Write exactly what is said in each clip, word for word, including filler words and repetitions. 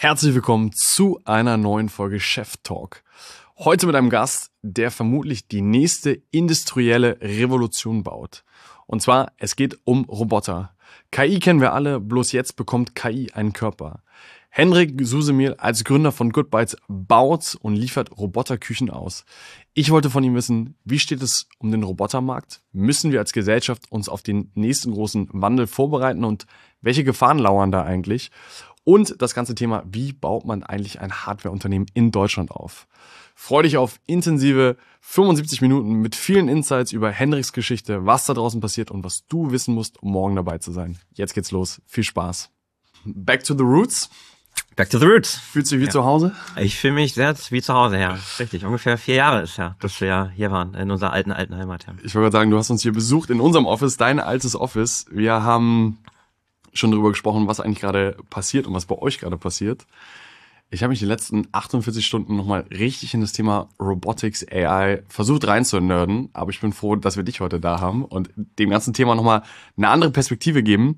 Herzlich willkommen zu einer neuen Folge Chef Talk. Heute mit einem Gast, der vermutlich die nächste industrielle Revolution baut. Und zwar, es geht um Roboter. K I kennen wir alle, bloß jetzt bekommt K I einen Körper. Hendrik Susemir als Gründer von Goodbytes baut und liefert Roboterküchen aus. Ich wollte von ihm wissen, wie steht es um den Robotermarkt? Müssen wir als Gesellschaft uns auf den nächsten großen Wandel vorbereiten und welche Gefahren lauern da eigentlich? Und das ganze Thema, wie baut man eigentlich ein Hardwareunternehmen in Deutschland auf? Freu dich auf intensive fünfundsiebzig Minuten mit vielen Insights über Hendriks Geschichte, was da draußen passiert und was du wissen musst, um morgen dabei zu sein. Jetzt geht's los. Viel Spaß. Back to the roots. Back to the roots. Fühlst du dich wie ja. zu Hause? Ich fühle mich sehr wie zu Hause, ja. Richtig. Ungefähr vier Jahre ist ja, dass wir ja hier waren, in unserer alten, alten Heimat. Ja. Ich wollte gerade sagen, du hast uns hier besucht in unserem Office, dein altes Office. Wir haben schon darüber gesprochen, was eigentlich gerade passiert und was bei euch gerade passiert. Ich habe mich die letzten achtundvierzig Stunden nochmal richtig in das Thema Robotics, A I versucht reinzunörden, aber ich bin froh, dass wir dich heute da haben und dem ganzen Thema nochmal eine andere Perspektive geben.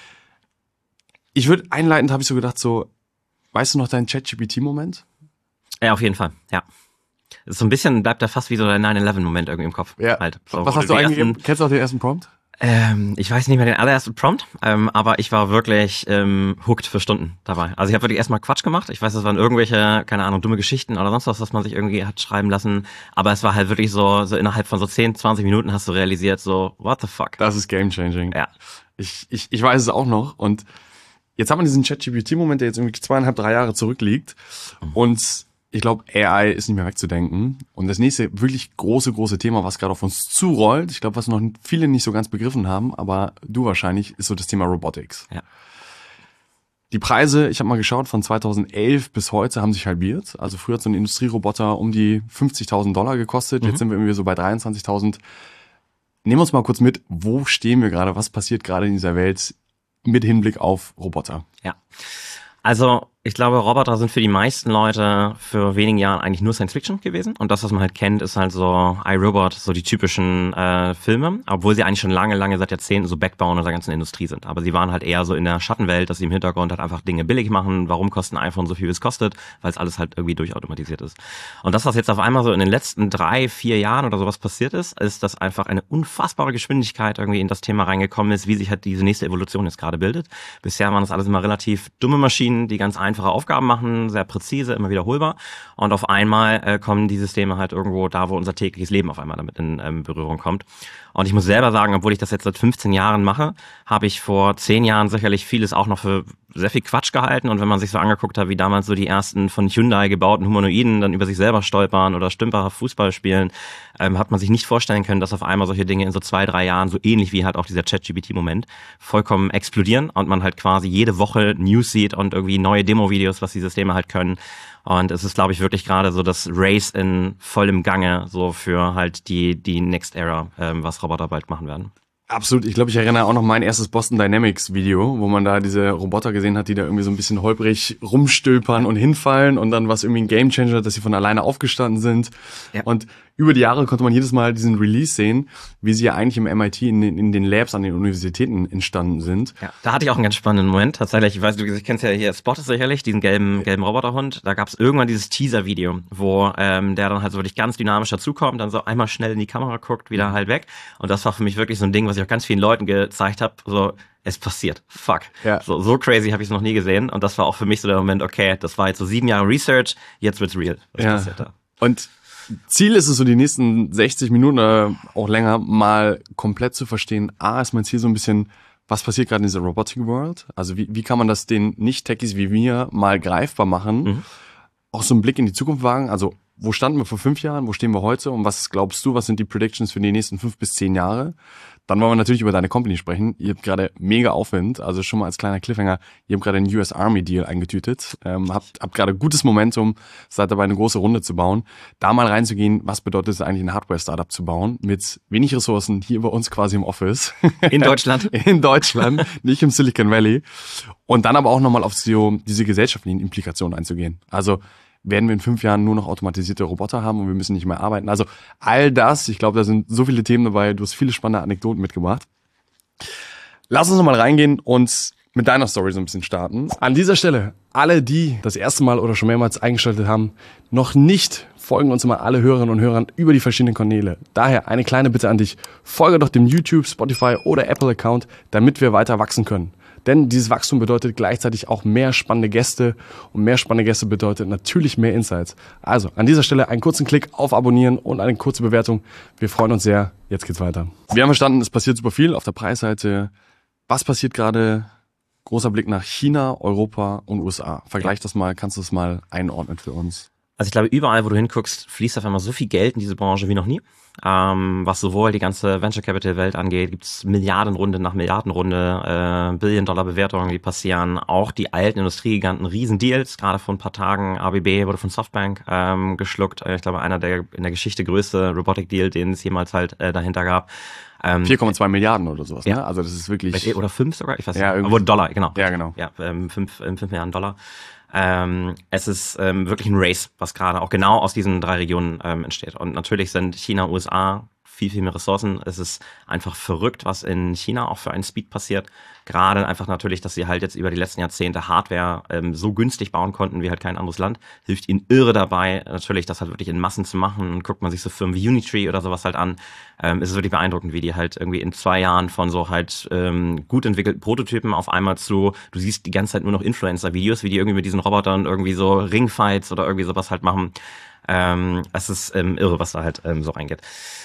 Ich würde einleitend, habe ich so gedacht, so, weißt du noch deinen ChatGPT-Moment? Ja, auf jeden Fall, ja. Das ist so ein bisschen, bleibt da fast wie so der nine eleven Moment irgendwie im Kopf. Ja. Halt. So, was hast du eingegeben? Ersten, Kennst du auch den ersten Prompt? Ähm, ich weiß nicht mehr den allerersten Prompt, ähm, aber ich war wirklich ähm, hooked für Stunden dabei. Also ich habe wirklich erstmal Quatsch gemacht. Ich weiß, das waren irgendwelche, keine Ahnung, dumme Geschichten oder sonst was, was man sich irgendwie hat schreiben lassen. Aber es war halt wirklich so, so innerhalb von so zehn, zwanzig Minuten hast du realisiert, so, what the fuck? Das ist game-changing. Ja. Ich, ich, ich weiß es auch noch und jetzt haben wir diesen ChatGPT-Moment, der jetzt irgendwie zweieinhalb, drei Jahre zurückliegt und ich glaube, A I ist nicht mehr wegzudenken. Und das nächste wirklich große, große Thema, was gerade auf uns zurollt, ich glaube, was noch viele nicht so ganz begriffen haben, aber du wahrscheinlich, ist so das Thema Robotics. Ja. Die Preise, ich habe mal geschaut, von zweitausendelf bis heute haben sich halbiert. Also früher hat so ein Industrieroboter um die fünfzigtausend Dollar gekostet. Mhm. Jetzt sind wir irgendwie so bei dreiundzwanzigtausend. Nehmen wir uns mal kurz mit, wo stehen wir gerade, was passiert gerade in dieser Welt mit Hinblick auf Roboter? Ja, also ich glaube, Roboter sind für die meisten Leute für wenigen Jahren eigentlich nur Science Fiction gewesen. Und das, was man halt kennt, ist halt so iRobot, so die typischen äh, Filme, obwohl sie eigentlich schon lange, lange, seit Jahrzehnten so Backbone unserer ganzen Industrie sind. Aber sie waren halt eher so in der Schattenwelt, dass sie im Hintergrund halt einfach Dinge billig machen. Warum kostet ein iPhone so viel, wie es kostet? Weil es alles halt irgendwie durchautomatisiert ist. Und das, was jetzt auf einmal so in den letzten drei, vier Jahren oder sowas passiert ist, ist, dass einfach eine unfassbare Geschwindigkeit irgendwie in das Thema reingekommen ist, wie sich halt diese nächste Evolution jetzt gerade bildet. Bisher waren das alles immer relativ dumme Maschinen, die ganz einfach einfache Aufgaben machen, sehr präzise, immer wiederholbar. Und auf einmal äh, kommen die Systeme halt irgendwo da, wo unser tägliches Leben auf einmal damit in ähm, Berührung kommt. Und ich muss selber sagen, obwohl ich das jetzt seit fünfzehn Jahren mache, habe ich vor zehn Jahren sicherlich vieles auch noch für sehr viel Quatsch gehalten. Und wenn man sich so angeguckt hat, wie damals so die ersten von Hyundai gebauten Humanoiden dann über sich selber stolpern oder stümperhaft Fußball spielen, ähm, hat man sich nicht vorstellen können, dass auf einmal solche Dinge in so zwei, drei Jahren, so ähnlich wie halt auch dieser ChatGPT-Moment, vollkommen explodieren und man halt quasi jede Woche News sieht und irgendwie neue Demo-Videos, was die Systeme halt können. Und es ist, glaube ich, wirklich gerade so das Race in vollem Gange so für halt die die Next Era, ähm, was Roboter bald machen werden. Absolut. Ich glaube, ich erinnere auch noch mein erstes Boston Dynamics Video, wo man da diese Roboter gesehen hat, die da irgendwie so ein bisschen holprig rumstülpern und hinfallen und dann war es irgendwie ein Gamechanger, dass sie von alleine aufgestanden sind. Ja. Und über die Jahre konnte man jedes Mal diesen Release sehen, wie sie ja eigentlich im M I T in den, in den Labs an den Universitäten entstanden sind. Ja, da hatte ich auch einen ganz spannenden Moment. Tatsächlich, ich weiß, du kennst ja hier Spot sicherlich, diesen gelben gelben Roboterhund. Da gab es irgendwann dieses Teaser-Video, wo ähm, der dann halt so wirklich ganz dynamisch dazukommt, dann so einmal schnell in die Kamera guckt, wieder halt weg. Und das war für mich wirklich so ein Ding, was ich auch ganz vielen Leuten gezeigt habe. So, es passiert. Fuck. Ja. So, so crazy habe ich es noch nie gesehen. Und das war auch für mich so der Moment, okay, das war jetzt so sieben Jahre Research, jetzt wird's real. Was ja. passiert da? Und Ziel ist es so, die nächsten sechzig Minuten oder auch länger mal komplett zu verstehen. A, ist mein Ziel so ein bisschen, was passiert gerade in dieser Robotic World? Also wie, wie kann man das den Nicht-Techies wie wir mal greifbar machen? Mhm. Auch so einen Blick in die Zukunft wagen. Also wo standen wir vor fünf Jahren? Wo stehen wir heute? Und was glaubst du, was sind die Predictions für die nächsten fünf bis zehn Jahre? Dann wollen wir natürlich über deine Company sprechen. Ihr habt gerade mega Aufwind, also schon mal als kleiner Cliffhanger, ihr habt gerade einen U S Army Deal eingetütet, ähm, habt, habt gerade gutes Momentum, seid dabei eine große Runde zu bauen. Da mal reinzugehen, was bedeutet es eigentlich, ein Hardware-Startup zu bauen, mit wenig Ressourcen, hier bei uns quasi im Office. In Deutschland? In Deutschland, nicht im Silicon Valley. Und dann aber auch nochmal auf so diese gesellschaftlichen Implikationen einzugehen. Also werden wir in fünf Jahren nur noch automatisierte Roboter haben und wir müssen nicht mehr arbeiten. Also all das, ich glaube, da sind so viele Themen dabei, du hast viele spannende Anekdoten mitgebracht. Lass uns noch mal reingehen und mit deiner Story so ein bisschen starten. An dieser Stelle, alle, die das erste Mal oder schon mehrmals eingeschaltet haben, noch nicht, folgen uns immer alle Hörerinnen und Hörern über die verschiedenen Kanäle. Daher eine kleine Bitte an dich, folge doch dem YouTube, Spotify oder Apple-Account, damit wir weiter wachsen können. Denn dieses Wachstum bedeutet gleichzeitig auch mehr spannende Gäste und mehr spannende Gäste bedeutet natürlich mehr Insights. Also an dieser Stelle einen kurzen Klick auf Abonnieren und eine kurze Bewertung. Wir freuen uns sehr. Jetzt geht's weiter. Wir haben verstanden, es passiert super viel auf der Preisseite. Was passiert gerade? Großer Blick nach China, Europa und U S A. Vergleich das mal, kannst du das mal einordnen für uns? Also ich glaube, überall, wo du hinguckst, fließt auf einmal so viel Geld in diese Branche wie noch nie. Ähm, was sowohl die ganze Venture Capital Welt angeht, gibt es Milliardenrunde nach Milliardenrunde, äh, Billion-Dollar-Bewertungen, die passieren. Auch die alten Industriegiganten, Riesendeals. Gerade vor ein paar Tagen, A B B wurde von Softbank ähm, geschluckt. Ich glaube, einer der in der Geschichte größte Robotic-Deal, den es jemals halt äh, dahinter gab. Ähm, vier Komma zwei Milliarden oder sowas, ja. Ne? Also das ist wirklich... Oder fünf sogar, ich weiß ja, nicht. Aber Dollar, genau. Ja, genau. Ja, ähm, fünf, ähm, fünf Milliarden Dollar. Ähm, es ist ähm, wirklich ein Race, was gerade auch genau aus diesen drei Regionen ähm, entsteht. Und natürlich sind China, U S A viel, viel mehr Ressourcen. Es ist einfach verrückt, was in China auch für einen Speed passiert. Gerade einfach natürlich, dass sie halt jetzt über die letzten Jahrzehnte Hardware ähm, so günstig bauen konnten wie halt kein anderes Land. Hilft ihnen irre dabei, natürlich das halt wirklich in Massen zu machen. Und guckt man sich so Firmen wie Unitree oder sowas halt an, ähm, ist es wirklich beeindruckend, wie die halt irgendwie in zwei Jahren von so halt ähm, gut entwickelten Prototypen auf einmal zu, du siehst die ganze Zeit nur noch Influencer-Videos, wie die irgendwie mit diesen Robotern irgendwie so Ringfights oder irgendwie sowas halt machen. Ähm, es ist ähm, irre, was da halt ähm, so reingeht.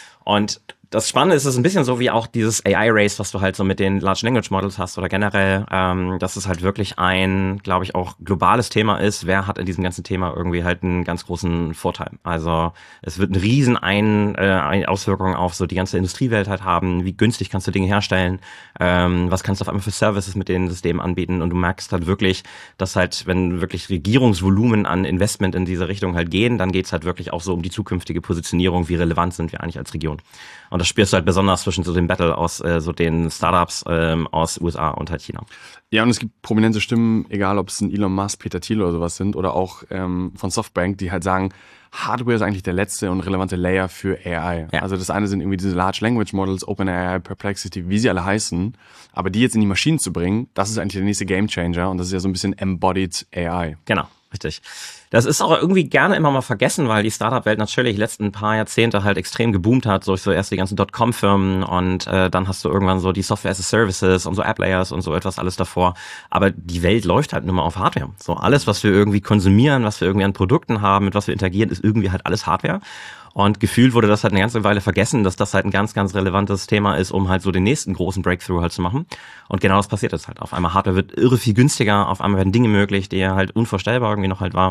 Und das Spannende ist, es ist ein bisschen so wie auch dieses A I-Race, was du halt so mit den Large Language Models hast oder generell, ähm, dass es halt wirklich ein, glaube ich, auch globales Thema ist. Wer hat in diesem ganzen Thema irgendwie halt einen ganz großen Vorteil? Also es wird eine riesen ein, äh, Auswirkung auf so die ganze Industriewelt halt haben. Wie günstig kannst du Dinge herstellen? Ähm, was kannst du auf einmal für Services mit den Systemen anbieten? Und du merkst halt wirklich, dass halt, wenn wirklich Regierungsvolumen an Investment in diese Richtung halt gehen, dann geht's halt wirklich auch so um die zukünftige Positionierung. Wie relevant sind wir eigentlich als Region? Und das spürst du halt besonders zwischen so dem Battle aus äh, so den Startups ähm, aus U S A und halt China. Ja, und es gibt prominente Stimmen, egal ob es ein Elon Musk, Peter Thiel oder sowas sind oder auch ähm, von Softbank, die halt sagen, Hardware ist eigentlich der letzte und relevante Layer für A I. Ja. Also das eine sind irgendwie diese Large Language Models, OpenAI, Perplexity, wie sie alle heißen. Aber die jetzt in die Maschinen zu bringen, das ist eigentlich der nächste Gamechanger und das ist ja so ein bisschen Embodied A I. Genau. Richtig. Das ist auch irgendwie gerne immer mal vergessen, weil die Startup-Welt natürlich die letzten paar Jahrzehnte halt extrem geboomt hat, so, so erst die ganzen Dotcom-Firmen und äh, dann hast du irgendwann so die Software as a Services und so App-Layers und so etwas alles davor. Aber die Welt läuft halt nur mal auf Hardware. So alles, was wir irgendwie konsumieren, was wir irgendwie an Produkten haben, mit was wir interagieren, ist irgendwie halt alles Hardware. Und gefühlt wurde das halt eine ganze Weile vergessen, dass das halt ein ganz, ganz relevantes Thema ist, um halt so den nächsten großen Breakthrough halt zu machen. Und genau das passiert jetzt halt. Auf einmal Hardware wird irre viel günstiger, auf einmal werden Dinge möglich, die halt unvorstellbar irgendwie noch halt war.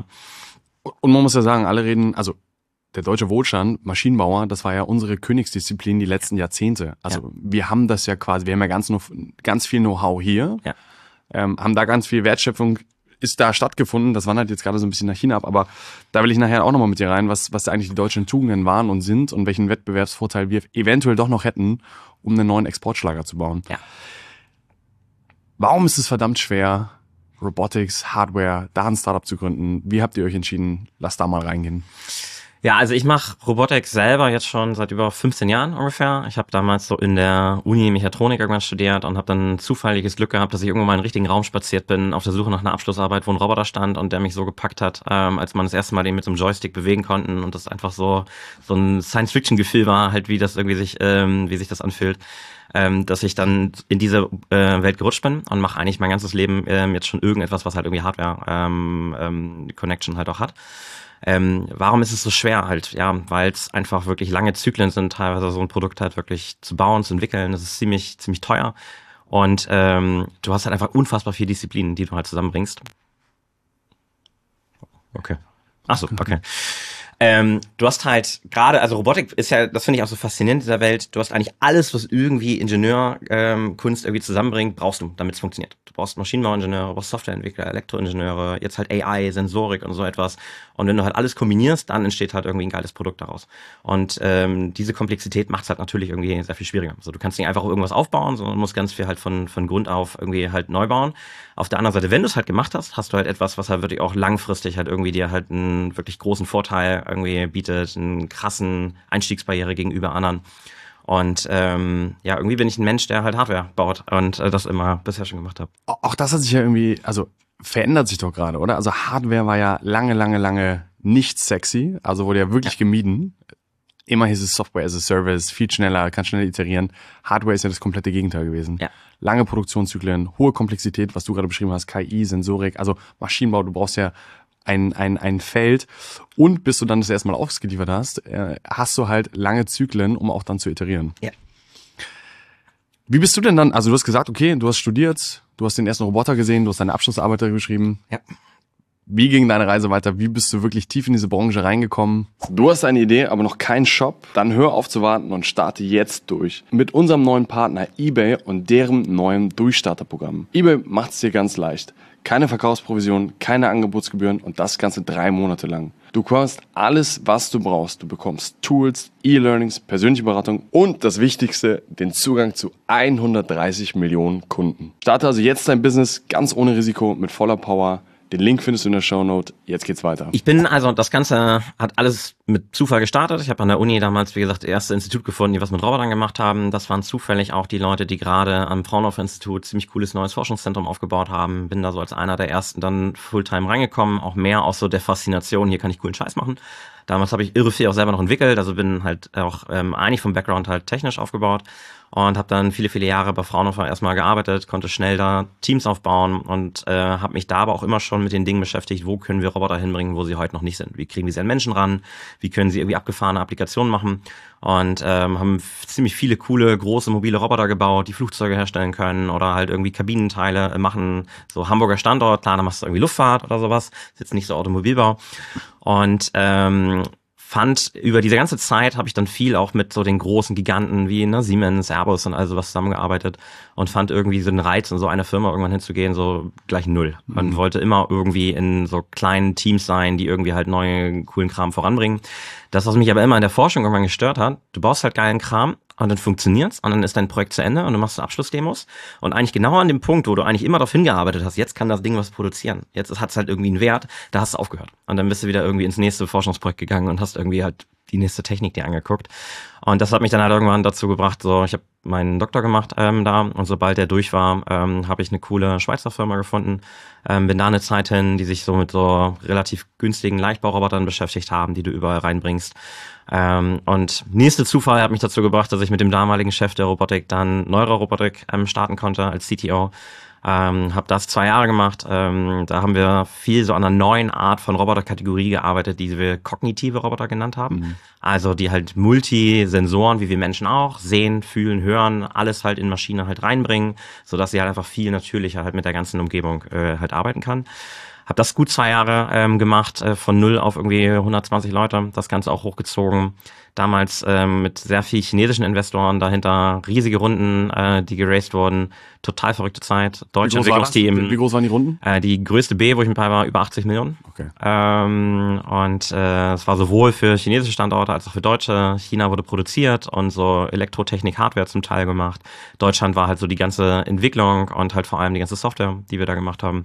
Und man muss ja sagen, alle reden, also der deutsche Wohlstand, Maschinenbauer, das war ja unsere Königsdisziplin die letzten Jahrzehnte. Also ja. wir haben das ja quasi, wir haben ja ganz, ganz viel Know-how hier, ja. ähm, haben da ganz viel Wertschöpfung ist da stattgefunden. Das wandert jetzt gerade so ein bisschen nach China ab, aber da will ich nachher auch nochmal mit dir rein, was, was eigentlich die deutschen Tugenden waren und sind und welchen Wettbewerbsvorteil wir eventuell doch noch hätten, um einen neuen Exportschlager zu bauen. Ja. Warum ist es verdammt schwer, Robotics, Hardware, da ein Startup zu gründen? Wie habt ihr euch entschieden? Lass da mal reingehen. Ja, also ich mache Robotik selber jetzt schon seit über fünfzehn Jahren ungefähr. Ich habe damals so in der Uni Mechatronik irgendwann studiert und habe dann zufälliges Glück gehabt, dass ich irgendwann mal in den richtigen Raum spaziert bin, auf der Suche nach einer Abschlussarbeit, wo ein Roboter stand und der mich so gepackt hat, ähm, als man das erste Mal den mit so einem Joystick bewegen konnten und das einfach so so ein Science-Fiction-Gefühl war, halt wie das irgendwie sich, ähm, wie sich das anfühlt. Ähm, dass ich dann in diese äh, Welt gerutscht bin und mache eigentlich mein ganzes Leben ähm, jetzt schon irgendetwas, was halt irgendwie Hardware ähm, ähm, Connection halt auch hat. Ähm, warum ist es so schwer halt? Ja, weil es einfach wirklich lange Zyklen sind, teilweise so ein Produkt halt wirklich zu bauen, zu entwickeln. Das ist ziemlich, ziemlich teuer. Und ähm, du hast halt einfach unfassbar viele Disziplinen, die du halt zusammenbringst. Okay. Ach so, okay. Ähm, du hast halt gerade, also Robotik ist ja, das finde ich auch so faszinierend in dieser Welt, du hast eigentlich alles, was irgendwie Ingenieur, ähm, Kunst irgendwie zusammenbringt, brauchst du, damit es funktioniert. Du brauchst Maschinenbauingenieure, du brauchst Softwareentwickler, Elektroingenieure, jetzt halt A I, Sensorik und so etwas. Und wenn du halt alles kombinierst, dann entsteht halt irgendwie ein geiles Produkt daraus. Und ähm, diese Komplexität macht es halt natürlich irgendwie sehr viel schwieriger. Also du kannst nicht einfach irgendwas aufbauen, sondern musst ganz viel halt von von Grund auf irgendwie halt neu bauen. Auf der anderen Seite, wenn du es halt gemacht hast, hast du halt etwas, was halt wirklich auch langfristig halt irgendwie dir halt einen wirklich großen Vorteil irgendwie bietet, einen krassen Einstiegsbarriere gegenüber anderen. Und ähm, ja, irgendwie bin ich ein Mensch, der halt Hardware baut und äh, das immer bisher schon gemacht habe. Auch das hat sich ja irgendwie, also verändert sich doch gerade, oder? Also Hardware war ja lange, lange, lange nicht sexy, also wurde ja wirklich ja. gemieden. Immer hieß es Software as a Service, viel schneller, kann schneller iterieren. Hardware ist ja das komplette Gegenteil gewesen. Ja. Lange Produktionszyklen, hohe Komplexität, was du gerade beschrieben hast, K I, Sensorik, also Maschinenbau, du brauchst ja ein, ein, ein Feld. Und bis du dann das erstmal ausgeliefert hast, äh, hast du halt lange Zyklen, um auch dann zu iterieren. Ja. Wie bist du denn dann, also du hast gesagt, okay, du hast studiert, du hast den ersten Roboter gesehen, du hast deine Abschlussarbeit geschrieben. Ja. Wie ging deine Reise weiter? Wie bist du wirklich tief in diese Branche reingekommen? Du hast eine Idee, aber noch keinen Shop? Dann hör auf zu warten und starte jetzt durch. Mit unserem neuen Partner eBay und deren neuem Durchstarterprogramm. eBay macht es dir ganz leicht. Keine Verkaufsprovision, keine Angebotsgebühren und das Ganze drei Monate lang. Du bekommst alles, was du brauchst. Du bekommst Tools, E-Learnings, persönliche Beratung und das Wichtigste, den Zugang zu hundertdreißig Millionen Kunden. Starte also jetzt dein Business ganz ohne Risiko, mit voller Power. Den Link findest du in der Shownote. Jetzt geht's weiter. Ich bin, also das Ganze hat alles mit Zufall gestartet. Ich habe an der Uni damals, wie gesagt, das erste Institut gefunden, die was mit Robotern gemacht haben. Das waren zufällig auch die Leute, die gerade am Fraunhofer-Institut ziemlich cooles neues Forschungszentrum aufgebaut haben. Bin da so als einer der ersten dann Fulltime reingekommen. Auch mehr aus so der Faszination, hier kann ich coolen Scheiß machen. Damals habe ich irre viel auch selber noch entwickelt, also bin halt auch ähm, eigentlich vom Background halt technisch aufgebaut und habe dann viele, viele Jahre bei Fraunhofer erstmal gearbeitet, konnte schnell da Teams aufbauen und äh, habe mich da aber auch immer schon mit den Dingen beschäftigt, wo können wir Roboter hinbringen, wo sie heute noch nicht sind. Wie kriegen wir sie an Menschen ran? Wie können sie irgendwie abgefahrene Applikationen machen? Und ähm, haben ziemlich viele coole, große, mobile Roboter gebaut, die Flugzeuge herstellen können oder halt irgendwie Kabinenteile machen. So Hamburger Standort, klar, da machst du irgendwie Luftfahrt oder sowas. Ist jetzt nicht so Automobilbau. Und ähm, fand über diese ganze Zeit habe ich dann viel auch mit so den großen Giganten wie ne, Siemens, Airbus und all sowas zusammengearbeitet und fand irgendwie so den Reiz, in so eine Firma irgendwann hinzugehen, so gleich null. Mhm. Und wollte immer irgendwie in so kleinen Teams sein, die irgendwie halt neue, coolen Kram voranbringen. Das, was mich aber immer in der Forschung irgendwann gestört hat, du baust halt geilen Kram und dann funktioniert's und dann ist dein Projekt zu Ende und du machst Abschlussdemos und eigentlich genau an dem Punkt, wo du eigentlich immer darauf hingearbeitet hast, jetzt kann das Ding was produzieren, jetzt hat's halt irgendwie einen Wert, da hast du aufgehört und dann bist du wieder irgendwie ins nächste Forschungsprojekt gegangen und hast irgendwie halt die nächste Technik dir angeguckt und das hat mich dann halt irgendwann dazu gebracht, so ich habe meinen Doktor gemacht ähm, da und sobald der durch war, ähm, habe ich eine coole Schweizer Firma gefunden, ähm, bin da eine Zeit hin, die sich so mit so relativ günstigen Leichtbaurobotern beschäftigt haben, die du überall reinbringst. Ähm, und nächste Zufall hat mich dazu gebracht, dass ich mit dem damaligen Chef der Robotik dann Neurorobotik ähm, starten konnte als C T O. Ähm, habe das zwei Jahre gemacht. Ähm, da haben wir viel so an einer neuen Art von Roboterkategorie gearbeitet, die wir kognitive Roboter genannt haben. Mhm. Also die halt Multisensoren, wie wir Menschen auch, sehen, fühlen, hören, alles halt in Maschine halt reinbringen, sodass sie halt einfach viel natürlicher halt mit der ganzen Umgebung äh, halt arbeiten kann. Habe das gut zwei Jahre ähm, gemacht, äh, von null auf irgendwie hundertzwanzig Leute, das Ganze auch hochgezogen. Damals ähm, mit sehr viel chinesischen Investoren dahinter, riesige Runden, äh, die geraced wurden. Total verrückte Zeit. Deutsche Entwicklungsteam. Wie groß waren die Runden? Äh, die größte B, wo ich mit bei war, über achtzig Millionen. Okay. Ähm, und äh, es war sowohl für chinesische Standorte als auch für deutsche. China wurde produziert und so Elektrotechnik, Hardware zum Teil gemacht. Deutschland war halt so die ganze Entwicklung und halt vor allem die ganze Software, die wir da gemacht haben.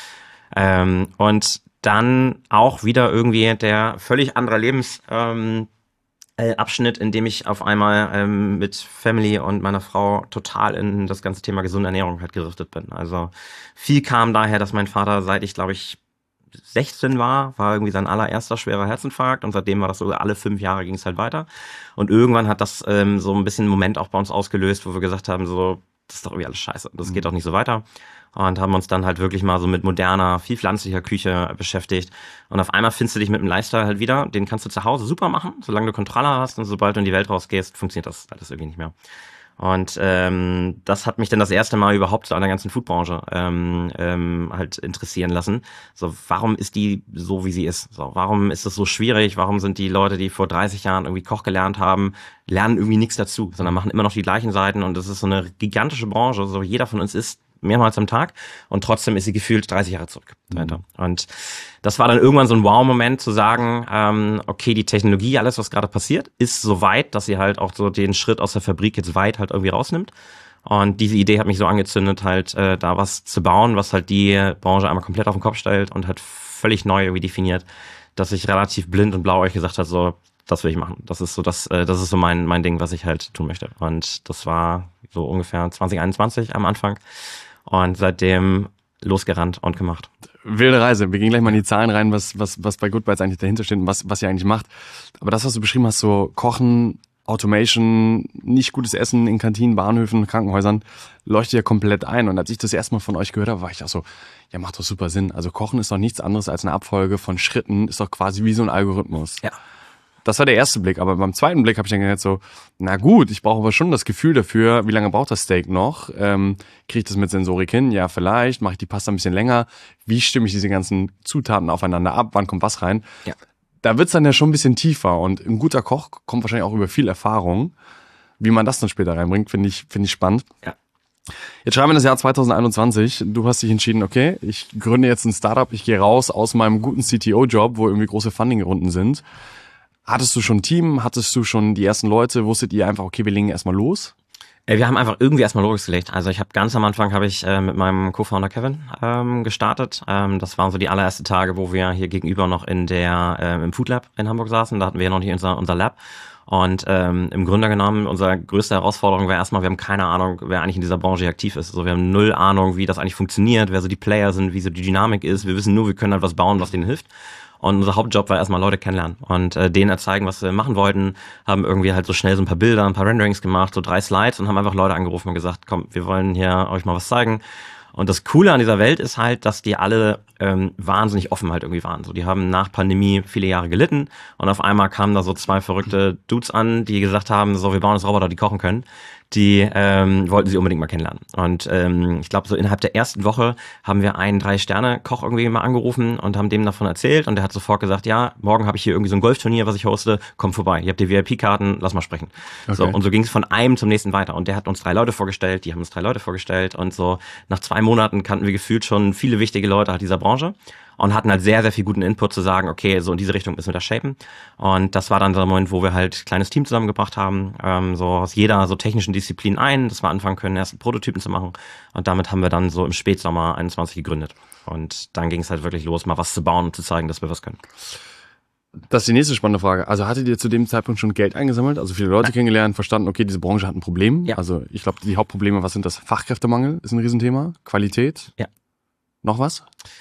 Ähm, und dann auch wieder irgendwie der völlig andere Lebens ähm, äh, Abschnitt, in dem ich auf einmal ähm, mit Family und meiner Frau total in das ganze Thema gesunde Ernährung halt geriftet bin. Also viel kam daher, dass mein Vater, seit ich glaube ich sechzehn war, war irgendwie sein allererster schwerer Herzinfarkt und seitdem war das so, alle fünf Jahre ging es halt weiter. Und irgendwann hat das ähm, so ein bisschen einen Moment auch bei uns ausgelöst, wo wir gesagt haben, so, das ist doch irgendwie alles scheiße, das geht doch nicht so weiter. Und haben uns dann halt wirklich mal so mit moderner, viel pflanzlicher Küche beschäftigt. Und auf einmal findest du dich mit dem Lifestyle halt wieder. Den kannst du zu Hause super machen, solange du Kontrolle hast. Und sobald du in die Welt rausgehst, funktioniert das alles irgendwie nicht mehr. Und ähm, das hat mich dann das erste Mal überhaupt so an der ganzen Foodbranche ähm, ähm, halt interessieren lassen. So, warum ist die so, wie sie ist? So, warum ist es so schwierig? Warum sind die Leute, die vor dreißig Jahren irgendwie Koch gelernt haben, lernen irgendwie nichts dazu, sondern machen immer noch die gleichen Seiten? Und das ist so eine gigantische Branche. So, jeder von uns isst mehrmals am Tag und trotzdem ist sie gefühlt dreißig Jahre zurück. Mhm. Und das war dann irgendwann so ein Wow-Moment zu sagen, ähm, okay, die Technologie, alles, was gerade passiert, ist so weit, dass sie halt auch so den Schritt aus der Fabrik jetzt weit halt irgendwie rausnimmt. Und diese Idee hat mich so angezündet, halt äh, da was zu bauen, was halt die Branche einmal komplett auf den Kopf stellt und halt völlig neu irgendwie definiert, dass ich relativ blind und blauäugig gesagt habe, so, das will ich machen. Das ist so das, äh, das ist so mein mein Ding, was ich halt tun möchte. Und das war so ungefähr zwanzig einundzwanzig am Anfang und seitdem losgerannt und gemacht. Wilde Reise. Wir gehen gleich mal in die Zahlen rein, was was was bei Good Bites eigentlich dahinter steht und was was ihr eigentlich macht. Aber das, was du beschrieben hast, so Kochen, Automation, nicht gutes Essen in Kantinen, Bahnhöfen, Krankenhäusern, leuchtet ja komplett ein. Und als ich das erstmal von euch gehört habe, war ich auch so, ja, macht doch super Sinn. Also Kochen ist doch nichts anderes als eine Abfolge von Schritten, ist doch quasi wie so ein Algorithmus. Ja. Das war der erste Blick, aber beim zweiten Blick habe ich dann gedacht so, na gut, ich brauche aber schon das Gefühl dafür, wie lange braucht das Steak noch? Ähm, Kriege ich das mit Sensorik hin? Ja, vielleicht. Mache ich die Pasta ein bisschen länger? Wie stimme ich diese ganzen Zutaten aufeinander ab? Wann kommt was rein? Ja. Da wird's dann ja schon ein bisschen tiefer und ein guter Koch kommt wahrscheinlich auch über viel Erfahrung. Wie man das dann später reinbringt, finde ich, finde ich spannend. Ja. Jetzt schreiben wir das Jahr zwanzig einundzwanzig. Du hast dich entschieden, okay, ich gründe jetzt ein Startup, ich gehe raus aus meinem guten C T O-Job, wo irgendwie große Funding-Runden sind. Hattest du schon ein Team? Hattest du schon die ersten Leute? Wusstet ihr einfach, okay, wir legen erstmal los? Wir haben einfach irgendwie erstmal losgelegt. Also ich habe ganz am Anfang habe ich äh, mit meinem Co-Founder Kevin ähm, gestartet. Ähm, das waren so die allerersten Tage, wo wir hier gegenüber noch in der äh, im Food Lab in Hamburg saßen. Da hatten wir ja noch nicht unser, unser Lab. Und ähm, im Grunde genommen, unsere größte Herausforderung war erstmal, wir haben keine Ahnung, wer eigentlich in dieser Branche aktiv ist. Also wir haben null Ahnung, wie das eigentlich funktioniert, wer so die Player sind, wie so die Dynamik ist. Wir wissen nur, wir können halt was bauen, was denen hilft. Und unser Hauptjob war erstmal Leute kennenlernen und äh, denen erzeigen, was wir machen wollten, haben irgendwie halt so schnell so ein paar Bilder, ein paar Renderings gemacht, so drei Slides und haben einfach Leute angerufen und gesagt, komm, wir wollen hier euch mal was zeigen. Und das Coole an dieser Welt ist halt, dass die alle ähm, wahnsinnig offen halt irgendwie waren. So, die haben nach Pandemie viele Jahre gelitten und auf einmal kamen da so zwei verrückte Dudes an, die gesagt haben, so, wir bauen jetzt Roboter, die kochen können. Die ähm, wollten sie unbedingt mal kennenlernen. Und ähm, ich glaube, so innerhalb der ersten Woche haben wir einen Drei-Sterne-Koch irgendwie mal angerufen und haben dem davon erzählt. Und der hat sofort gesagt, ja, morgen habe ich hier irgendwie so ein Golfturnier, was ich hoste, komm vorbei. Ihr habt die V I P-Karten, lass mal sprechen. Okay. So, und so ging es von einem zum nächsten weiter. Und der hat uns drei Leute vorgestellt, die haben uns drei Leute vorgestellt. Und so nach zwei Monaten kannten wir gefühlt schon viele wichtige Leute halt dieser Branche. Und hatten halt sehr, sehr viel guten Input zu sagen, okay, so in diese Richtung müssen wir das shapen. Und das war dann der Moment, wo wir halt ein kleines Team zusammengebracht haben, ähm, so aus jeder so technischen Disziplin ein, dass wir anfangen können, ersten Prototypen zu machen. Und damit haben wir dann so im Spätsommer einundzwanzig gegründet. Und dann ging es halt wirklich los, mal was zu bauen und zu zeigen, dass wir was können. Das ist die nächste spannende Frage. Also hattet ihr zu dem Zeitpunkt schon Geld eingesammelt? Also viele Leute ja. kennengelernt, verstanden, okay, diese Branche hat ein Problem. Ja. Also ich glaube, die Hauptprobleme, was sind das? Fachkräftemangel ist ein Riesenthema. Qualität. Ja. Noch was?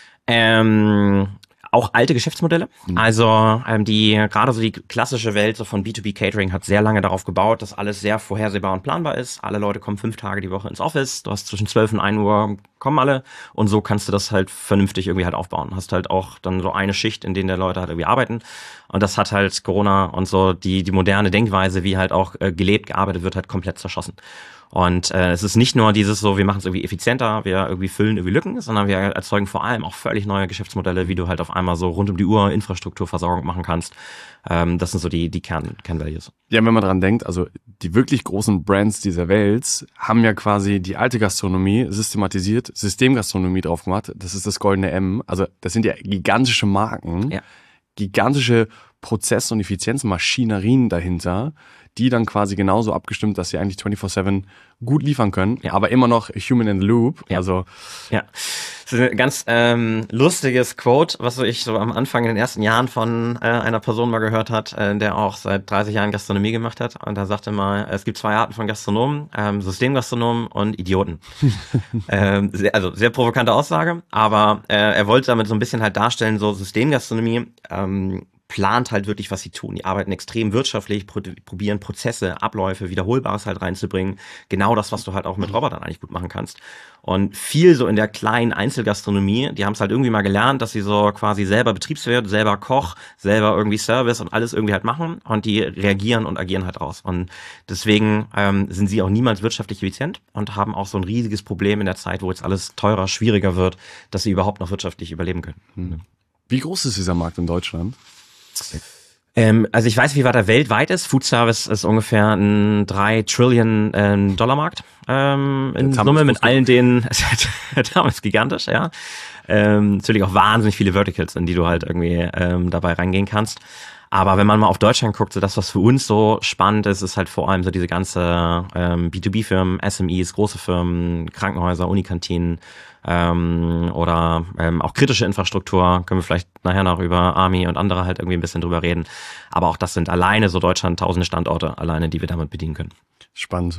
Ähm, auch alte Geschäftsmodelle. Mhm. Also ähm, die gerade so die klassische Welt so von B zwei B Catering hat sehr lange darauf gebaut, dass alles sehr vorhersehbar und planbar ist. Alle Leute kommen fünf Tage die Woche ins Office. Du hast zwischen zwölf und ein Uhr kommen alle und so kannst du das halt vernünftig irgendwie halt aufbauen. Hast halt auch dann so eine Schicht, in denen der Leute halt irgendwie arbeiten. Und das hat halt Corona und so die die moderne Denkweise, wie halt auch äh, gelebt, gearbeitet wird, halt komplett zerschossen. Und äh, es ist nicht nur dieses so, wir machen es irgendwie effizienter, wir irgendwie füllen irgendwie Lücken, sondern wir erzeugen vor allem auch völlig neue Geschäftsmodelle, wie du halt auf einmal so rund um die Uhr Infrastrukturversorgung machen kannst. Ähm, das sind so die die Kern Kernvalues. Ja, wenn man dran denkt, also die wirklich großen Brands dieser Welt haben ja quasi die alte Gastronomie systematisiert, Systemgastronomie drauf gemacht. Das ist das goldene M. Also das sind ja gigantische Marken, ja. gigantische Prozess- und Effizienzmaschinerien dahinter, die dann quasi genauso abgestimmt, dass sie eigentlich vierundzwanzig sieben gut liefern können, ja. aber immer noch human in the loop. Ja. Also ja, das ist ein ganz ähm, lustiges Quote, was ich so am Anfang in den ersten Jahren von äh, einer Person mal gehört hat, äh, der auch seit dreißig Jahren Gastronomie gemacht hat. Und da sagte mal, es gibt zwei Arten von Gastronomen, ähm, Systemgastronomen und Idioten. ähm, sehr, also sehr provokante Aussage, aber äh, er wollte damit so ein bisschen halt darstellen, so Systemgastronomie ähm, plant halt wirklich, was sie tun. Die arbeiten extrem wirtschaftlich, pro- probieren Prozesse, Abläufe, Wiederholbares halt reinzubringen. Genau das, was du halt auch mit Robotern eigentlich gut machen kannst. Und viel so in der kleinen Einzelgastronomie, die haben es halt irgendwie mal gelernt, dass sie so quasi selber Betriebswirt, selber Koch, selber irgendwie Service und alles irgendwie halt machen und die reagieren und agieren halt raus. Und deswegen ähm, sind sie auch niemals wirtschaftlich effizient und haben auch so ein riesiges Problem in der Zeit, wo jetzt alles teurer, schwieriger wird, dass sie überhaupt noch wirtschaftlich überleben können. Hm. Wie groß ist dieser Markt in Deutschland? Ähm, also ich weiß, wie weit er weltweit ist. Food Service ist ungefähr ein drei Trillion ähm, Dollar Markt ähm, in Summe mit allen den, damals gigantisch, ja. Ähm, natürlich auch wahnsinnig viele Verticals, in die du halt irgendwie ähm, dabei reingehen kannst. Aber wenn man mal auf Deutschland guckt, so das, was für uns so spannend ist, ist halt vor allem so diese ganze ähm, B zwei B Firmen, S M Es, große Firmen, Krankenhäuser, Unikantinen, ähm, oder ähm, auch kritische Infrastruktur, können wir vielleicht nachher noch über Army und andere halt irgendwie ein bisschen drüber reden. Aber auch das sind alleine so Deutschland tausende Standorte alleine, die wir damit bedienen können. Spannend.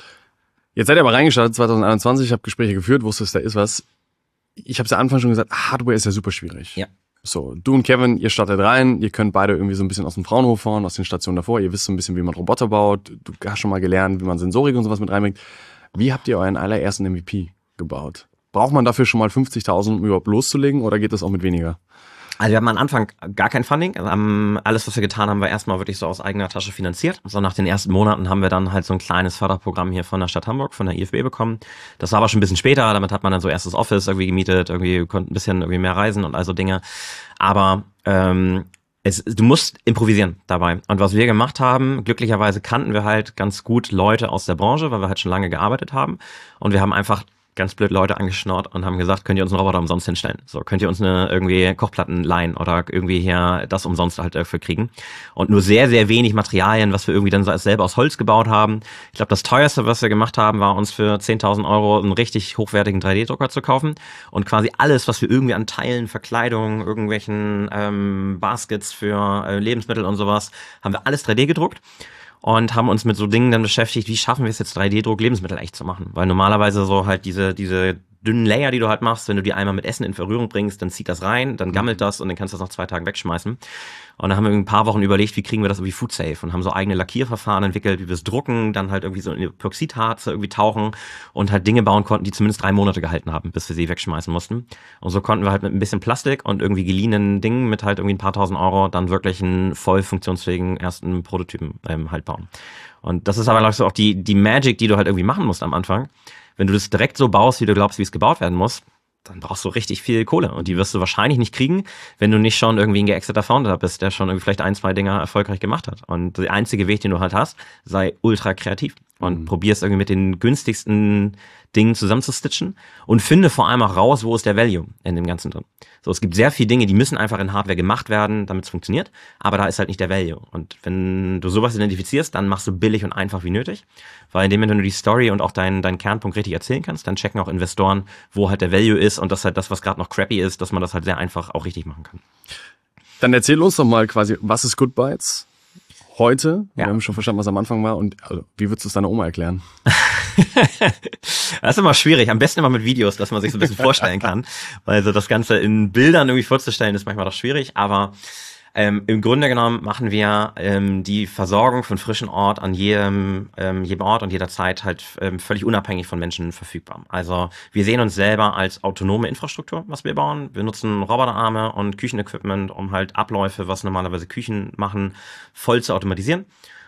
Jetzt seid ihr aber reingestartet zwanzig einundzwanzig, ich habe Gespräche geführt, wusstest, da ist was. Ich habe es ja am Anfang schon gesagt, Hardware ist ja super schwierig. Ja. So, du und Kevin, ihr startet rein, ihr könnt beide irgendwie so ein bisschen aus dem Fraunhofer fahren, aus den Stationen davor, ihr wisst so ein bisschen, wie man Roboter baut, du hast schon mal gelernt, wie man Sensorik und sowas mit reinbringt. Wie habt ihr euren allerersten M V P gebaut? Braucht man dafür schon mal fünfzigtausend, um überhaupt loszulegen, oder geht das auch mit weniger? Also wir haben am Anfang gar kein Funding. Also alles, was wir getan haben, war erstmal wirklich so aus eigener Tasche finanziert. So nach den ersten Monaten haben wir dann halt so ein kleines Förderprogramm hier von der Stadt Hamburg, von der I F B bekommen. Das war aber schon ein bisschen später. Damit hat man dann so erstes Office irgendwie gemietet, irgendwie konnte ein bisschen irgendwie mehr reisen und all so Dinge. Aber ähm, es, du musst improvisieren dabei. Und was wir gemacht haben, glücklicherweise kannten wir halt ganz gut Leute aus der Branche, weil wir halt schon lange gearbeitet haben. Und wir haben einfach ganz blöd Leute angeschnort und haben gesagt, könnt ihr uns einen Roboter umsonst hinstellen? So, könnt ihr uns eine irgendwie Kochplatten leihen oder irgendwie hier das umsonst halt dafür kriegen? Und nur sehr, sehr wenig Materialien, was wir irgendwie dann selber aus Holz gebaut haben. Ich glaube, das teuerste, was wir gemacht haben, war uns für zehntausend Euro einen richtig hochwertigen drei D Drucker zu kaufen und quasi alles, was wir irgendwie an Teilen, Verkleidung, irgendwelchen ähm, Baskets für äh, Lebensmittel und sowas, haben wir alles drei D gedruckt. Und haben uns mit so Dingen dann beschäftigt, wie schaffen wir es jetzt drei D Druck Lebensmittel echt zu machen? Weil normalerweise so halt diese diese dünnen Layer, die du halt machst, wenn du die einmal mit Essen in Berührung bringst, dann zieht das rein, dann gammelt das und dann kannst du das nach zwei Tagen wegschmeißen. Und dann haben wir ein paar Wochen überlegt, wie kriegen wir das irgendwie food safe und haben so eigene Lackierverfahren entwickelt, wie wir es drucken, dann halt irgendwie so in Epoxidharze irgendwie tauchen und halt Dinge bauen konnten, die zumindest drei Monate gehalten haben, bis wir sie wegschmeißen mussten. Und so konnten wir halt mit ein bisschen Plastik und irgendwie geliehenen Dingen mit halt irgendwie ein paar tausend Euro dann wirklich einen voll funktionsfähigen ersten Prototypen ähm, halt bauen. Und das ist aber, glaube ich, so auch die, die Magic, die du halt irgendwie machen musst am Anfang. Wenn du das direkt so baust, wie du glaubst, wie es gebaut werden muss, dann brauchst du richtig viel Kohle. Und die wirst du wahrscheinlich nicht kriegen, wenn du nicht schon irgendwie ein geexiter Founder bist, der schon irgendwie vielleicht ein, zwei Dinger erfolgreich gemacht hat. Und der einzige Weg, den du halt hast, sei ultra kreativ. Und mhm. probierst irgendwie mit den günstigsten Dingen zusammenzustitchen und finde vor allem auch raus, wo ist der Value in dem Ganzen drin. So, es gibt sehr viele Dinge, die müssen einfach in Hardware gemacht werden, damit es funktioniert, aber da ist halt nicht der Value. Und wenn du sowas identifizierst, dann machst du billig und einfach wie nötig, weil in dem Moment, wenn du die Story und auch deinen deinen Kernpunkt richtig erzählen kannst, dann checken auch Investoren, wo halt der Value ist und das halt das, was gerade noch crappy ist, dass man das halt sehr einfach auch richtig machen kann. Dann erzähl uns doch mal quasi, was ist Goodbytes heute? Ja. Wir haben schon verstanden, was am Anfang war, und also, wie würdest du es deiner Oma erklären? Das ist immer schwierig. Am besten immer mit Videos, dass man sich so ein bisschen vorstellen kann. Weil so das Ganze in Bildern irgendwie vorzustellen, ist manchmal doch schwierig. Aber ähm, im Grunde genommen machen wir ähm, die Versorgung von frischen Ort an jedem, ähm, jedem Ort und jeder Zeit halt ähm, völlig unabhängig von Menschen verfügbar. Also wir sehen uns selber als autonome Infrastruktur, was wir bauen. Wir nutzen Roboterarme und Küchenequipment, um halt Abläufe, was normalerweise Küchen machen, voll zu automatisieren.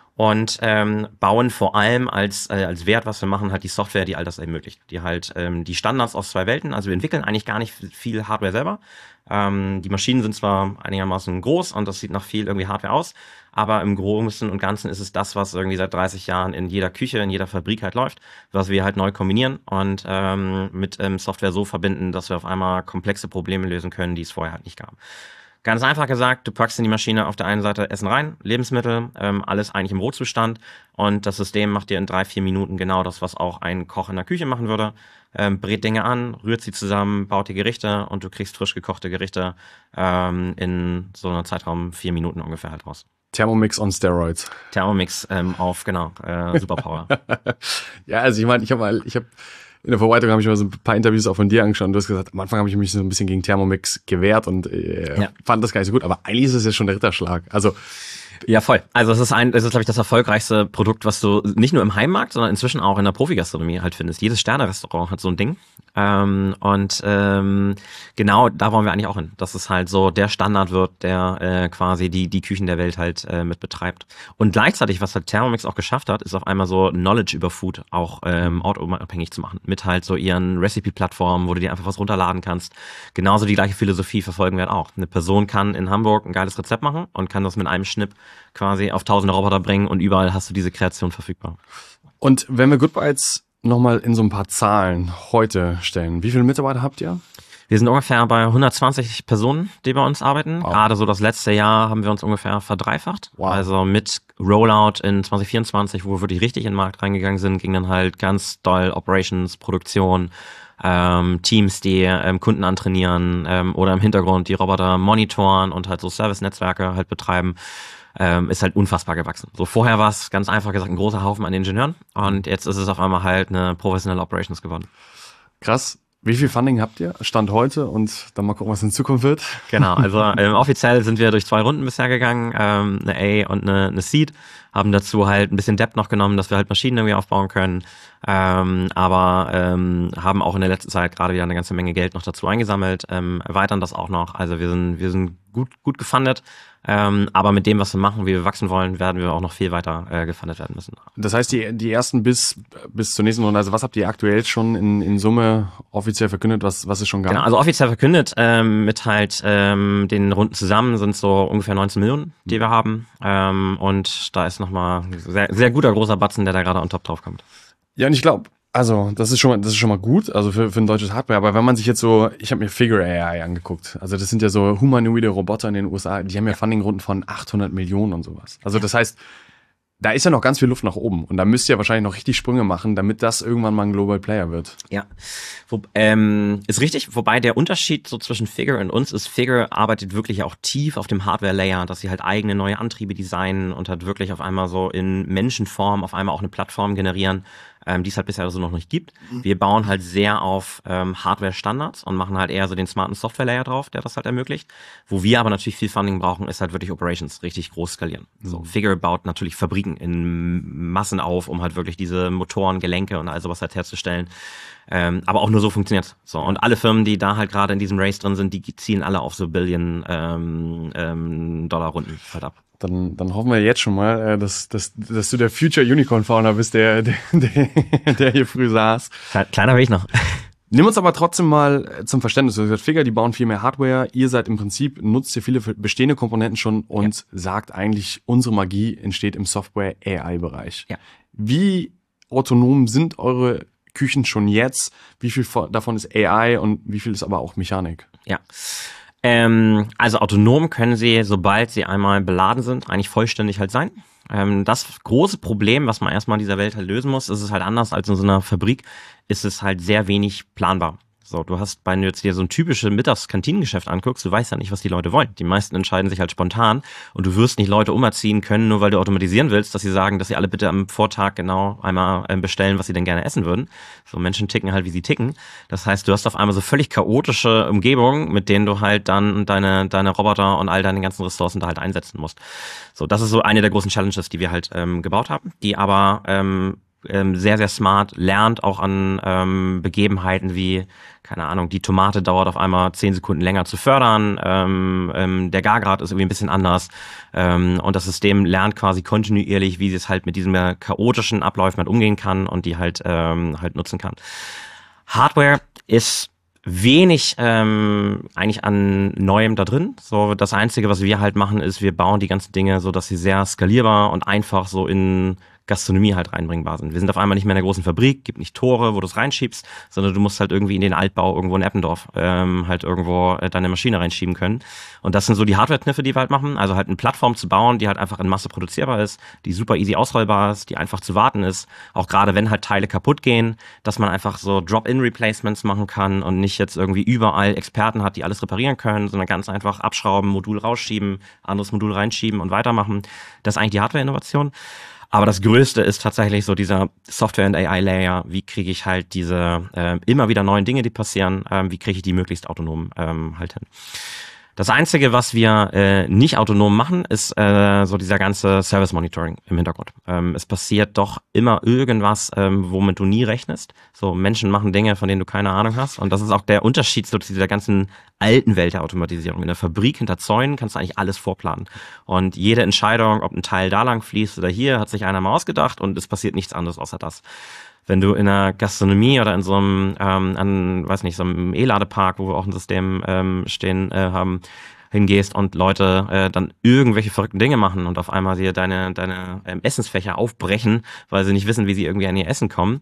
Und ähm, bauen vor allem als äh, als Wert, was wir machen, halt die Software, die all das ermöglicht. Die halt ähm, die Standards aus zwei Welten, also wir entwickeln eigentlich gar nicht viel Hardware selber. Ähm, die Maschinen sind zwar einigermaßen groß und das sieht nach viel irgendwie Hardware aus, aber im Großen und Ganzen ist es das, was irgendwie seit dreißig Jahren in jeder Küche, in jeder Fabrik halt läuft, was wir halt neu kombinieren und ähm, mit ähm, Software so verbinden, dass wir auf einmal komplexe Probleme lösen können, die es vorher halt nicht gab. Ganz einfach gesagt, du packst in die Maschine auf der einen Seite Essen rein, Lebensmittel, ähm, alles eigentlich im Rohzustand und das System macht dir in drei, vier Minuten genau das, was auch ein Koch in der Küche machen würde. Ähm, brät Dinge an, rührt sie zusammen, baut dir Gerichte und du kriegst frisch gekochte Gerichte ähm, in so einer Zeitraum vier Minuten ungefähr halt raus. Thermomix on Steroids. Thermomix ähm, auf, genau, äh, Superpower. Ja, also ich meine, ich habe mal, ich habe in der Vorbereitung habe ich mal so ein paar Interviews auch von dir angeschaut und du hast gesagt, am Anfang habe ich mich so ein bisschen gegen Thermomix gewehrt und äh, ja. fand das gar nicht so gut, aber eigentlich ist es ja schon der Ritterschlag. Also ja, voll. Also es ist ein, es ist, glaube ich, das erfolgreichste Produkt, was du nicht nur im Heimmarkt, sondern inzwischen auch in der Profi-Gastronomie halt findest. Jedes Sterne-Restaurant hat so ein Ding. Ähm, und ähm, genau da wollen wir eigentlich auch hin, dass es halt so der Standard wird, der äh, quasi die die Küchen der Welt halt äh, mit betreibt. Und gleichzeitig, was halt Thermomix auch geschafft hat, ist auf einmal so Knowledge über Food auch ähm, ortunabhängig zu machen. Mit halt so ihren Recipe-Plattformen, wo du dir einfach was runterladen kannst. Genauso die gleiche Philosophie verfolgen wir halt auch. Eine Person kann in Hamburg ein geiles Rezept machen und kann das mit einem Schnipp quasi auf tausende Roboter bringen und überall hast du diese Kreation verfügbar. Und wenn wir Goodbytes nochmal in so ein paar Zahlen heute stellen, wie viele Mitarbeiter habt ihr? Wir sind ungefähr bei hundertzwanzig Personen, die bei uns arbeiten. Wow. Gerade so das letzte Jahr haben wir uns ungefähr verdreifacht. Wow. Also mit Rollout in zwanzig vierundzwanzig, wo wir wirklich richtig in den Markt reingegangen sind, ging dann halt ganz doll Operations, Produktion, ähm, Teams, die ähm, Kunden antrainieren ähm, oder im Hintergrund die Roboter monitoren und halt so Service-Netzwerke halt betreiben. Ähm, ist halt unfassbar gewachsen. So vorher war es ganz einfach gesagt ein großer Haufen an Ingenieuren und jetzt ist es auf einmal halt eine professionelle Operations geworden. Krass. Wie viel Funding habt ihr? Stand heute und dann mal gucken, was in Zukunft wird. Genau, also ähm, offiziell sind wir durch zwei Runden bisher gegangen, ähm, eine A und eine, eine Seed, haben dazu halt ein bisschen Debt noch genommen, dass wir halt Maschinen irgendwie aufbauen können, ähm, aber ähm, haben auch in der letzten Zeit gerade wieder eine ganze Menge Geld noch dazu eingesammelt, ähm, erweitern das auch noch, also wir sind wir sind gut gut gefundet, ähm, aber mit dem, was wir machen, wie wir wachsen wollen, werden wir auch noch viel weiter äh, gefundet werden müssen. Das heißt, die, die ersten bis, bis zur nächsten Runde, also was habt ihr aktuell schon in, in Summe offiziell verkündet, was, was es schon gab? Genau, also offiziell verkündet, ähm, mit halt ähm, den Runden zusammen sind so ungefähr neunzehn Millionen, die wir haben, ähm, und da ist nochmal ein sehr, sehr guter großer Batzen, der da gerade on top drauf kommt. Ja, und ich glaube, also das ist schon mal, das ist schon mal gut, also für, für ein deutsches Hardware. Aber wenn man sich jetzt so, ich habe mir Figure A I angeguckt. Also das sind ja so humanoide Roboter in den U S A. Die haben ja Funding-Runden von achthundert Millionen und sowas. Also das heißt, da ist ja noch ganz viel Luft nach oben. Und da müsst ihr wahrscheinlich noch richtig Sprünge machen, damit das irgendwann mal ein Global Player wird. Ja, Wo, ähm, ist richtig. Wobei der Unterschied so zwischen Figure und uns ist, Figure arbeitet wirklich auch tief auf dem Hardware-Layer, dass sie halt eigene neue Antriebe designen und halt wirklich auf einmal so in Menschenform auf einmal auch eine Plattform generieren, ähm, die es halt bisher so noch nicht gibt. Wir bauen halt sehr auf ähm, Hardware-Standards und machen halt eher so den smarten Software-Layer drauf, der das halt ermöglicht. Wo wir aber natürlich viel Funding brauchen, ist halt wirklich Operations, richtig groß skalieren. Mhm. So, Figure baut natürlich Fabriken in Massen auf, um halt wirklich diese Motoren, Gelenke und all sowas halt herzustellen. Ähm, aber auch nur so funktioniert. So, und alle Firmen, die da halt gerade in diesem Race drin sind, die ziehen alle auf so Billion ähm, ähm, Dollar Runden halt ab. Dann, dann hoffen wir jetzt schon mal, dass, dass, dass du der Future Unicorn Founder bist, der, der, der, der hier früh saß. Kleiner Weg noch. Nimm uns aber trotzdem mal zum Verständnis. Du hast gesagt, Figure, die bauen viel mehr Hardware. Ihr seid im Prinzip, nutzt ihr viele bestehende Komponenten schon und ja. sagt eigentlich, unsere Magie entsteht im Software-A I-Bereich. Ja. Wie autonom sind eure Küchen schon jetzt? Wie viel davon ist A I und wie viel ist aber auch Mechanik? Ja. Ähm, also autonom können sie, sobald sie einmal beladen sind, eigentlich vollständig halt sein. Ähm, das große Problem, was man erstmal in dieser Welt halt lösen muss, ist es halt anders als in so einer Fabrik, ist es halt sehr wenig planbar. So, du hast, wenn du jetzt dir so ein typisches Mittagskantinengeschäft anguckst, du weißt ja nicht, was die Leute wollen. Die meisten entscheiden sich halt spontan und du wirst nicht Leute umerziehen können, nur weil du automatisieren willst, dass sie sagen, dass sie alle bitte am Vortag genau einmal bestellen, was sie denn gerne essen würden. So, Menschen ticken halt, wie sie ticken. Das heißt, du hast auf einmal so völlig chaotische Umgebungen, mit denen du halt dann deine deine Roboter und all deine ganzen Ressourcen da halt einsetzen musst. So, das ist so eine der großen Challenges, die wir halt ähm, gebaut haben, die aber ähm, sehr, sehr smart lernt, auch an ähm, Begebenheiten wie, keine Ahnung, die Tomate dauert auf einmal zehn Sekunden länger zu fördern, ähm, ähm, der Gargrad ist irgendwie ein bisschen anders ähm, und das System lernt quasi kontinuierlich, wie es halt mit diesen chaotischen Abläufen halt umgehen kann und die halt ähm, halt nutzen kann. Hardware ist wenig ähm, eigentlich an Neuem da drin. So, das Einzige, was wir halt machen, ist, wir bauen die ganzen Dinge so, dass sie sehr skalierbar und einfach so in Gastronomie halt reinbringbar sind. Wir sind auf einmal nicht mehr in einer großen Fabrik, gibt nicht Tore, wo du es reinschiebst, sondern du musst halt irgendwie in den Altbau irgendwo in Eppendorf ähm, halt irgendwo äh, deine Maschine reinschieben können. Und das sind so die Hardware-Kniffe, die wir halt machen. Also halt eine Plattform zu bauen, die halt einfach in Masse produzierbar ist, die super easy ausrollbar ist, die einfach zu warten ist. Auch gerade wenn halt Teile kaputt gehen, dass man einfach so Drop-in-Replacements machen kann und nicht jetzt irgendwie überall Experten hat, die alles reparieren können, sondern ganz einfach abschrauben, Modul rausschieben, anderes Modul reinschieben und weitermachen. Das ist eigentlich die Hardware-Innovation. Aber das Größte ist tatsächlich so dieser Software- und A I-Layer. Wie kriege ich halt diese äh, immer wieder neuen Dinge, die passieren, ähm, wie kriege ich die möglichst autonom ähm, halt hin? Das Einzige, was wir äh, nicht autonom machen, ist äh, so dieser ganze Service Monitoring im Hintergrund. Ähm, es passiert doch immer irgendwas, ähm, womit du nie rechnest. So, Menschen machen Dinge, von denen du keine Ahnung hast. Und das ist auch der Unterschied so zu dieser ganzen alten Welt der Automatisierung. In der Fabrik hinter Zäunen kannst du eigentlich alles vorplanen. Und jede Entscheidung, ob ein Teil da lang fließt oder hier, hat sich einer mal ausgedacht und es passiert nichts anderes außer das. Wenn du in einer Gastronomie oder in so einem, ähm, an, weiß nicht, so einem E-Ladepark, wo wir auch ein System ähm, stehen äh, haben, hingehst und Leute äh, dann irgendwelche verrückten Dinge machen und auf einmal dir deine deine ähm, Essensfächer aufbrechen, weil sie nicht wissen, wie sie irgendwie an ihr Essen kommen,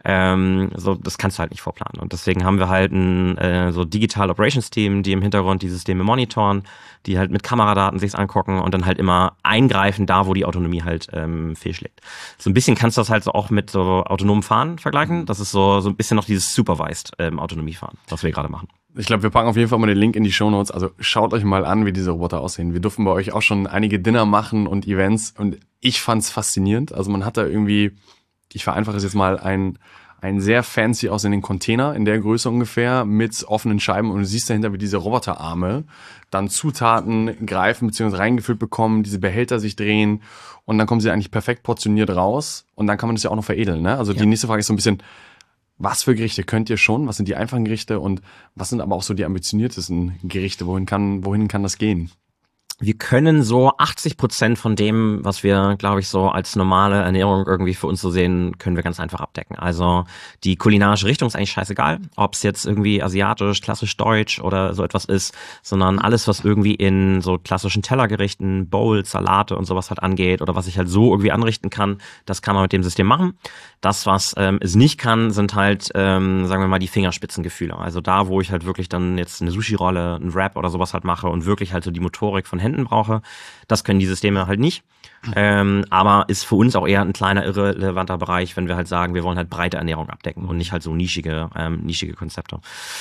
Ähm, so, das kannst du halt nicht vorplanen. Und deswegen haben wir halt ein äh, so Digital Operations Team, die im Hintergrund die Systeme monitoren, die halt mit Kameradaten sich's angucken und dann halt immer eingreifen, da wo die Autonomie halt ähm, fehlschlägt. So ein bisschen kannst du das halt so auch mit so autonomem Fahren vergleichen. Das ist so so ein bisschen noch dieses Supervised ähm, Autonomiefahren, was wir gerade machen. Ich glaube, wir packen auf jeden Fall mal den Link in die Shownotes. Also schaut euch mal an, wie diese Roboter aussehen. Wir durften bei euch auch schon einige Dinner machen und Events und ich fand's faszinierend. Also man hat da irgendwie, ich vereinfache es jetzt mal, ein ein sehr fancy aussehenden Container in der Größe ungefähr mit offenen Scheiben und du siehst dahinter, wie diese Roboterarme dann Zutaten greifen bzw. reingefüllt bekommen, diese Behälter sich drehen und dann kommen sie eigentlich perfekt portioniert raus und dann kann man das ja auch noch veredeln. Ne? Also ja. Die nächste Frage ist so ein bisschen, was für Gerichte könnt ihr schon? Was sind die einfachen Gerichte und was sind aber auch so die ambitioniertesten Gerichte? Wohin kann, wohin kann das gehen? Wir können so achtzig Prozent von dem, was wir, glaube ich, so als normale Ernährung irgendwie für uns so sehen, können wir ganz einfach abdecken. Also die kulinarische Richtung ist eigentlich scheißegal, ob es jetzt irgendwie asiatisch, klassisch deutsch oder so etwas ist, sondern alles, was irgendwie in so klassischen Tellergerichten, Bowls, Salate und sowas halt angeht oder was ich halt so irgendwie anrichten kann, das kann man mit dem System machen. Das, was ähm, es nicht kann, sind halt, ähm, sagen wir mal, die Fingerspitzengefühle. Also da, wo ich halt wirklich dann jetzt eine Sushi-Rolle, einen Wrap oder sowas halt mache und wirklich halt so die Motorik von Händen brauche. Das können die Systeme halt nicht. Ähm, aber ist für uns auch eher ein kleiner, irrelevanter Bereich, wenn wir halt sagen, wir wollen halt breite Ernährung abdecken und nicht halt so nischige, ähm, nischige Konzepte.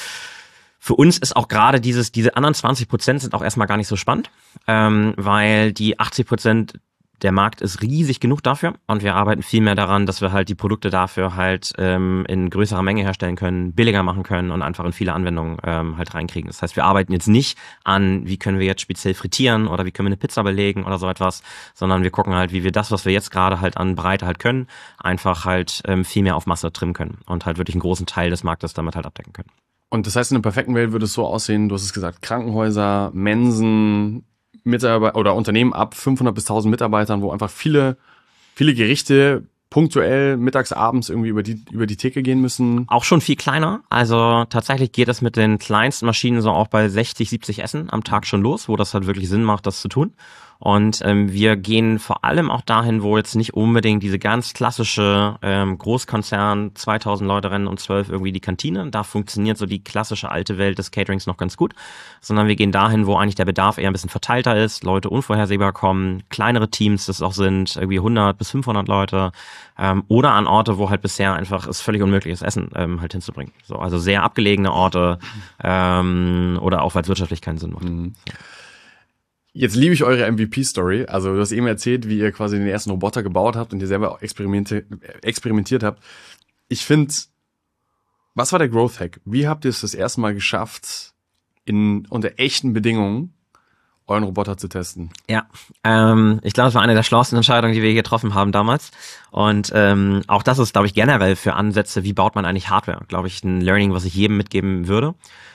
Für uns ist auch gerade dieses, diese anderen zwanzig Prozent sind auch erstmal gar nicht so spannend, ähm, weil die achtzig Prozent der Markt ist riesig genug dafür und wir arbeiten viel mehr daran, dass wir halt die Produkte dafür halt ähm, in größerer Menge herstellen können, billiger machen können und einfach in viele Anwendungen ähm, halt reinkriegen. Das heißt, wir arbeiten jetzt nicht an, wie können wir jetzt speziell frittieren oder wie können wir eine Pizza belegen oder so etwas, sondern wir gucken halt, wie wir das, was wir jetzt gerade halt an Breite halt können, einfach halt ähm, viel mehr auf Masse trimmen können und halt wirklich einen großen Teil des Marktes damit halt abdecken können. Und das heißt, in einer perfekten Welt würde es so aussehen, du hast es gesagt, Krankenhäuser, Mensen, Mitarbeiter oder Unternehmen ab fünfhundert bis tausend Mitarbeitern, wo einfach viele, viele Gerichte punktuell mittags, abends irgendwie über die, über die Theke gehen müssen. Auch schon viel kleiner. Also tatsächlich geht es mit den kleinsten Maschinen so auch bei sechzig, siebzig Essen am Tag schon los, wo das halt wirklich Sinn macht, das zu tun. Und ähm, wir gehen vor allem auch dahin, wo jetzt nicht unbedingt diese ganz klassische ähm, Großkonzern, zweitausend Leute rennen und zwölf irgendwie die Kantine. Da funktioniert so die klassische alte Welt des Caterings noch ganz gut. Sondern wir gehen dahin, wo eigentlich der Bedarf eher ein bisschen verteilter ist, Leute unvorhersehbar kommen, kleinere Teams das auch sind, irgendwie hundert bis fünfhundert Leute. Ähm, oder an Orte, wo halt bisher einfach es völlig unmöglich ist, Essen ähm, halt hinzubringen. So, also sehr abgelegene Orte ähm, oder auch, weil es wirtschaftlich keinen Sinn macht. Mhm. Jetzt liebe ich eure M V P-Story. Also du hast eben erzählt, wie ihr quasi den ersten Roboter gebaut habt und ihr selber auch experimenti- experimentiert habt. Ich finde, was war der Growth Hack? Wie habt ihr es das erste Mal geschafft, in unter echten Bedingungen euren Roboter zu testen? Ja, ähm, ich glaube, es war eine der schlauesten Entscheidungen, die wir getroffen haben damals. Und ähm, auch das ist, glaube ich, generell für Ansätze, wie baut man eigentlich Hardware, glaube ich, ein Learning, was ich jedem mitgeben würde.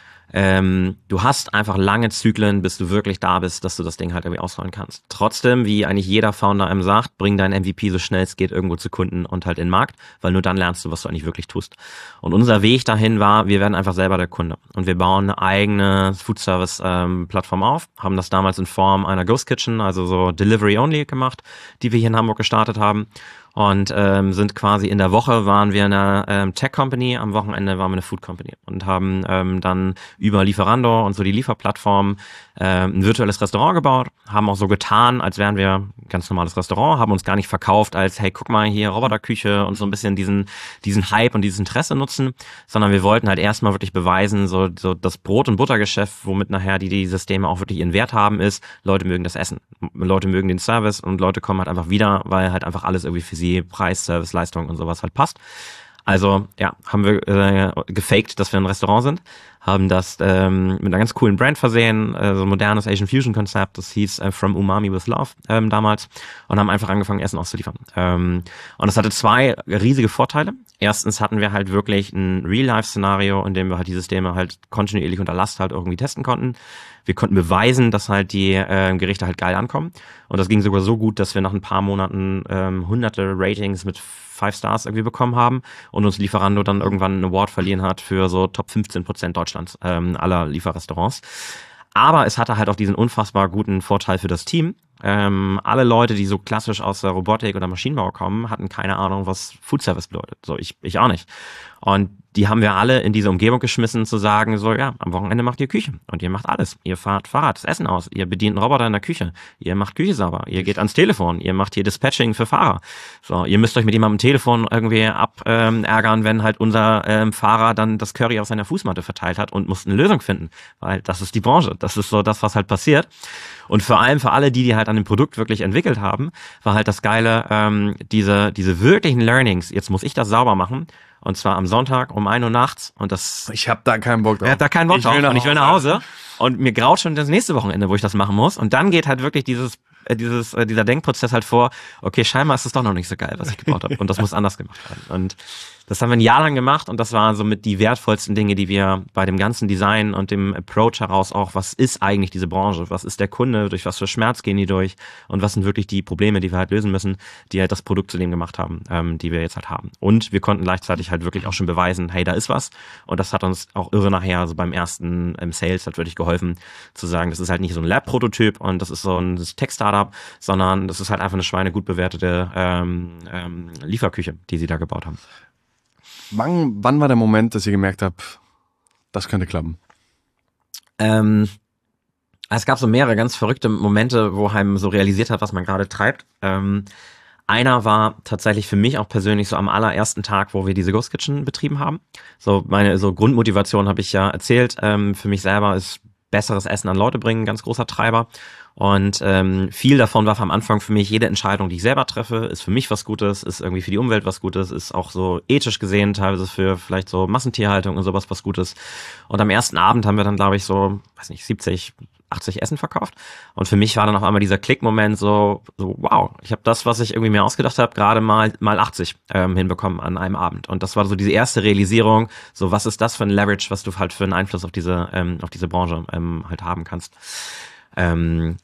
Ähm, du hast einfach lange Zyklen, bis du wirklich da bist, dass du das Ding halt irgendwie ausrollen kannst. Trotzdem, wie eigentlich jeder Founder einem sagt, bring dein M V P so schnell es geht irgendwo zu Kunden und halt in den Markt, weil nur dann lernst du, was du eigentlich wirklich tust. Und unser Weg dahin war, wir werden einfach selber der Kunde. Und wir bauen eine eigene Food-Service-Plattform ähm, auf, haben das damals in Form einer Ghost Kitchen, also so Delivery-Only gemacht, die wir hier in Hamburg gestartet haben. Und ähm, sind quasi in der Woche waren wir eine ähm, Tech-Company, am Wochenende waren wir eine Food-Company und haben ähm, dann über Lieferando und so die Lieferplattform ähm, ein virtuelles Restaurant gebaut, haben auch so getan, als wären wir ein ganz normales Restaurant, haben uns gar nicht verkauft als, hey, guck mal hier, Roboterküche und so ein bisschen diesen diesen Hype und dieses Interesse nutzen, sondern wir wollten halt erstmal wirklich beweisen, so, so das Brot- und Buttergeschäft, womit nachher die, die Systeme auch wirklich ihren Wert haben, ist, Leute mögen das Essen, Leute mögen den Service und Leute kommen halt einfach wieder, weil halt einfach alles irgendwie für sie Preis, Service, Leistung und sowas halt passt. Also ja, haben wir äh, gefaked, dass wir ein Restaurant sind, haben das ähm, mit einer ganz coolen Brand versehen, äh, so ein modernes Asian Fusion Konzept, das hieß äh, From Umami with Love ähm, damals und haben einfach angefangen, Essen auszuliefern. Ähm, und es hatte zwei riesige Vorteile. Erstens hatten wir halt wirklich ein Real-Life-Szenario, in dem wir halt die Systeme halt kontinuierlich unter Last halt irgendwie testen konnten. Wir konnten beweisen, dass halt die äh, Gerichte halt geil ankommen. Und das ging sogar so gut, dass wir nach ein paar Monaten ähm, hunderte Ratings mit Five Stars irgendwie bekommen haben und uns Lieferando dann irgendwann einen Award verliehen hat für so Top fünfzehn Prozent Deutschlands ähm, aller Lieferrestaurants. Aber es hatte halt auch diesen unfassbar guten Vorteil für das Team, Ähm, alle Leute, die so klassisch aus der Robotik oder Maschinenbau kommen, hatten keine Ahnung, was Food Service bedeutet. So, ich, ich auch nicht. Und die haben wir alle in diese Umgebung geschmissen, zu sagen, so, ja, am Wochenende macht ihr Küche und ihr macht alles. Ihr fahrt Fahrrad, das Essen aus, ihr bedient einen Roboter in der Küche, ihr macht Küche sauber, ihr geht ans Telefon, ihr macht hier Dispatching für Fahrer. So, ihr müsst euch mit jemandem am Telefon irgendwie abärgern, ähm, wenn halt unser ähm, Fahrer dann das Curry auf seiner Fußmatte verteilt hat und muss eine Lösung finden, weil das ist die Branche, das ist so das, was halt passiert. Und vor allem für alle, die, die halt an dem Produkt wirklich entwickelt haben, war halt das Geile, ähm, diese, diese wirklichen Learnings, jetzt muss ich das sauber machen, und zwar am Sonntag um ein Uhr nachts. Und das. Ich hab da keinen Bock drauf. Ich hab da keinen Bock drauf. Und ich will nach Hause. Und mir graut schon das nächste Wochenende, wo ich das machen muss. Und dann geht halt wirklich dieses, äh, dieses, äh, dieser Denkprozess halt vor, okay, scheinbar ist es doch noch nicht so geil, was ich gebaut habe. Und das muss anders gemacht werden. Und das haben wir ein Jahr lang gemacht und das waren somit die wertvollsten Dinge, die wir bei dem ganzen Design und dem Approach heraus auch, was ist eigentlich diese Branche, was ist der Kunde, durch was für Schmerz gehen die durch und was sind wirklich die Probleme, die wir halt lösen müssen, die halt das Produkt zu dem gemacht haben, ähm, die wir jetzt halt haben. Und wir konnten gleichzeitig halt wirklich auch schon beweisen, hey, da ist was und das hat uns auch irre nachher, also beim ersten ähm, Sales hat wirklich geholfen, zu sagen, das ist halt nicht so ein Lab-Prototyp und das ist so ein Tech-Startup, sondern das ist halt einfach eine schweinegut bewertete ähm, ähm, Lieferküche, die sie da gebaut haben. Wann, wann war der Moment, dass ihr gemerkt habt, das könnte klappen? Ähm, es gab so mehrere ganz verrückte Momente, wo Heim so realisiert hat, was man gerade treibt. Ähm, einer war tatsächlich für mich auch persönlich so am allerersten Tag, wo wir diese Ghost Kitchen betrieben haben. So meine so Grundmotivation habe ich ja erzählt. Ähm, für mich selber ist besseres Essen an Leute bringen, ganz großer Treiber. Und ähm, viel davon war am Anfang für mich, jede Entscheidung, die ich selber treffe, ist für mich was Gutes, ist irgendwie für die Umwelt was Gutes, ist auch so ethisch gesehen, teilweise für vielleicht so Massentierhaltung und sowas was Gutes. Und am ersten Abend haben wir dann, glaube ich, so, weiß nicht, siebzig, achtzig Essen verkauft. Und für mich war dann auf einmal dieser Klickmoment so, so wow, ich habe das, was ich irgendwie mir ausgedacht habe, gerade mal mal achtzig ähm, hinbekommen an einem Abend. Und das war so diese erste Realisierung, so was ist das für ein Leverage, was du halt für einen Einfluss auf diese ähm, auf diese Branche ähm, halt haben kannst. Ähm,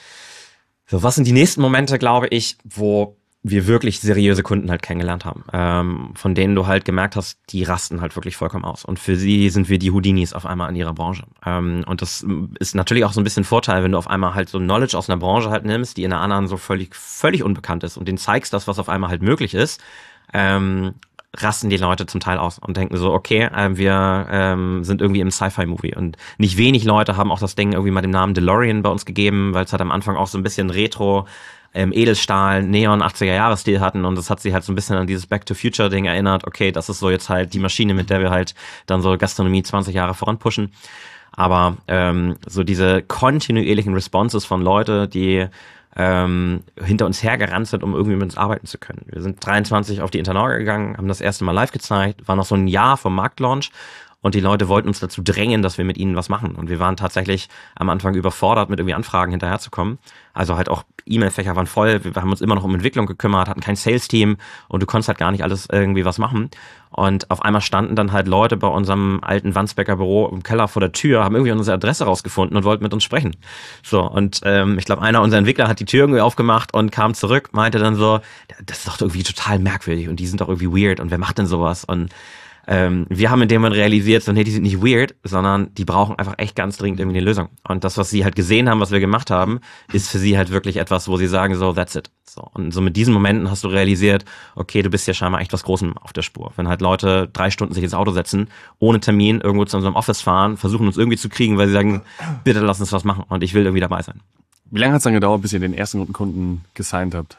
so, was sind die nächsten Momente, glaube ich, wo wir wirklich seriöse Kunden halt kennengelernt haben, ähm, von denen du halt gemerkt hast, die rasten halt wirklich vollkommen aus. Und für sie sind wir die Houdinis auf einmal in ihrer Branche. Ähm, und das ist natürlich auch so ein bisschen Vorteil, wenn du auf einmal halt so Knowledge aus einer Branche halt nimmst, die in einer anderen so völlig, völlig unbekannt ist und denen zeigst das, was auf einmal halt möglich ist, ähm, rasten die Leute zum Teil aus und denken so, okay, äh, wir ähm, sind irgendwie im Sci-Fi-Movie. Und nicht wenig Leute haben auch das Ding irgendwie mal den Namen DeLorean bei uns gegeben, weil es halt am Anfang auch so ein bisschen Retro, ähm, Edelstahl, Neon, achtziger-Jahre-Stil hatten und das hat sich halt so ein bisschen an dieses Back-to-Future-Ding erinnert. Okay, das ist so jetzt halt die Maschine, mit der wir halt dann so Gastronomie zwanzig Jahre voranpushen. Aber ähm, so diese kontinuierlichen Responses von Leute, die ähm, hinter uns hergerannt sind, um irgendwie mit uns arbeiten zu können. Wir sind dreiundzwanzig auf die Internorga gegangen, haben das erste Mal live gezeigt, war noch so ein Jahr vom Marktlaunch und die Leute wollten uns dazu drängen, dass wir mit ihnen was machen. Und wir waren tatsächlich am Anfang überfordert, mit irgendwie Anfragen hinterherzukommen. Also halt auch E-Mail-Fächer waren voll, wir haben uns immer noch um Entwicklung gekümmert, hatten kein Sales-Team und du konntest halt gar nicht alles irgendwie was machen. Und auf einmal standen dann halt Leute bei unserem alten Wandsbecker Büro im Keller vor der Tür, haben irgendwie unsere Adresse rausgefunden und wollten mit uns sprechen. So, und ähm, ich glaube, einer unserer Entwickler hat die Tür irgendwie aufgemacht und kam zurück, meinte dann so, das ist doch irgendwie total merkwürdig und die sind doch irgendwie weird und wer macht denn sowas? Und Ähm, wir haben in dem Moment realisiert, so, nee, die sind nicht weird, sondern die brauchen einfach echt ganz dringend irgendwie eine Lösung. Und das, was sie halt gesehen haben, was wir gemacht haben, ist für sie halt wirklich etwas, wo sie sagen, so, that's it. So. Und so mit diesen Momenten hast du realisiert, okay, du bist ja scheinbar echt was Großem auf der Spur. Wenn halt Leute drei Stunden sich ins Auto setzen, ohne Termin irgendwo zu unserem Office fahren, versuchen uns irgendwie zu kriegen, weil sie sagen, bitte lass uns was machen und ich will irgendwie dabei sein. Wie lange hat es dann gedauert, bis ihr den ersten Kunden gesigned habt?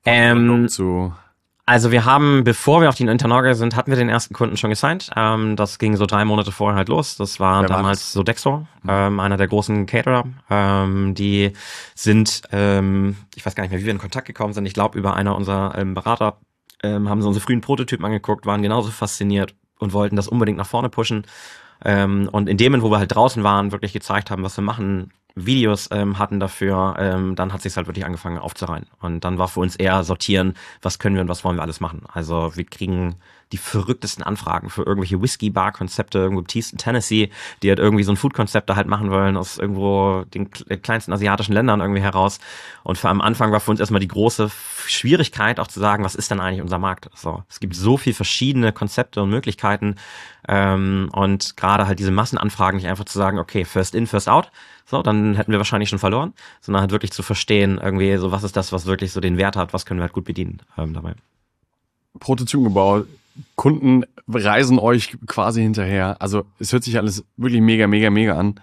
Ähm, zu Also wir haben, bevor wir auf die Internorga sind, hatten wir den ersten Kunden schon gesigned. Ähm, das ging so drei Monate vorher halt los. Das war Wer war damals das? Sodexo, ähm, einer der großen Caterer. Ähm, die sind, ähm, ich weiß gar nicht mehr, wie wir in Kontakt gekommen sind. Ich glaube, über einer unserer ähm, Berater ähm, haben sie unsere frühen Prototypen angeguckt, waren genauso fasziniert und wollten das unbedingt nach vorne pushen. Ähm, und in dem Moment, wo wir halt draußen waren, wirklich gezeigt haben, was wir machen, Videos ähm, hatten dafür, ähm, dann hat sich's halt wirklich angefangen aufzureihen. Und dann war für uns eher sortieren, was können wir und was wollen wir alles machen. Also wir kriegen die verrücktesten Anfragen für irgendwelche Whisky-Bar-Konzepte irgendwo im tiefsten Tennessee, die halt irgendwie so ein Food-Konzept da halt machen wollen aus irgendwo den kleinsten asiatischen Ländern irgendwie heraus. Und für am Anfang war für uns erstmal die große Schwierigkeit auch zu sagen, was ist denn eigentlich unser Markt? So, es gibt so viele verschiedene Konzepte und Möglichkeiten ähm, und gerade halt diese Massenanfragen nicht einfach zu sagen, okay, first in, first out, so, dann hätten wir wahrscheinlich schon verloren, sondern halt wirklich zu verstehen, irgendwie so, was ist das, was wirklich so den Wert hat, was können wir halt gut bedienen ähm, dabei. Prototypen gebaut, Kunden reisen euch quasi hinterher, also es hört sich alles wirklich mega, mega, mega an.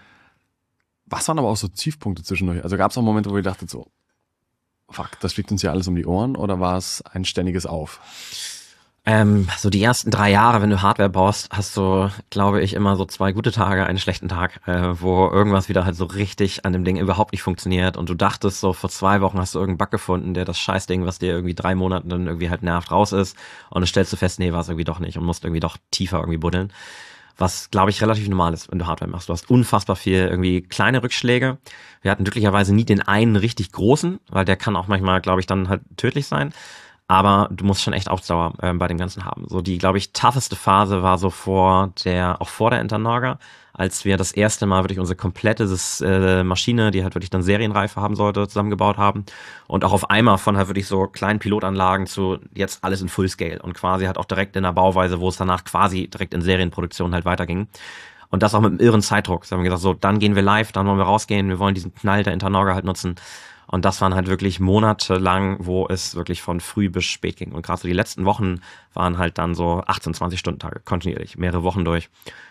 Was waren aber auch so Tiefpunkte zwischendurch? Also gab es auch Momente, wo ihr dachtet so, fuck, das fliegt uns ja alles um die Ohren, oder war es ein ständiges Auf? Ähm, so die ersten drei Jahre, wenn du Hardware baust, hast du, glaube ich, immer so zwei gute Tage, einen schlechten Tag, äh, wo irgendwas wieder halt so richtig an dem Ding überhaupt nicht funktioniert und du dachtest so, vor zwei Wochen hast du irgendeinen Bug gefunden, der das Scheißding, was dir irgendwie drei Monaten dann irgendwie halt nervt, raus ist und dann stellst du fest, nee, war es irgendwie doch nicht und musst irgendwie doch tiefer irgendwie buddeln. Was, glaube ich, relativ normal ist, wenn du Hardware machst. Du hast unfassbar viel irgendwie kleine Rückschläge. Wir hatten glücklicherweise nie den einen richtig großen, weil der kann auch manchmal, glaube ich, dann halt tödlich sein. Aber du musst schon echt Ausdauer äh, bei dem Ganzen haben. So die, glaube ich, tougheste Phase war so vor der, auch vor der Internorga, als wir das erste Mal wirklich unsere komplette äh, Maschine, die halt wirklich dann Serienreife haben sollte, zusammengebaut haben. Und auch auf einmal von halt wirklich so kleinen Pilotanlagen zu jetzt alles in Fullscale und quasi halt auch direkt in der Bauweise, wo es danach quasi direkt in Serienproduktion halt weiterging. Und das auch mit einem irren Zeitdruck. Da haben wir gesagt, so, dann gehen wir live, dann wollen wir rausgehen, wir wollen diesen Knall der Internorga halt nutzen. Und das waren halt wirklich Monate lang, wo es wirklich von früh bis spät ging. Und gerade so die letzten Wochen waren halt dann so achtzehn, zwanzig Stunden Tage, kontinuierlich, mehrere Wochen durch.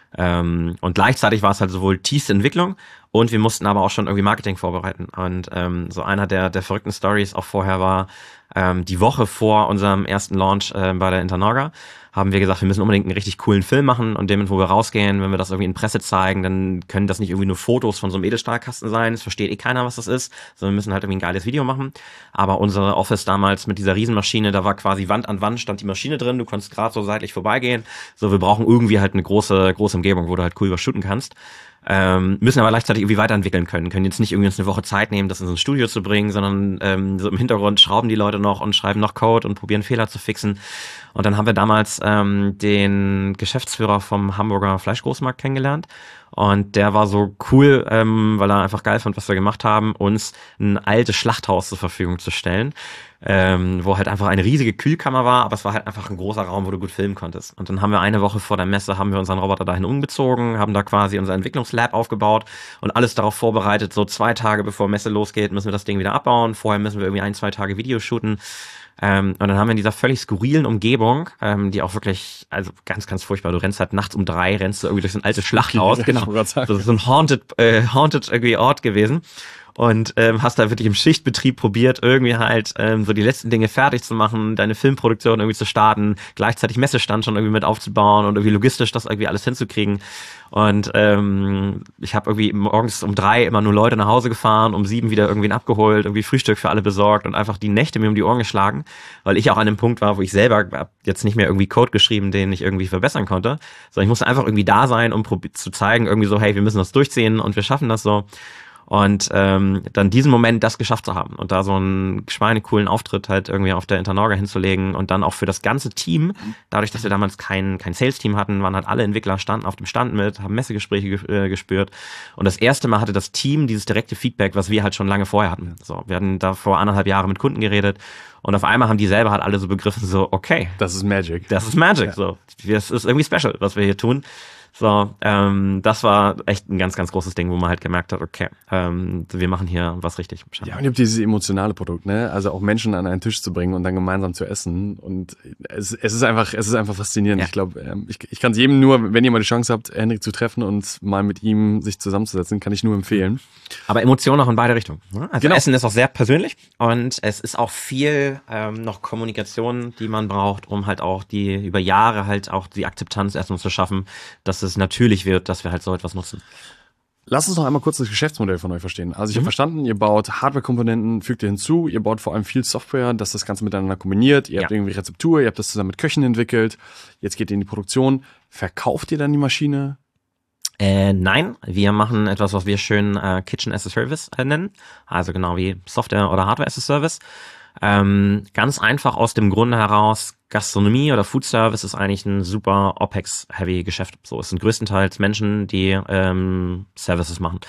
Ähm, und gleichzeitig war es halt sowohl tiefste Entwicklung und wir mussten aber auch schon irgendwie Marketing vorbereiten. Und ähm, so einer der, der verrückten Stories auch vorher war, ähm, die Woche vor unserem ersten Launch äh, bei der Internorga haben wir gesagt, wir müssen unbedingt einen richtig coolen Film machen und dem, wo wir rausgehen, wenn wir das irgendwie in Presse zeigen, dann können das nicht irgendwie nur Fotos von so einem Edelstahlkasten sein, es versteht eh keiner, was das ist, sondern wir müssen halt irgendwie ein geiles Video machen. Aber unsere Office damals mit dieser Riesenmaschine, da war quasi Wand an Wand, stand die Maschine drin, du konntest gerade so seitlich vorbeigehen. So, wir brauchen irgendwie halt eine große, große Umgebung, wo du halt cool was shooten kannst. Ähm, müssen aber gleichzeitig irgendwie weiterentwickeln können, können jetzt nicht irgendwie uns eine Woche Zeit nehmen, das in so ein Studio zu bringen, sondern ähm, so im Hintergrund schrauben die Leute noch und schreiben noch Code und probieren Fehler zu fixen. Und dann haben wir damals ähm, den Geschäftsführer vom Hamburger Fleischgroßmarkt kennengelernt und der war so cool, ähm, weil er einfach geil fand, was wir gemacht haben, uns ein altes Schlachthaus zur Verfügung zu stellen, ähm, wo halt einfach eine riesige Kühlkammer war, aber es war halt einfach ein großer Raum, wo du gut filmen konntest. Und dann haben wir eine Woche vor der Messe, haben wir unseren Roboter dahin umgezogen, haben da quasi unser Entwicklungslab aufgebaut und alles darauf vorbereitet, so zwei Tage bevor Messe losgeht, müssen wir das Ding wieder abbauen, vorher müssen wir irgendwie ein, zwei Tage Video shooten. Ähm, und dann haben wir in dieser völlig skurrilen Umgebung, ähm, die auch wirklich, also ganz, ganz furchtbar, du rennst halt nachts um drei, rennst du irgendwie durch so ein altes Schlachthaus, genau, das ist so ein haunted, äh, haunted irgendwie Ort gewesen. Und ähm, hast da wirklich im Schichtbetrieb probiert, irgendwie halt ähm, so die letzten Dinge fertig zu machen, deine Filmproduktion irgendwie zu starten, gleichzeitig Messestand schon irgendwie mit aufzubauen und irgendwie logistisch das irgendwie alles hinzukriegen. Und ähm, ich habe irgendwie morgens um drei immer nur Leute nach Hause gefahren, um sieben wieder irgendwen abgeholt, irgendwie Frühstück für alle besorgt und einfach die Nächte mir um die Ohren geschlagen, weil ich auch an einem Punkt war, wo ich selber hab jetzt nicht mehr irgendwie Code geschrieben, den ich irgendwie verbessern konnte, sondern ich musste einfach irgendwie da sein, um zu zeigen, irgendwie so, hey, wir müssen das durchziehen und wir schaffen das so. Und ähm, dann diesen Moment das geschafft zu haben und da so einen schweinecoolen Auftritt halt irgendwie auf der Internorga hinzulegen und dann auch für das ganze Team, dadurch, dass wir damals kein kein Sales-Team hatten, waren halt alle Entwickler, standen auf dem Stand mit, haben Messegespräche ge- äh, gespürt und das erste Mal hatte das Team dieses direkte Feedback, was wir halt schon lange vorher hatten. So, wir hatten da vor anderthalb Jahren mit Kunden geredet und auf einmal haben die selber halt alle so begriffen, so okay. Das ist Magic. Das ist Magic, ja. So. Das ist irgendwie special, was wir hier tun. So, ähm, das war echt ein ganz, ganz großes Ding, wo man halt gemerkt hat, okay, ähm, wir machen hier was richtig. Ja, und ihr habt dieses emotionale Produkt, ne? Also auch Menschen an einen Tisch zu bringen und dann gemeinsam zu essen. Und es, es ist einfach, es ist einfach faszinierend. Ja. Ich glaube, ähm, ich, ich kann es jedem nur, wenn ihr mal die Chance habt, Henrik zu treffen und mal mit ihm sich zusammenzusetzen, kann ich nur empfehlen. Aber Emotionen auch in beide Richtungen. Also genau. Essen ist auch sehr persönlich und es ist auch viel ähm, noch Kommunikation, die man braucht, um halt auch die über Jahre halt auch die Akzeptanz erstmal zu schaffen, dass es natürlich wird, dass wir halt so etwas nutzen. Lass uns noch einmal kurz das Geschäftsmodell von euch verstehen. Also ich mhm. habe verstanden, ihr baut Hardware-Komponenten, fügt ihr hinzu, ihr baut vor allem viel Software, dass das Ganze miteinander kombiniert, ihr ja. habt irgendwie Rezeptur, ihr habt das zusammen mit Köchen entwickelt, jetzt geht ihr in die Produktion. Verkauft ihr dann die Maschine? Äh, nein, wir machen etwas, was wir schön äh, Kitchen as a Service äh, nennen, also genau wie Software oder Hardware as a Service. Ähm, ganz einfach aus dem Grunde heraus, Gastronomie oder Food Service ist eigentlich ein super OPEX-heavy Geschäft. So, es sind größtenteils Menschen, die ähm, Services machen.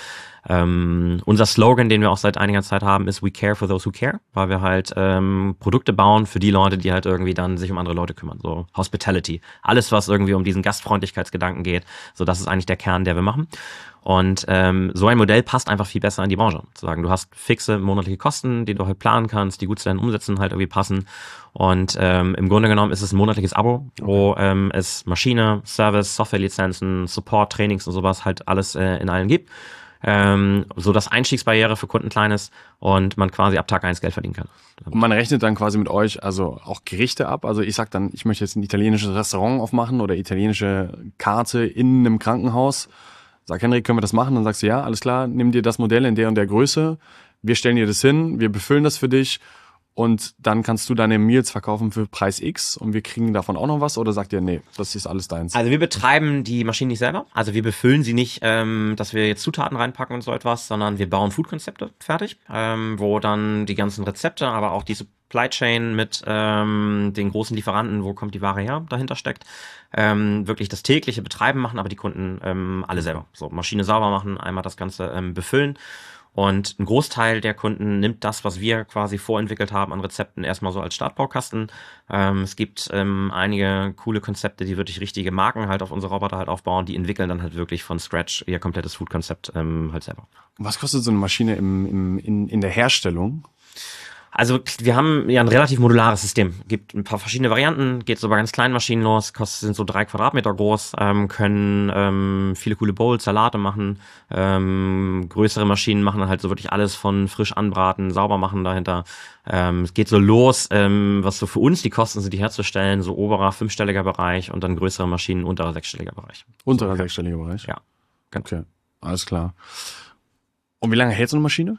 Ähm, unser Slogan, den wir auch seit einiger Zeit haben, ist We care for those who care, weil wir halt ähm, Produkte bauen für die Leute, die halt irgendwie dann sich um andere Leute kümmern, so Hospitality. Alles, was irgendwie um diesen Gastfreundlichkeitsgedanken geht, so das ist eigentlich der Kern, der wir machen. Und ähm, so ein Modell passt einfach viel besser in die Branche. Zu sagen, du hast fixe monatliche Kosten, die du halt planen kannst, die gut zu deinen Umsätzen halt irgendwie passen. Und ähm, im Grunde genommen ist es ein monatliches Abo, okay. wo ähm, es Maschine, Service, Softwarelizenzen, Support, Trainings und sowas halt alles äh, in allen gibt. Ähm, so dass Einstiegsbarriere für Kunden klein ist und man quasi ab Tag eins Geld verdienen kann. Und man rechnet dann quasi mit euch also auch Gerichte ab. Also ich sag dann, ich möchte jetzt ein italienisches Restaurant aufmachen oder italienische Karte in einem Krankenhaus. Sag Henrik, können wir das machen? Dann sagst du, ja, alles klar, nimm dir das Modell in der und der Größe. Wir stellen dir das hin, wir befüllen das für dich und dann kannst du deine Meals verkaufen für Preis X und wir kriegen davon auch noch was, oder sagt ihr, nee, das ist alles deins? Also wir betreiben die Maschinen nicht selber, also wir befüllen sie nicht, ähm, dass wir jetzt Zutaten reinpacken und so etwas, sondern wir bauen Food-Konzepte fertig, ähm, wo dann die ganzen Rezepte, aber auch die Supply Chain mit ähm, den großen Lieferanten, wo kommt die Ware her, dahinter steckt, ähm, wirklich das tägliche Betreiben machen, aber die Kunden ähm, alle selber. So Maschine sauber machen, einmal das Ganze ähm, befüllen. Und ein Großteil der Kunden nimmt das, was wir quasi vorentwickelt haben an Rezepten, erstmal so als Startbaukasten. Ähm, es gibt ähm, einige coole Konzepte, die wirklich richtige Marken halt auf unsere Roboter halt aufbauen. Die entwickeln dann halt wirklich von Scratch ihr komplettes Food-Konzept ähm, halt selber. Was kostet so eine Maschine im, im, in, in der Herstellung? Also wir haben ja ein relativ modulares System. Gibt ein paar verschiedene Varianten, geht so bei ganz kleinen Maschinen los, kostet, sind so drei Quadratmeter groß, ähm, können ähm, viele coole Bowls, Salate machen. Ähm, größere Maschinen machen dann halt so wirklich alles von frisch anbraten, sauber machen dahinter. Ähm, es geht so los, ähm, was so für uns die Kosten sind, die herzustellen, so oberer fünfstelliger Bereich und dann größere Maschinen unterer sechsstelliger Bereich. Unterer so, sechsstelliger Bereich? Ja. Genau. Okay, alles klar. Und wie lange hält so eine Maschine?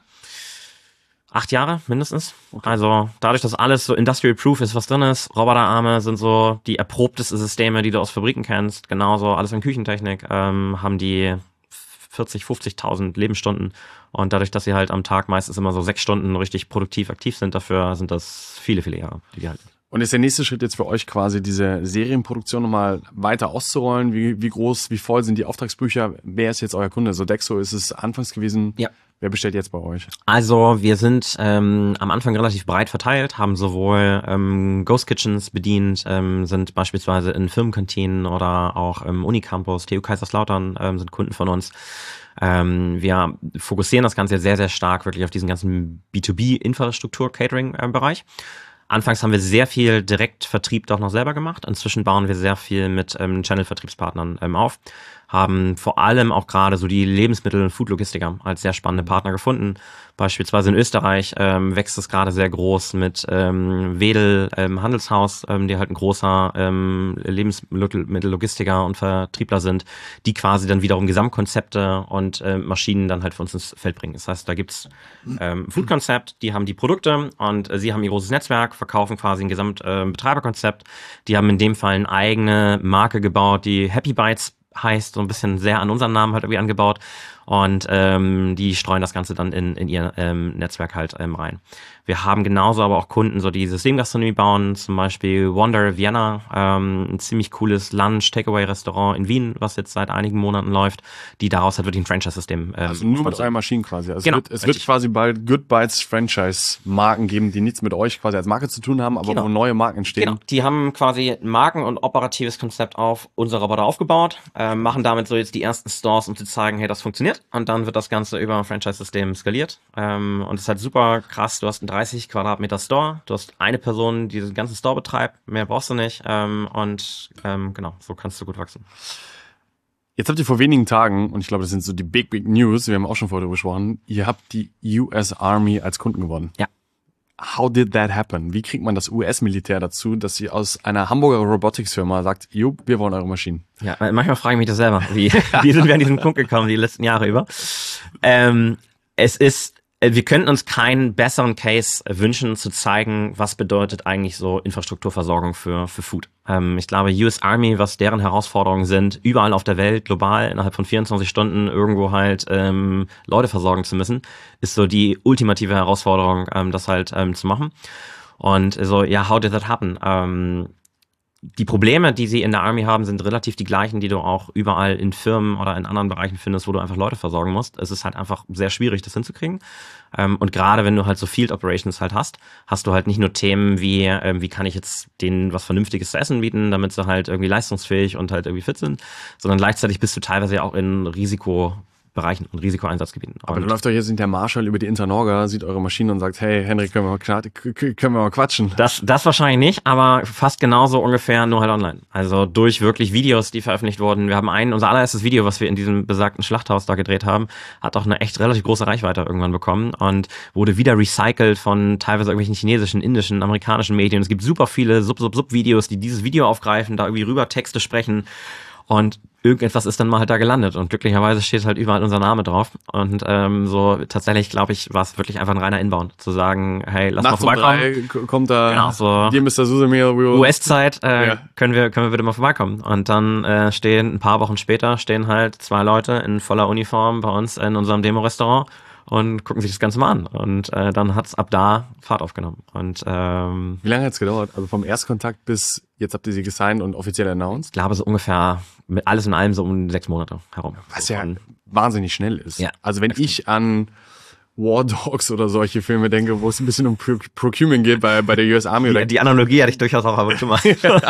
Acht Jahre mindestens. Okay. Also dadurch, dass alles so industrial proof ist, was drin ist, Roboterarme sind so die erprobtesten Systeme, die du aus Fabriken kennst. Genauso alles in Küchentechnik, ähm, haben die vierzig, fünfzigtausend Lebensstunden. Und dadurch, dass sie halt am Tag meistens immer so sechs Stunden richtig produktiv aktiv sind, dafür sind das viele, viele Jahre, die die halten. Und ist der nächste Schritt jetzt für euch quasi diese Serienproduktion nochmal weiter auszurollen? Wie, wie groß, wie voll sind die Auftragsbücher? Wer ist jetzt euer Kunde? Sodexo ist es anfangs gewesen. Ja. Wer bestellt jetzt bei euch? Also wir sind ähm, am Anfang relativ breit verteilt, haben sowohl ähm, Ghost Kitchens bedient, ähm, sind beispielsweise in Firmenkantinen oder auch im Unicampus, T U Kaiserslautern ähm, sind Kunden von uns. Ähm, wir fokussieren das Ganze sehr, sehr stark wirklich auf diesen ganzen B zwei B-Infrastruktur-Catering-Bereich. Anfangs haben wir sehr viel Direktvertrieb doch noch selber gemacht. Inzwischen bauen wir sehr viel mit ähm, Channel-Vertriebspartnern ähm, auf. Haben vor allem auch gerade so die Lebensmittel- und Food-Logistiker als sehr spannende Partner gefunden. Beispielsweise in Österreich ähm, wächst es gerade sehr groß mit ähm, Wedel ähm, Handelshaus, ähm, die halt ein großer ähm, Lebensmittellogistiker und Vertriebler sind, die quasi dann wiederum Gesamtkonzepte und äh, Maschinen dann halt für uns ins Feld bringen. Das heißt, da gibt's ähm, Food-Konzept, die haben die Produkte und äh, sie haben ihr großes Netzwerk, verkaufen quasi ein Gesamtbetreiberkonzept. Äh, die haben in dem Fall eine eigene Marke gebaut, die Happy Bites heißt, so ein bisschen sehr an unseren Namen halt irgendwie angebaut. Und ähm, die streuen das Ganze dann in, in ihr ähm, Netzwerk halt ähm, rein. Wir haben genauso aber auch Kunden, so die Systemgastronomie bauen, zum Beispiel Wonder Vienna, ähm, ein ziemlich cooles Lunch-Takeaway-Restaurant in Wien, was jetzt seit einigen Monaten läuft, die daraus halt wirklich ein Franchise-System ähm, also nur mit euren Maschinen quasi. Also genau, es wird, es wird quasi bald Good Bites Franchise-Marken geben, die nichts mit euch quasi als Marke zu tun haben, aber genau. wo neue Marken entstehen. Genau, die haben quasi Marken und operatives Konzept auf unsere Roboter aufgebaut, äh, machen damit so jetzt die ersten Stores, um zu zeigen, hey, das funktioniert. Und dann wird das Ganze über ein Franchise-System skaliert. Ähm, und es ist halt super krass. Du hast einen dreißig Quadratmeter Store. Du hast eine Person, die den ganzen Store betreibt. Mehr brauchst du nicht. Ähm, und ähm, genau, so kannst du gut wachsen. Jetzt habt ihr vor wenigen Tagen, und ich glaube, das sind so die Big, Big News, wir haben auch schon vorher gesprochen, ihr habt die U S Army als Kunden gewonnen. Ja. How did that happen? Wie kriegt man das U S-Militär dazu, dass sie aus einer Hamburger Robotics-Firma sagt, jo, wir wollen eure Maschinen? Ja, manchmal frage ich mich das selber. Wie, wie sind wir an diesen Punkt gekommen, die letzten Jahre über? Ähm, es ist, wir könnten uns keinen besseren Case wünschen, zu zeigen, was bedeutet eigentlich so Infrastrukturversorgung für, für Food. Ähm, ich glaube, U S Army, was deren Herausforderungen sind, überall auf der Welt, global, innerhalb von vierundzwanzig Stunden irgendwo halt ähm, Leute versorgen zu müssen, ist so die ultimative Herausforderung, ähm, das halt ähm, zu machen. Und so, ja, how did that happen? Ähm, die Probleme, die sie in der Army haben, sind relativ die gleichen, die du auch überall in Firmen oder in anderen Bereichen findest, wo du einfach Leute versorgen musst. Es ist halt einfach sehr schwierig, das hinzukriegen. Und gerade wenn du halt so Field Operations halt hast, hast du halt nicht nur Themen wie, wie kann ich jetzt denen was Vernünftiges zu essen bieten, damit sie halt irgendwie leistungsfähig und halt irgendwie fit sind, sondern gleichzeitig bist du teilweise ja auch in Risiko Bereichen und Risikoeinsatzgebieten. Aber dann läuft doch jetzt nicht der Marshall über die Internorga, sieht eure Maschine und sagt, hey Henrik, können wir mal, können wir mal quatschen? Das, das wahrscheinlich nicht, aber fast genauso ungefähr, nur halt online. Also durch wirklich Videos, die veröffentlicht wurden. Wir haben ein, unser allererstes Video, was wir in diesem besagten Schlachthaus da gedreht haben, hat auch eine echt relativ große Reichweite irgendwann bekommen und wurde wieder recycelt von teilweise irgendwelchen chinesischen, indischen, amerikanischen Medien. Es gibt super viele Sub-Sub-Sub-Videos, die dieses Video aufgreifen, da irgendwie rüber Texte sprechen. Und irgendetwas ist dann mal halt da gelandet und glücklicherweise steht halt überall unser Name drauf und ähm, so tatsächlich, glaube ich, war es wirklich einfach ein reiner Inbound, zu sagen, hey, lass Nachts mal vorbeikommen. Um drei kommt da, genau, so hier Mister Susemir, U S-Zeit, äh, ja. können wir können wir bitte mal vorbeikommen. Und dann äh, stehen, ein paar Wochen später, stehen halt zwei Leute in voller Uniform bei uns in unserem Demo-Restaurant und gucken sich das Ganze mal an. Und äh, dann hat's ab da Fahrt aufgenommen. Und ähm, wie lange hat's gedauert? Also vom Erstkontakt bis jetzt habt ihr sie gesigned und offiziell announced? Ich glaube so ungefähr mit alles in allem so um sechs Monate herum. Was so ja von, wahnsinnig schnell ist. Ja. Also wenn ich an War Dogs oder solche Filme denke, wo es ein bisschen um Pro- Procurement geht bei, bei der U S Army. Oder die, die Analogie hatte ich durchaus auch ab und zu mal.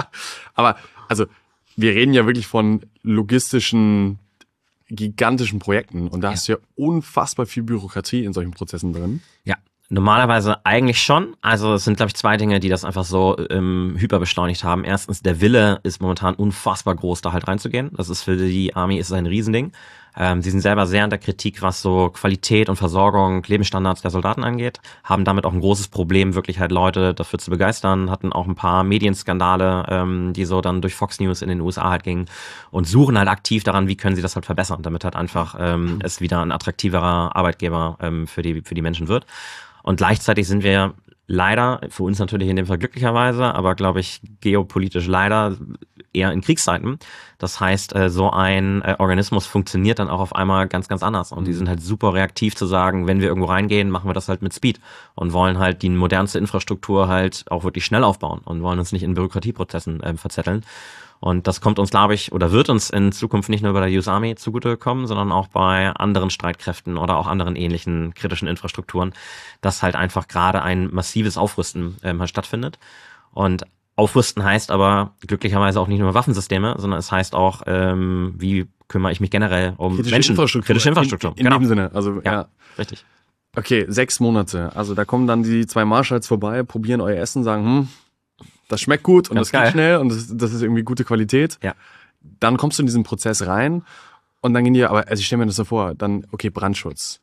Aber also wir reden ja wirklich von logistischen gigantischen Projekten und da Ja. hast du ja unfassbar viel Bürokratie in solchen Prozessen drin. Ja, normalerweise eigentlich schon. Also es sind, glaube ich, zwei Dinge, die das einfach so ähm, hyperbeschleunigt haben. Erstens, der Wille ist momentan unfassbar groß, da halt reinzugehen. Das ist für die Army ist es ein Riesending. Ähm, sie sind selber sehr in der Kritik, was so Qualität und Versorgung, Lebensstandards der Soldaten angeht, haben damit auch ein großes Problem, wirklich halt Leute dafür zu begeistern, hatten auch ein paar Medienskandale, ähm, die so dann durch Fox News in den U S A halt gingen und suchen halt aktiv daran, wie können sie das halt verbessern, damit halt einfach ähm, es wieder ein attraktiverer Arbeitgeber ähm, für die für die Menschen wird. Und gleichzeitig sind wir leider, für uns natürlich in dem Fall glücklicherweise, aber glaube ich geopolitisch leider eher in Kriegszeiten. Das heißt, so ein Organismus funktioniert dann auch auf einmal ganz, ganz anders. Und die sind halt super reaktiv zu sagen, wenn wir irgendwo reingehen, machen wir das halt mit Speed und wollen halt die modernste Infrastruktur halt auch wirklich schnell aufbauen und wollen uns nicht in Bürokratieprozessen äh, verzetteln. Und das kommt uns, glaube ich, oder wird uns in Zukunft nicht nur bei der U S Army zugutekommen, sondern auch bei anderen Streitkräften oder auch anderen ähnlichen kritischen Infrastrukturen, dass halt einfach gerade ein massives Aufrüsten ähm, halt stattfindet. Und Aufrüsten heißt aber glücklicherweise auch nicht nur Waffensysteme, sondern es heißt auch, ähm, wie kümmere ich mich generell um Kritische Menschen. Infrastruktur. Kritische Infrastruktur. In, in genau. dem Sinne, also ja. Ja, richtig. Okay, sechs Monate. Also da kommen dann die zwei Marshalls vorbei, probieren euer Essen, sagen, hm, das schmeckt gut und Ganz das geht geil. schnell und das, das ist irgendwie gute Qualität. Ja. Dann kommst du in diesen Prozess rein und dann gehen die, aber also ich stelle mir das so vor, dann, okay, Brandschutz.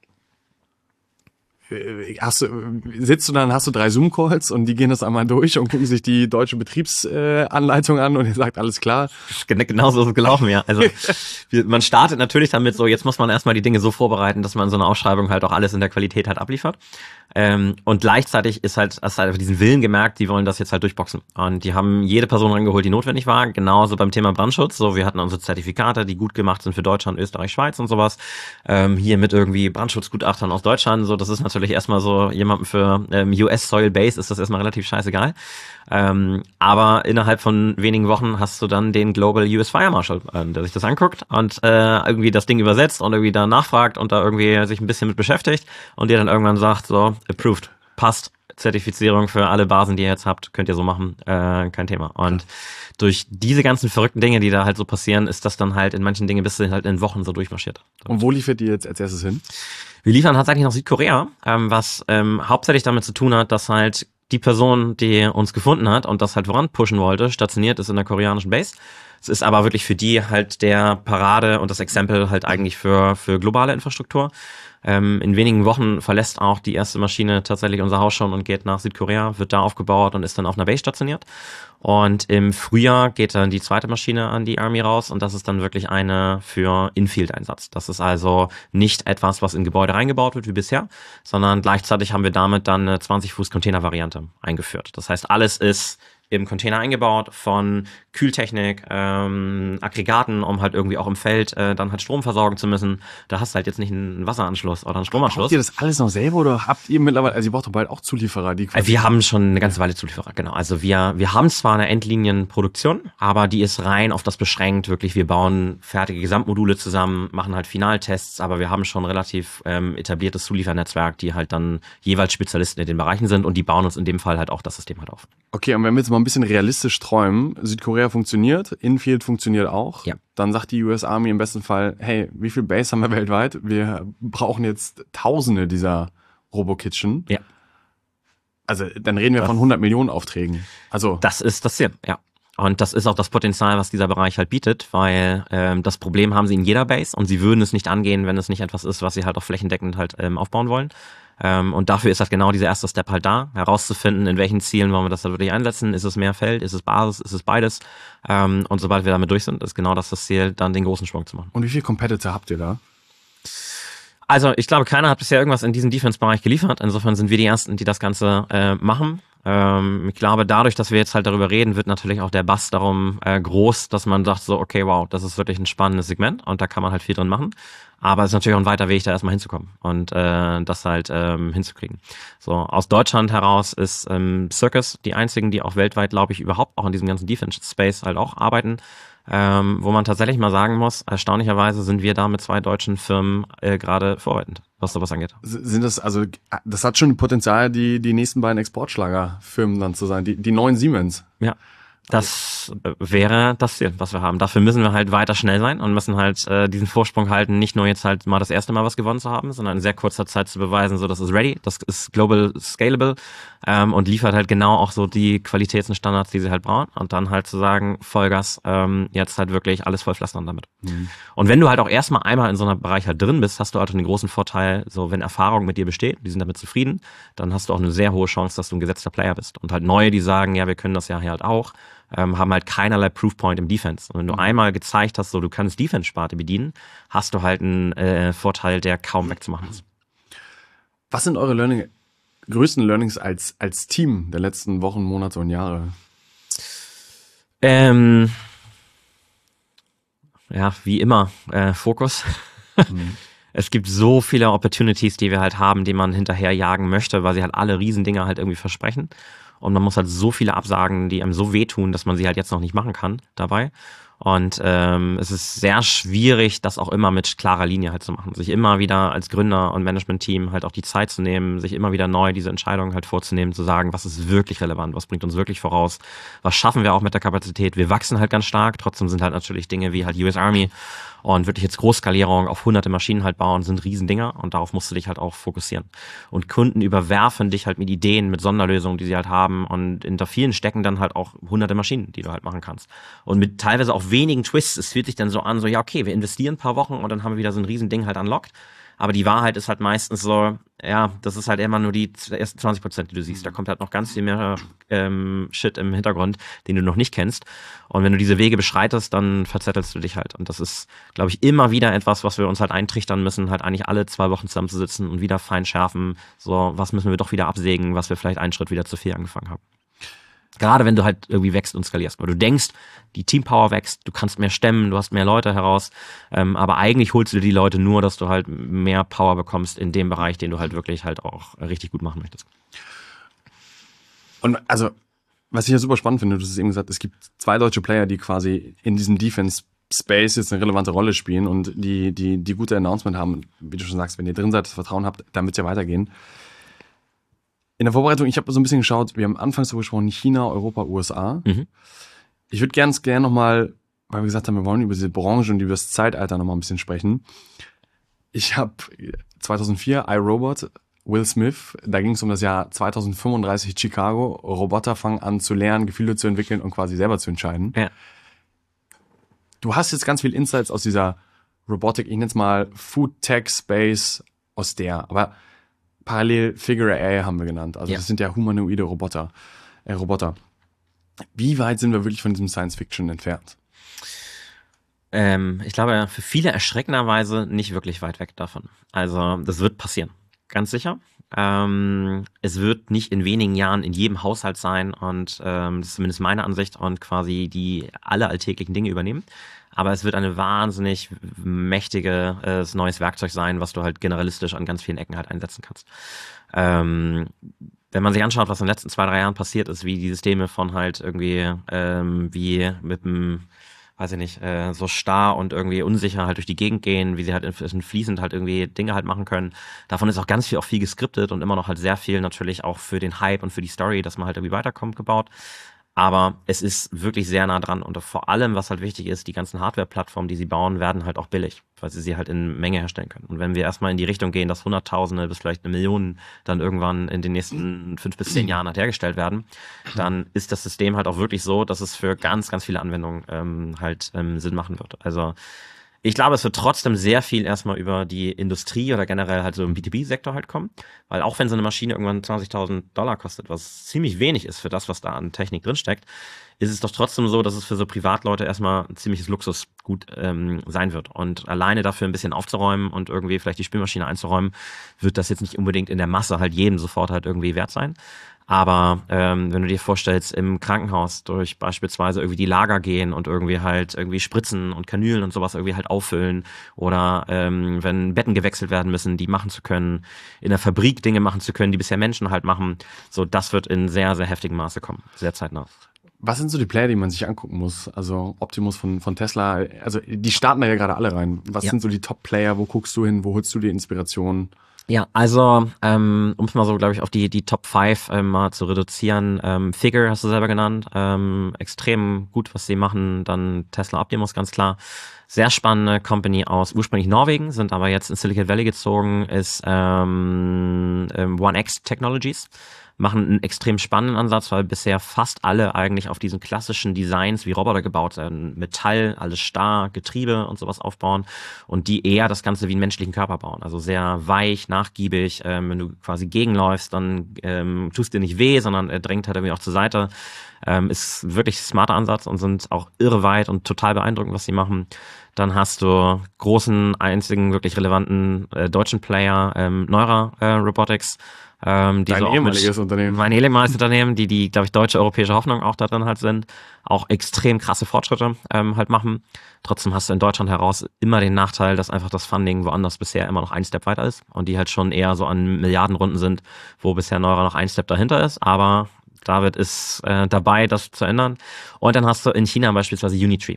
Hast du, sitzt du dann, hast du drei Zoom-Calls und die gehen das einmal durch und gucken sich die deutsche Betriebsanleitung an und ihr sagt, alles klar. Genau so ist es gelaufen, ja. Also wir, man startet natürlich damit so, jetzt muss man erstmal die Dinge so vorbereiten, dass man so eine Ausschreibung halt auch alles in der Qualität halt abliefert. Ähm, und gleichzeitig ist halt, hast halt einfach diesen Willen gemerkt, die wollen das jetzt halt durchboxen. Und die haben jede Person rangeholt, die notwendig war. Genauso beim Thema Brandschutz. So, wir hatten unsere Zertifikate, die gut gemacht sind für Deutschland, Österreich, Schweiz und sowas. Ähm, hier mit irgendwie Brandschutzgutachtern aus Deutschland. So, das ist natürlich erstmal so, jemandem für ähm, U S Soil Base ist das erstmal relativ scheißegal. Ähm, aber innerhalb von wenigen Wochen hast du dann den Global U S Fire Marshal, äh, der sich das anguckt und äh, irgendwie das Ding übersetzt und irgendwie da nachfragt und da irgendwie sich ein bisschen mit beschäftigt und dir dann irgendwann sagt, so, approved, passt, Zertifizierung für alle Basen, die ihr jetzt habt, könnt ihr so machen, äh, kein Thema. Und durch diese ganzen verrückten Dinge, die da halt so passieren, ist das dann halt in manchen Dingen bis halt in Wochen so durchmarschiert. Und wo liefert ihr jetzt als erstes hin? Wir liefern tatsächlich nach Südkorea, ähm, was ähm, hauptsächlich damit zu tun hat, dass halt die Person, die uns gefunden hat und das halt voran pushen wollte, stationiert ist in der koreanischen Base. Es ist aber wirklich für die halt der Parade und das Exempel halt eigentlich für für globale Infrastruktur. Ähm, in wenigen Wochen verlässt auch die erste Maschine tatsächlich unser Haus schon und geht nach Südkorea, wird da aufgebaut und ist dann auf einer Base stationiert. Und im Frühjahr geht dann die zweite Maschine an die Army raus und das ist dann wirklich eine für In-Field-Einsatz. Das ist also nicht etwas, was in Gebäude reingebaut wird wie bisher, sondern gleichzeitig haben wir damit dann eine zwanzig Fuß Container-Variante eingeführt. Das heißt, alles ist im Container eingebaut, von Kühltechnik, ähm, Aggregaten, um halt irgendwie auch im Feld äh, dann halt Strom versorgen zu müssen. Da hast du halt jetzt nicht einen Wasseranschluss oder einen Stromanschluss. Habt ihr das alles noch selber oder habt ihr mittlerweile, also ihr braucht doch bald auch Zulieferer, die quasi... Wir haben schon eine ganze Weile Zulieferer, genau. Also wir wir haben zwar eine Endlinienproduktion, aber die ist rein auf das beschränkt, wirklich wir bauen fertige Gesamtmodule zusammen, machen halt Finaltests, aber wir haben schon relativ ähm, etabliertes Zuliefernetzwerk, die halt dann jeweils Spezialisten in den Bereichen sind und die bauen uns in dem Fall halt auch das System halt auf. Okay, und wenn wir jetzt mal ein bisschen realistisch träumen, Südkorea funktioniert, Infield funktioniert auch, ja. Dann sagt die U S Army im besten Fall, hey, wie viel Base haben wir weltweit? Wir brauchen jetzt Tausende dieser Robo-Kitchen. Ja. Also dann reden wir das, von hundert Millionen Aufträgen. Also das ist das Ziel, ja. Und das ist auch das Potenzial, was dieser Bereich halt bietet, weil ähm, das Problem haben sie in jeder Base und sie würden es nicht angehen, wenn es nicht etwas ist, was sie halt auch flächendeckend halt ähm, aufbauen wollen. Ähm, und dafür ist halt genau dieser erste Step halt da, herauszufinden, in welchen Zielen wollen wir das halt wirklich einsetzen. Ist es mehr Feld, ist es Basis, ist es beides? Ähm, und sobald wir damit durch sind, ist genau das das Ziel, dann den großen Sprung zu machen. Und wie viele Competitor habt ihr da? Also ich glaube, keiner hat bisher irgendwas in diesem Defense-Bereich geliefert. Insofern sind wir die Ersten, die das Ganze äh, machen. Ähm, ich glaube, dadurch, dass wir jetzt halt darüber reden, wird natürlich auch der Bass darum äh, groß, dass man sagt so, okay, wow, das ist wirklich ein spannendes Segment und da kann man halt viel drin machen. Aber es ist natürlich auch ein weiter Weg, da erstmal hinzukommen und äh, das halt ähm, hinzukriegen. So, aus Deutschland heraus ist ähm, Circus die einzigen, die auch weltweit, glaube ich, überhaupt auch in diesem ganzen Defense-Space halt auch arbeiten. Ähm, wo man tatsächlich mal sagen muss, erstaunlicherweise sind wir da mit zwei deutschen Firmen äh, gerade vorreitend, was sowas angeht. Sind das, also das hat schon Potenzial, die die nächsten beiden Exportschlagerfirmen dann zu sein, die, die neuen Siemens. Ja. Das wäre das Ziel, was wir haben. Dafür müssen wir halt weiter schnell sein und müssen halt äh, diesen Vorsprung halten, nicht nur jetzt halt mal das erste Mal was gewonnen zu haben, sondern in sehr kurzer Zeit zu beweisen, so das ist ready, das ist global scalable ähm, und liefert halt genau auch so die Qualitäts- und Standards, die sie halt brauchen und dann halt zu sagen, Vollgas, ähm, jetzt halt wirklich alles voll pflastern damit. Mhm. Und wenn du halt auch erstmal einmal in so einem Bereich halt drin bist, hast du halt den großen Vorteil, so wenn Erfahrung mit dir besteht, die sind damit zufrieden, dann hast du auch eine sehr hohe Chance, dass du ein gesetzter Player bist. Und halt neue, die sagen, ja, wir können das ja halt auch, Ähm, haben halt keinerlei Proofpoint im Defense. Und wenn du einmal gezeigt hast, so du kannst Defense-Sparte bedienen, hast du halt einen äh, Vorteil, der kaum wegzumachen ist. Was sind eure Learning, größten Learnings als, als Team der letzten Wochen, Monate und Jahre? Ähm, ja, wie immer, äh, Fokus. Mhm. Es gibt so viele Opportunities, die wir halt haben, die man hinterher jagen möchte, weil sie halt alle Riesendinger halt irgendwie versprechen. Und man muss halt so viele absagen, die einem so wehtun, dass man sie halt jetzt noch nicht machen kann dabei. Und ähm, es ist sehr schwierig, das auch immer mit klarer Linie halt zu machen. Sich immer wieder als Gründer und Management-Team halt auch die Zeit zu nehmen, sich immer wieder neu diese Entscheidungen halt vorzunehmen, zu sagen, was ist wirklich relevant, was bringt uns wirklich voraus, was schaffen wir auch mit der Kapazität. Wir wachsen halt ganz stark, trotzdem sind halt natürlich Dinge wie halt U S Army und wirklich jetzt Großskalierung auf hunderte Maschinen halt bauen, sind Riesendinger und darauf musst du dich halt auch fokussieren. Und Kunden überwerfen dich halt mit Ideen, mit Sonderlösungen, die sie halt haben und hinter vielen stecken dann halt auch hunderte Maschinen, die du halt machen kannst. Und mit teilweise auch wenigen Twists, es fühlt sich dann so an, so ja okay, wir investieren ein paar Wochen und dann haben wir wieder so ein Riesending halt unlocked. Aber die Wahrheit ist halt meistens so, ja, das ist halt immer nur die ersten zwanzig Prozent, die du siehst. Da kommt halt noch ganz viel mehr ähm, Shit im Hintergrund, den du noch nicht kennst. Und wenn du diese Wege beschreitest, dann verzettelst du dich halt. Und das ist, glaube ich, immer wieder etwas, was wir uns halt eintrichtern müssen, halt eigentlich alle zwei Wochen zusammenzusitzen und wieder fein schärfen. So, was müssen wir doch wieder absägen, was wir vielleicht einen Schritt wieder zu viel angefangen haben. Gerade wenn du halt irgendwie wächst und skalierst. Weil du denkst, die Teampower wächst, du kannst mehr stemmen, du hast mehr Leute heraus. Ähm, aber eigentlich holst du dir die Leute nur, dass du halt mehr Power bekommst in dem Bereich, den du halt wirklich halt auch richtig gut machen möchtest. Und also, was ich ja super spannend finde, du hast eben gesagt, es gibt zwei deutsche Player, die quasi in diesem Defense-Space jetzt eine relevante Rolle spielen und die, die, die gute Announcement haben. Wie du schon sagst, wenn ihr drin seid, das Vertrauen habt, dann wird es ja weitergehen. In der Vorbereitung, ich habe so ein bisschen geschaut, wir haben anfangs so gesprochen, China, Europa, U S A. Mhm. Ich würde ganz gerne nochmal, weil wir gesagt haben, wir wollen über diese Branche und über das Zeitalter nochmal ein bisschen sprechen. Ich habe zweitausendvier, iRobot, Will Smith, da ging es um das Jahr zweitausendfünfunddreißig Chicago. Roboter fangen an zu lernen, Gefühle zu entwickeln und quasi selber zu entscheiden. Ja. Du hast jetzt ganz viel Insights aus dieser Robotik, ich nenne es mal Food Tech Space, aus der, aber parallel Figure A I haben wir genannt. Also ja. Das sind ja humanoide Roboter. Äh, Roboter. Wie weit sind wir wirklich von diesem Science-Fiction entfernt? Ähm, ich glaube, für viele erschreckenderweise nicht wirklich weit weg davon. Also das wird passieren. Ganz sicher. Ähm, es wird nicht in wenigen Jahren in jedem Haushalt sein und ähm, das ist zumindest meine Ansicht und quasi die alle alltäglichen Dinge übernehmen. Aber es wird eine wahnsinnig mächtige äh, neues Werkzeug sein, was du halt generalistisch an ganz vielen Ecken halt einsetzen kannst. Ähm, wenn man sich anschaut, was in den letzten zwei, drei Jahren passiert ist, wie die Systeme von halt irgendwie ähm, wie mit dem weiß ich nicht, äh, so starr und irgendwie unsicher halt durch die Gegend gehen, wie sie halt in, fließend halt irgendwie Dinge halt machen können. Davon ist auch ganz viel, auch viel geskriptet und immer noch halt sehr viel natürlich auch für den Hype und für die Story, dass man halt irgendwie weiterkommt, gebaut. Aber es ist wirklich sehr nah dran und vor allem, was halt wichtig ist, die ganzen Hardware-Plattformen, die sie bauen, werden halt auch billig, weil sie sie halt in Menge herstellen können. Und wenn wir erstmal in die Richtung gehen, dass Hunderttausende bis vielleicht eine Million dann irgendwann in den nächsten fünf bis zehn Jahren halt hergestellt werden, dann ist das System halt auch wirklich so, dass es für ganz, ganz viele Anwendungen ähm, halt ähm, Sinn machen wird. Also ich glaube, es wird trotzdem sehr viel erstmal über die Industrie oder generell halt so im B zwei B-Sektor halt kommen, weil auch wenn so eine Maschine irgendwann zwanzigtausend Dollar kostet, was ziemlich wenig ist für das, was da an Technik drinsteckt, ist es doch trotzdem so, dass es für so Privatleute erstmal ein ziemliches Luxusgut ähm, sein wird. Und alleine dafür ein bisschen aufzuräumen und irgendwie vielleicht die Spülmaschine einzuräumen, wird das jetzt nicht unbedingt in der Masse halt jedem sofort halt irgendwie wert sein. Aber ähm, wenn du dir vorstellst, im Krankenhaus durch beispielsweise irgendwie die Lager gehen und irgendwie halt irgendwie Spritzen und Kanülen und sowas irgendwie halt auffüllen oder ähm, wenn Betten gewechselt werden müssen, die machen zu können, in der Fabrik Dinge machen zu können, die bisher Menschen halt machen, so das wird in sehr, sehr heftigem Maße kommen, sehr zeitnah. Was sind so die Player, die man sich angucken muss? Also Optimus von, von Tesla, also die starten da ja gerade alle rein. Was ja. sind so die Top-Player? Wo guckst du hin? Wo holst du dir Inspiration? Ja, also ähm, um es mal so, glaube ich, auf die die Top fünf ähm, mal zu reduzieren. Ähm, Figure hast du selber genannt, ähm, extrem gut, was sie machen. Dann Tesla Optimus, ganz klar. Sehr spannende Company aus ursprünglich Norwegen, sind aber jetzt in Silicon Valley gezogen, ist ähm, ähm, One X Technologies. Machen einen extrem spannenden Ansatz, weil bisher fast alle eigentlich auf diesen klassischen Designs wie Roboter gebaut werden. Metall, alles starr, Getriebe und sowas aufbauen und die eher das Ganze wie einen menschlichen Körper bauen. Also sehr weich, nachgiebig. Ähm, wenn du quasi gegenläufst, dann ähm, tust dir nicht weh, sondern er drängt halt irgendwie auch zur Seite. Ähm, ist wirklich ein smarter Ansatz und sind auch irre weit und total beeindruckend, was sie machen. Dann hast du großen, einzigen, wirklich relevanten äh, deutschen Player, ähm, Neura äh, Robotics. Ähm, die Dein so ehemaliges Unternehmen. Mein ehemaliges Unternehmen, die, die, glaube ich, deutsche, europäische Hoffnung auch da drin halt sind, auch extrem krasse Fortschritte ähm, halt machen. Trotzdem hast du in Deutschland heraus immer den Nachteil, dass einfach das Funding woanders bisher immer noch ein Step weiter ist und die halt schon eher so an Milliardenrunden sind, wo bisher Neura noch ein Step dahinter ist, aber David ist äh, dabei, das zu ändern. Und dann hast du in China beispielsweise Unitree.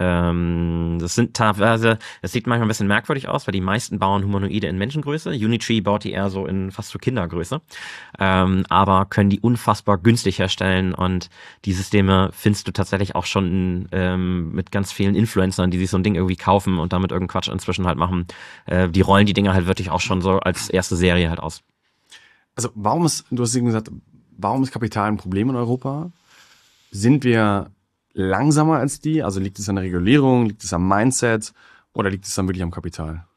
Ähm, das sind teilweise, das sieht manchmal ein bisschen merkwürdig aus, weil die meisten bauen Humanoide in Menschengröße. Unitree baut die eher so in fast so Kindergröße. Ähm, aber können die unfassbar günstig herstellen und die Systeme findest du tatsächlich auch schon ähm, mit ganz vielen Influencern, die sich so ein Ding irgendwie kaufen und damit irgendeinen Quatsch inzwischen halt machen. Äh, die rollen die Dinger halt wirklich auch schon so als erste Serie halt aus. Also warum ist, du hast eben gesagt, warum ist Kapital ein Problem in Europa? Sind wir langsamer als die? Also liegt es an der Regulierung, liegt es am Mindset oder liegt es dann wirklich am Kapital?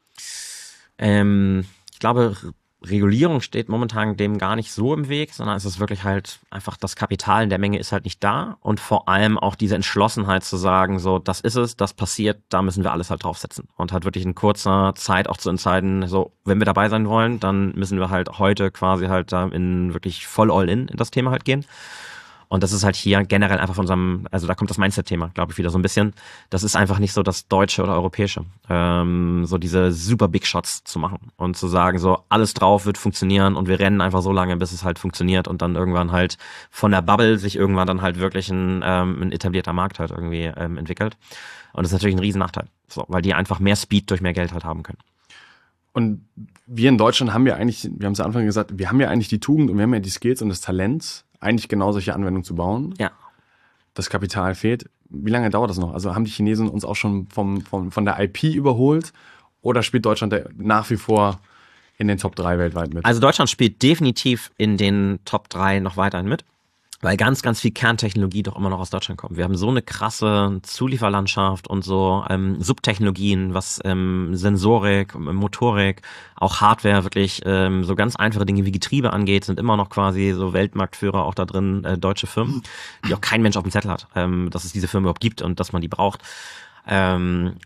Ähm, ich glaube, Regulierung steht momentan dem gar nicht so im Weg, sondern es ist wirklich halt einfach das Kapital in der Menge ist halt nicht da und vor allem auch diese Entschlossenheit zu sagen, so das ist es, das passiert, da müssen wir alles halt draufsetzen und halt wirklich in kurzer Zeit auch zu entscheiden, so wenn wir dabei sein wollen, dann müssen wir halt heute quasi halt da in wirklich voll all in in das Thema halt gehen. Und das ist halt hier generell einfach von unserem, also da kommt das Mindset-Thema, glaube ich, wieder so ein bisschen. Das ist einfach nicht so das Deutsche oder Europäische. Ähm, so diese super Big Shots zu machen und zu sagen, so alles drauf wird funktionieren und wir rennen einfach so lange, bis es halt funktioniert und dann irgendwann halt von der Bubble sich irgendwann dann halt wirklich ein, ähm, ein etablierter Markt halt irgendwie ähm, entwickelt. Und das ist natürlich ein riesen Nachteil, so, weil die einfach mehr Speed durch mehr Geld halt haben können. Und wir in Deutschland haben ja eigentlich, wir haben es am Anfang gesagt, wir haben ja eigentlich die Tugend und wir haben ja die Skills und das Talent, eigentlich genau solche Anwendungen zu bauen. Ja. Das Kapital fehlt. Wie lange dauert das noch? Also haben die Chinesen uns auch schon vom, vom, von der I P überholt oder spielt Deutschland nach wie vor in den Top drei weltweit mit? Also Deutschland spielt definitiv in den Top drei noch weiterhin mit, weil ganz, ganz viel Kerntechnologie doch immer noch aus Deutschland kommt. Wir haben so eine krasse Zulieferlandschaft und so ähm, Subtechnologien, was ähm, Sensorik, Motorik, auch Hardware, wirklich ähm, so ganz einfache Dinge wie Getriebe angeht, sind immer noch quasi so Weltmarktführer auch da drin, äh, deutsche Firmen, die auch kein Mensch auf dem Zettel hat, ähm, dass es diese Firmen überhaupt gibt und dass man die braucht. Ähm,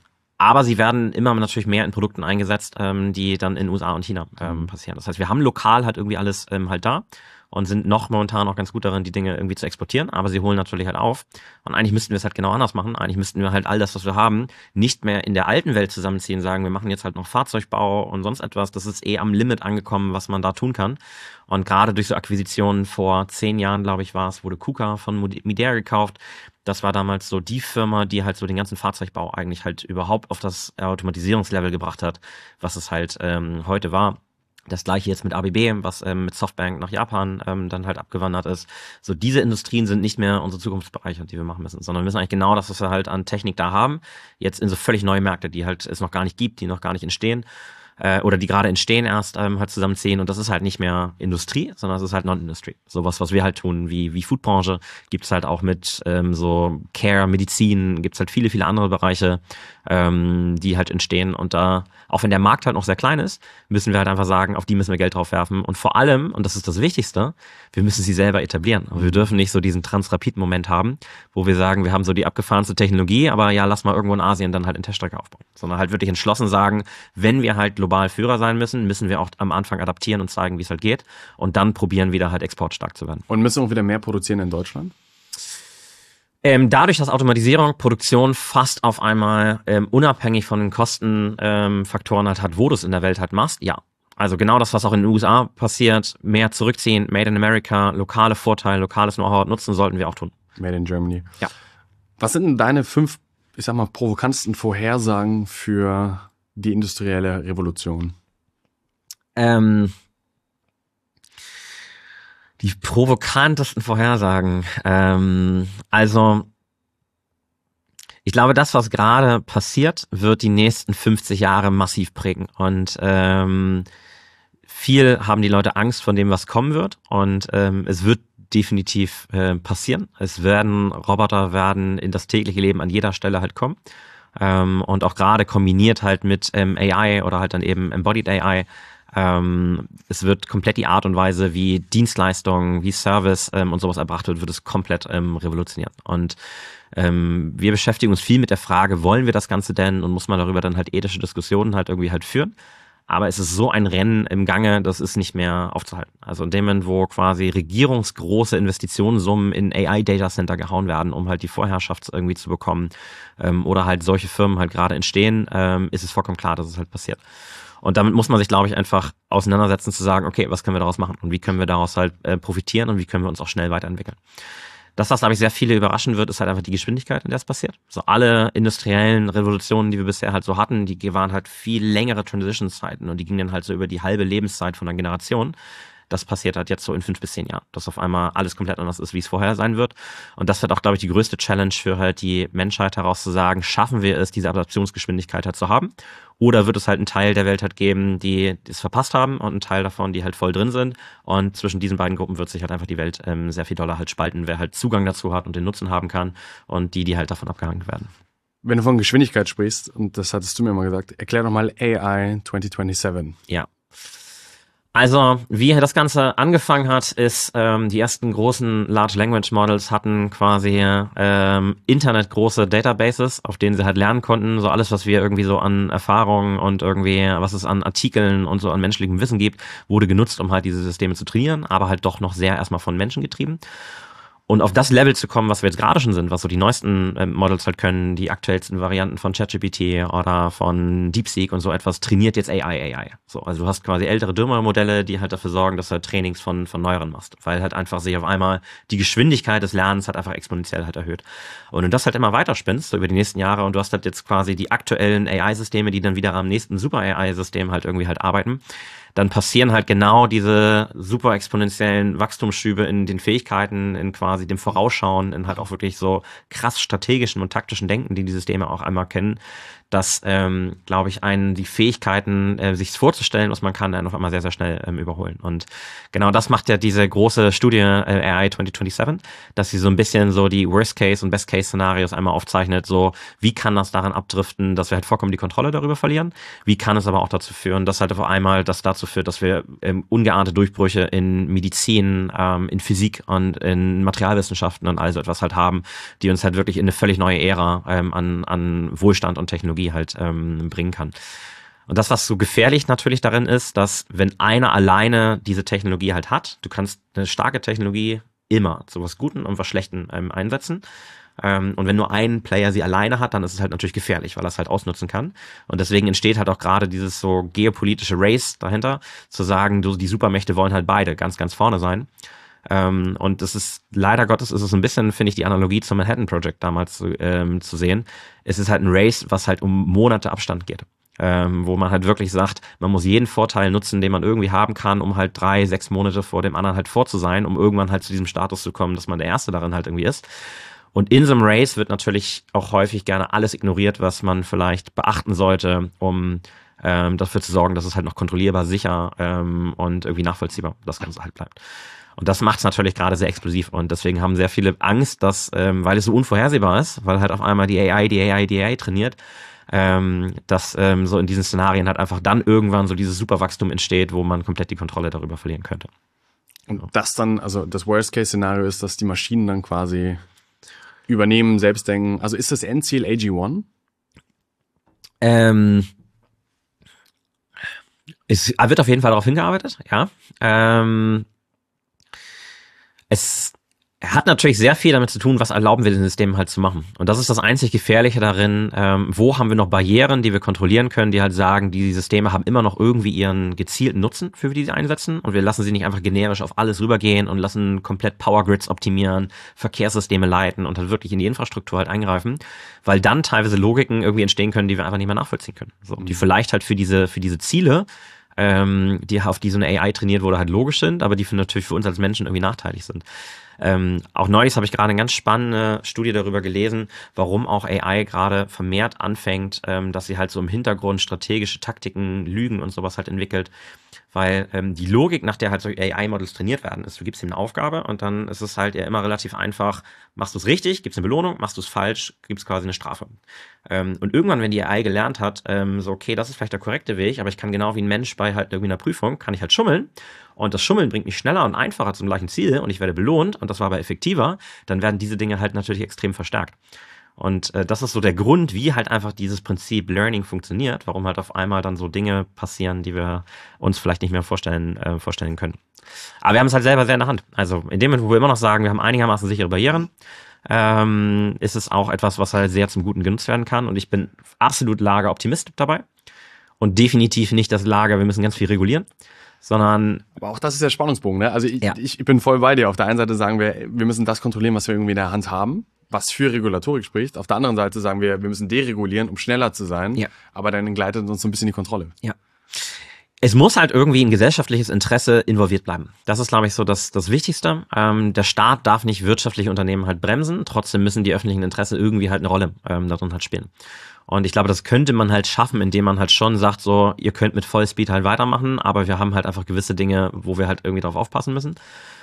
aber sie werden immer natürlich mehr in Produkten eingesetzt, ähm, die dann in U S A und China ähm, passieren. Das heißt, wir haben lokal halt irgendwie alles ähm, halt da und sind noch momentan auch ganz gut darin, die Dinge irgendwie zu exportieren, aber sie holen natürlich halt auf. Und eigentlich müssten wir es halt genau anders machen. Eigentlich müssten wir halt all das, was wir haben, nicht mehr in der alten Welt zusammenziehen, sagen, wir machen jetzt halt noch Fahrzeugbau und sonst etwas. Das ist eh am Limit angekommen, was man da tun kann. Und gerade durch so Akquisitionen vor zehn Jahren, glaube ich, war es, wurde KUKA von Midea gekauft. Das war damals so die Firma, die halt so den ganzen Fahrzeugbau eigentlich halt überhaupt auf das Automatisierungslevel gebracht hat, was es halt ähm, heute war. Das gleiche jetzt mit A B B, was ähm, mit Softbank nach Japan ähm, dann halt abgewandert ist. So diese Industrien sind nicht mehr unsere Zukunftsbereiche, die wir machen müssen, sondern wir müssen eigentlich genau das, was wir halt an Technik da haben, jetzt in so völlig neue Märkte, die halt es noch gar nicht gibt, die noch gar nicht entstehen äh, oder die gerade entstehen erst ähm, halt zusammenziehen. Und das ist halt nicht mehr Industrie, sondern es ist halt Non-Industry. Sowas, was wir halt tun, wie wie Foodbranche, gibt's halt auch mit ähm, so Care, Medizin, gibt's halt viele, viele andere Bereiche, ähm, die halt entstehen. Und da, auch wenn der Markt halt noch sehr klein ist, müssen wir halt einfach sagen, auf die müssen wir Geld drauf werfen. Und vor allem, und das ist das Wichtigste, wir müssen sie selber etablieren. Aber wir dürfen nicht so diesen Transrapid-Moment haben, wo wir sagen, wir haben so die abgefahrenste Technologie, aber ja, lass mal irgendwo in Asien dann halt eine Teststrecke aufbauen. Sondern halt wirklich entschlossen sagen, wenn wir halt global Führer sein müssen, müssen wir auch am Anfang adaptieren und zeigen, wie es halt geht. Und dann probieren, wieder halt exportstark zu werden. Und müssen auch wieder mehr produzieren in Deutschland? Ähm, dadurch, dass Automatisierung Produktion fast auf einmal ähm, unabhängig von den Kostenfaktoren ähm, halt hat, wo du es in der Welt halt machst, ja. Also genau das, was auch in den U S A passiert, mehr zurückziehen, Made in America, lokale Vorteile, lokales Know-how nutzen, sollten wir auch tun. Made in Germany. Ja. Was sind denn deine fünf, ich sag mal, provokantesten Vorhersagen für die industrielle Revolution? Ähm... Die provokantesten Vorhersagen. Ähm, also, ich glaube, das, was gerade passiert, wird die nächsten fünfzig Jahre massiv prägen. Und ähm, viel haben die Leute Angst von dem, was kommen wird. Und ähm, es wird definitiv äh, passieren. Es werden, Roboter werden in das tägliche Leben an jeder Stelle halt kommen. Ähm, und auch gerade kombiniert halt mit ähm, A I oder halt dann eben Embodied A I. Ähm, es wird komplett die Art und Weise, wie Dienstleistungen, wie Service ähm, und sowas erbracht wird, wird es komplett ähm, revolutionieren. Und ähm, wir beschäftigen uns viel mit der Frage, wollen wir das Ganze denn, und muss man darüber dann halt ethische Diskussionen halt irgendwie halt führen. Aber es ist so ein Rennen im Gange, das ist nicht mehr aufzuhalten. Also in dem Moment, wo quasi regierungsgroße Investitionssummen in A I-Datacenter gehauen werden, um halt die Vorherrschaft irgendwie zu bekommen, ähm, oder halt solche Firmen halt gerade entstehen, ähm, ist es vollkommen klar, dass es halt passiert. Und damit muss man sich, glaube ich, einfach auseinandersetzen zu sagen, okay, was können wir daraus machen und wie können wir daraus halt äh, profitieren und wie können wir uns auch schnell weiterentwickeln. Das, was, glaube ich, sehr viele überraschen wird, ist halt einfach die Geschwindigkeit, in der es passiert. So alle industriellen Revolutionen, die wir bisher halt so hatten, die waren halt viel längere Transition-Zeiten und die gingen dann halt so über die halbe Lebenszeit von einer Generation. Das passiert halt jetzt so in fünf bis zehn Jahren, dass auf einmal alles komplett anders ist, wie es vorher sein wird. Und das wird auch, glaube ich, die größte Challenge für halt die Menschheit heraus zu sagen, schaffen wir es, diese Adaptionsgeschwindigkeit halt zu haben? Oder wird es halt einen Teil der Welt halt geben, die es verpasst haben und einen Teil davon, die halt voll drin sind. Und zwischen diesen beiden Gruppen wird sich halt einfach die Welt ähm, sehr viel doller halt spalten, wer halt Zugang dazu hat und den Nutzen haben kann und die, die halt davon abgehangen werden. Wenn du von Geschwindigkeit sprichst, und das hattest du mir mal gesagt, erklär doch mal A I zwanzig siebenundzwanzig. Ja. Also, wie das Ganze angefangen hat, ist, ähm, die ersten großen Large Language Models hatten quasi ähm, internetgroße Databases, auf denen sie halt lernen konnten, so alles, was wir irgendwie so an Erfahrungen und irgendwie, was es an Artikeln und so an menschlichem Wissen gibt, wurde genutzt, um halt diese Systeme zu trainieren, aber halt doch noch sehr erstmal von Menschen getrieben. Und auf das Level zu kommen, was wir jetzt gerade schon sind, was so die neuesten äh, Models halt können, die aktuellsten Varianten von ChatGPT oder von DeepSeek und so etwas, trainiert jetzt A I A I. So, also du hast quasi ältere Dürmer-Modelle, die halt dafür sorgen, dass du halt Trainings von von neueren machst, weil halt einfach sich auf einmal die Geschwindigkeit des Lernens halt einfach exponentiell halt erhöht. Und wenn du das halt immer weiter spinnst, so über die nächsten Jahre, und du hast halt jetzt quasi die aktuellen A I-Systeme, die dann wieder am nächsten Super-A I-System halt irgendwie halt arbeiten, dann passieren halt genau diese super exponentiellen Wachstumsschübe in den Fähigkeiten, in quasi dem Vorausschauen, in halt auch wirklich so krass strategischen und taktischen Denken, die die Systeme auch einmal kennen, dass, ähm, glaube ich, einen die Fähigkeiten, äh, sich vorzustellen, was man kann, dann auf einmal sehr, sehr schnell ähm, überholen. Und genau das macht ja diese große Studie äh, A I zwanzig siebenundzwanzig, dass sie so ein bisschen so die Worst-Case- und Best-Case-Szenarios einmal aufzeichnet, so wie kann das daran abdriften, dass wir halt vollkommen die Kontrolle darüber verlieren, wie kann es aber auch dazu führen, dass halt auf einmal das dazu führt, dass wir ähm, ungeahnte Durchbrüche in Medizin, ähm, in Physik und in Materialwissenschaften und all so etwas halt haben, die uns halt wirklich in eine völlig neue Ära ähm, an, an Wohlstand und Technologie Technologie halt ähm, bringen kann. Und das, was so gefährlich natürlich darin ist, dass wenn einer alleine diese Technologie halt hat, du kannst eine starke Technologie immer zu was Guten und was Schlechten ähm, einsetzen. Ähm, und wenn nur ein Player sie alleine hat, dann ist es halt natürlich gefährlich, weil er es halt ausnutzen kann. Und deswegen entsteht halt auch gerade dieses so geopolitische Race dahinter, zu sagen, du, die Supermächte wollen halt beide ganz, ganz vorne sein. Ähm, und das ist, leider Gottes ist es ein bisschen, finde ich, die Analogie zum Manhattan Project damals ähm, zu sehen. Es ist halt ein Race, was halt um Monate Abstand geht. Ähm, wo man halt wirklich sagt, man muss jeden Vorteil nutzen, den man irgendwie haben kann, um halt drei, sechs Monate vor dem anderen halt vor zu sein, um irgendwann halt zu diesem Status zu kommen, dass man der Erste darin halt irgendwie ist. Und in so einem Race wird natürlich auch häufig gerne alles ignoriert, was man vielleicht beachten sollte, um ähm, dafür zu sorgen, dass es halt noch kontrollierbar, sicher ähm, und irgendwie nachvollziehbar das Ganze halt bleibt. Und das macht es natürlich gerade sehr explosiv und deswegen haben sehr viele Angst, dass, ähm, weil es so unvorhersehbar ist, weil halt auf einmal die A I, die A I, die A I trainiert, ähm, dass ähm, so in diesen Szenarien halt einfach dann irgendwann so dieses Superwachstum entsteht, wo man komplett die Kontrolle darüber verlieren könnte. Und das dann, also das Worst-Case-Szenario ist, dass die Maschinen dann quasi übernehmen, selbst denken. Also ist das Endziel A G eins? Ähm, es wird auf jeden Fall darauf hingearbeitet, ja. Ähm, es hat natürlich sehr viel damit zu tun, was erlauben wir den Systemen halt zu machen. Und das ist das einzig Gefährliche darin, ähm, wo haben wir noch Barrieren, die wir kontrollieren können, die halt sagen, die Systeme haben immer noch irgendwie ihren gezielten Nutzen, für die sie einsetzen und wir lassen sie nicht einfach generisch auf alles rübergehen und lassen komplett Powergrids optimieren, Verkehrssysteme leiten und halt wirklich in die Infrastruktur halt eingreifen, weil dann teilweise Logiken irgendwie entstehen können, die wir einfach nicht mehr nachvollziehen können. So, die vielleicht halt für diese, für diese Ziele, ähm, die auf die so eine A I trainiert wurde, halt logisch sind, aber die für natürlich für uns als Menschen irgendwie nachteilig sind. Ähm, auch neulich habe ich gerade eine ganz spannende Studie darüber gelesen, warum auch A I gerade vermehrt anfängt, ähm, dass sie halt so im Hintergrund strategische Taktiken, Lügen und sowas halt entwickelt, weil ähm, die Logik, nach der halt so A I-Models trainiert werden, ist, du gibst ihm eine Aufgabe und dann ist es halt ja immer relativ einfach, machst du es richtig, gibst eine Belohnung, machst du es falsch, gibst quasi eine Strafe. Ähm, und irgendwann, wenn die A I gelernt hat, ähm, so okay, das ist vielleicht der korrekte Weg, aber ich kann genau wie ein Mensch bei halt irgendwie einer Prüfung, kann ich halt schummeln und das Schummeln bringt mich schneller und einfacher zum gleichen Ziel und ich werde belohnt und das war aber effektiver, dann werden diese Dinge halt natürlich extrem verstärkt. Und äh, das ist so der Grund, wie halt einfach dieses Prinzip Learning funktioniert, warum halt auf einmal dann so Dinge passieren, die wir uns vielleicht nicht mehr vorstellen, äh, vorstellen können. Aber wir haben es halt selber sehr in der Hand. Also in dem Moment, wo wir immer noch sagen, wir haben einigermaßen sichere Barrieren, ähm, ist es auch etwas, was halt sehr zum Guten genutzt werden kann. Und ich bin absolut Lager-Optimist dabei und definitiv nicht das Lager, wir müssen ganz viel regulieren, sondern... Aber auch das ist der Spannungsbogen, ne? Also ich, ja. ich, ich bin voll bei dir. Auf der einen Seite sagen wir, wir müssen das kontrollieren, was wir irgendwie in der Hand haben, was für Regulatorik spricht. Auf der anderen Seite sagen wir, wir müssen deregulieren, um schneller zu sein. Ja. Aber dann gleitet uns so ein bisschen die Kontrolle. Ja. Es muss halt irgendwie ein gesellschaftliches Interesse involviert bleiben. Das ist, glaube ich, so das, das Wichtigste. Ähm, der Staat darf nicht wirtschaftliche Unternehmen halt bremsen. Trotzdem müssen die öffentlichen Interessen irgendwie halt eine Rolle ähm, darin halt spielen. Und ich glaube, das könnte man halt schaffen, indem man halt schon sagt, so, ihr könnt mit Vollspeed halt weitermachen, aber wir haben halt einfach gewisse Dinge, wo wir halt irgendwie drauf aufpassen müssen.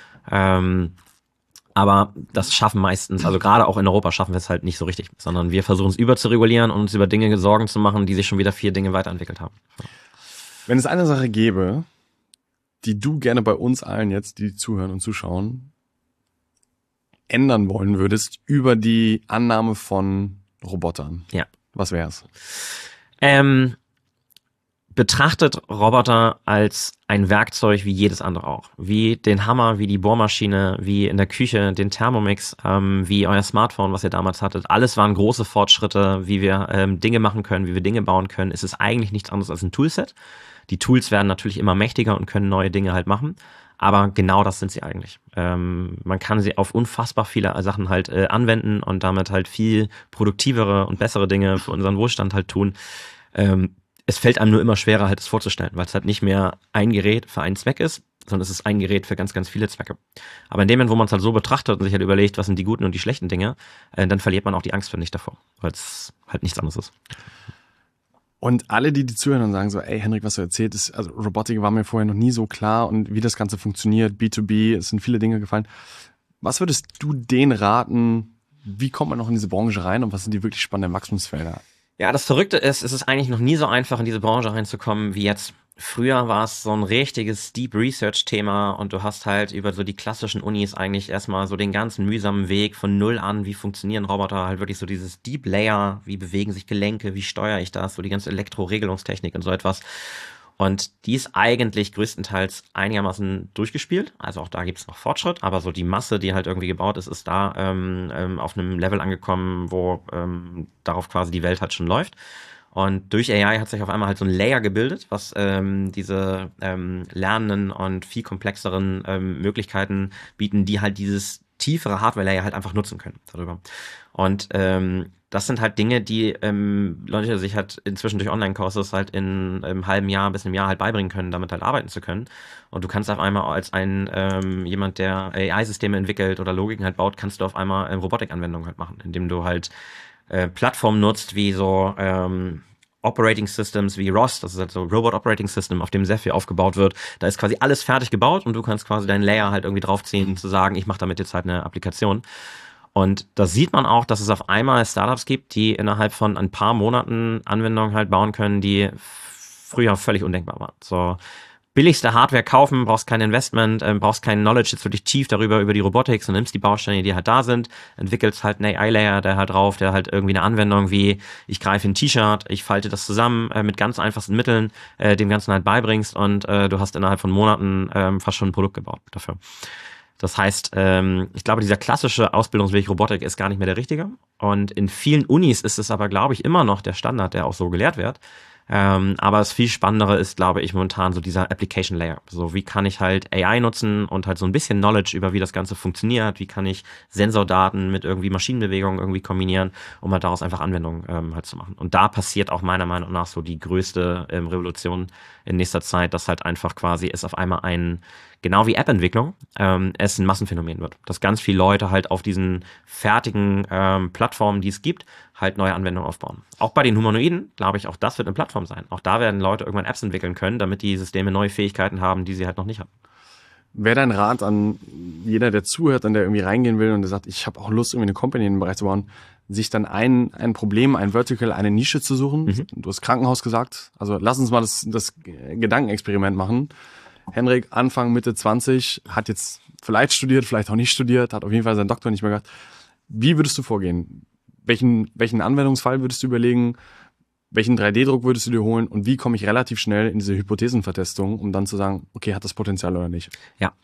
Ähm, aber das schaffen meistens, also gerade auch in Europa schaffen wir es halt nicht so richtig, sondern wir versuchen es überzuregulieren und uns über Dinge Sorgen zu machen, die sich schon wieder vier Dinge weiterentwickelt haben. Wenn es eine Sache gäbe, die du gerne bei uns allen jetzt, die zuhören und zuschauen, ändern wollen würdest über die Annahme von Robotern, ja. Was wär's? Ähm, betrachtet Roboter als ein Werkzeug wie jedes andere auch. Wie den Hammer, wie die Bohrmaschine, wie in der Küche den Thermomix, ähm, wie euer Smartphone, was ihr damals hattet. Alles waren große Fortschritte, wie wir ähm, Dinge machen können, wie wir Dinge bauen können. Es ist eigentlich nichts anderes als ein Toolset. Die Tools werden natürlich immer mächtiger und können neue Dinge halt machen. Aber genau das sind sie eigentlich. Ähm, man kann sie auf unfassbar viele Sachen halt äh, anwenden und damit halt viel produktivere und bessere Dinge für unseren Wohlstand halt tun. Ähm, es fällt einem nur immer schwerer, halt es vorzustellen, weil es halt nicht mehr ein Gerät für einen Zweck ist, sondern es ist ein Gerät für ganz, ganz viele Zwecke. Aber in dem Moment, wo man es halt so betrachtet und sich halt überlegt, was sind die guten und die schlechten Dinge, äh, dann verliert man auch die Angst, finde ich, davor, weil es halt nichts anderes ist. Und alle, die die zuhören und sagen so, ey Henrik, was du erzählt ist, also Robotik war mir vorher noch nie so klar und wie das Ganze funktioniert, B zwei B, es sind viele Dinge gefallen. Was würdest du denen raten, wie kommt man noch in diese Branche rein und was sind die wirklich spannenden Wachstumsfelder? Ja, das Verrückte ist, es ist eigentlich noch nie so einfach, in diese Branche reinzukommen wie jetzt. früher war es so ein richtiges Deep Research Thema und du hast halt über so die klassischen Unis eigentlich erstmal so den ganzen mühsamen Weg von null an, wie funktionieren Roboter, halt wirklich so dieses Deep Layer, wie bewegen sich Gelenke, wie steuere ich das, so die ganze Elektroregelungstechnik und so etwas. Und die ist eigentlich größtenteils einigermaßen durchgespielt. Also auch da gibt es noch Fortschritt, aber so die Masse, die halt irgendwie gebaut ist, ist da ähm, ähm, auf einem Level angekommen, wo ähm, darauf quasi die Welt halt schon läuft. Und durch A I hat sich auf einmal halt so ein Layer gebildet, was ähm, diese ähm, lernenden und viel komplexeren ähm, Möglichkeiten bieten, die halt dieses tiefere Hardware-Layer halt einfach nutzen können darüber. Und ähm, das sind halt Dinge, die ähm, Leute sich halt inzwischen durch Online-Courses halt in einem halben Jahr bis einem Jahr halt beibringen können, damit halt arbeiten zu können. Und du kannst auf einmal als ein ähm, jemand, der A I-Systeme entwickelt oder Logiken halt baut, kannst du auf einmal ähm, Robotik-Anwendungen halt machen, indem du halt äh, Plattformen nutzt wie so ähm, Operating Systems wie R O S, das ist halt so Robot Operating System, auf dem sehr viel aufgebaut wird. Da ist quasi alles fertig gebaut und du kannst quasi deinen Layer halt irgendwie draufziehen, um zu sagen, ich mache damit jetzt halt eine Applikation. Und da sieht man auch, dass es auf einmal Startups gibt, die innerhalb von ein paar Monaten Anwendungen halt bauen können, die früher völlig undenkbar waren. So billigste Hardware kaufen, brauchst kein Investment, äh, brauchst kein Knowledge jetzt wirklich tief darüber, über die Robotik, sondern nimmst die Bausteine, die halt da sind, entwickelst halt einen A I-Layer, der halt drauf, der halt irgendwie eine Anwendung wie, ich greife ein T-Shirt, ich falte das zusammen äh, mit ganz einfachsten Mitteln, äh, dem Ganzen halt beibringst und äh, du hast innerhalb von Monaten äh, fast schon ein Produkt gebaut dafür. Das heißt, ähm, ich glaube, dieser klassische Ausbildungsweg Robotik ist gar nicht mehr der richtige. Und in vielen Unis ist es aber, glaube ich, immer noch der Standard, der auch so gelehrt wird. Ähm, aber das viel Spannendere ist, glaube ich, momentan so dieser Application Layer. So, wie kann ich halt A I nutzen und halt so ein bisschen Knowledge über, wie das Ganze funktioniert? Wie kann ich Sensordaten mit irgendwie Maschinenbewegungen irgendwie kombinieren, um halt daraus einfach Anwendungen ähm, halt zu machen? Und da passiert auch meiner Meinung nach so die größte ähm, Revolution in nächster Zeit, dass halt einfach quasi es auf einmal ein, genau wie App-Entwicklung, ähm, es ein Massenphänomen wird. Dass ganz viele Leute halt auf diesen fertigen ähm, Plattformen, die es gibt, halt neue Anwendungen aufbauen. Auch bei den Humanoiden, glaube ich, auch das wird eine Plattform sein. Auch da werden Leute irgendwann Apps entwickeln können, damit die Systeme neue Fähigkeiten haben, die sie halt noch nicht hatten. Wäre dein Rat an jeder, der zuhört und der irgendwie reingehen will und der sagt, ich habe auch Lust, irgendwie eine Company in den Bereich zu bauen, sich dann ein, ein Problem, ein Vertical, eine Nische zu suchen? Mhm. Du hast Krankenhaus gesagt. Also lass uns mal das, das Gedankenexperiment machen. Henrik, Anfang, Mitte zwanzig, hat jetzt vielleicht studiert, vielleicht auch nicht studiert, hat auf jeden Fall seinen Doktor nicht mehr gehabt. Wie würdest du vorgehen? Welchen, welchen Anwendungsfall würdest du überlegen? Welchen drei D Druck würdest du dir holen? Und wie komme ich relativ schnell in diese Hypothesenvertestung, um dann zu sagen, okay, hat das Potenzial oder nicht? Ja,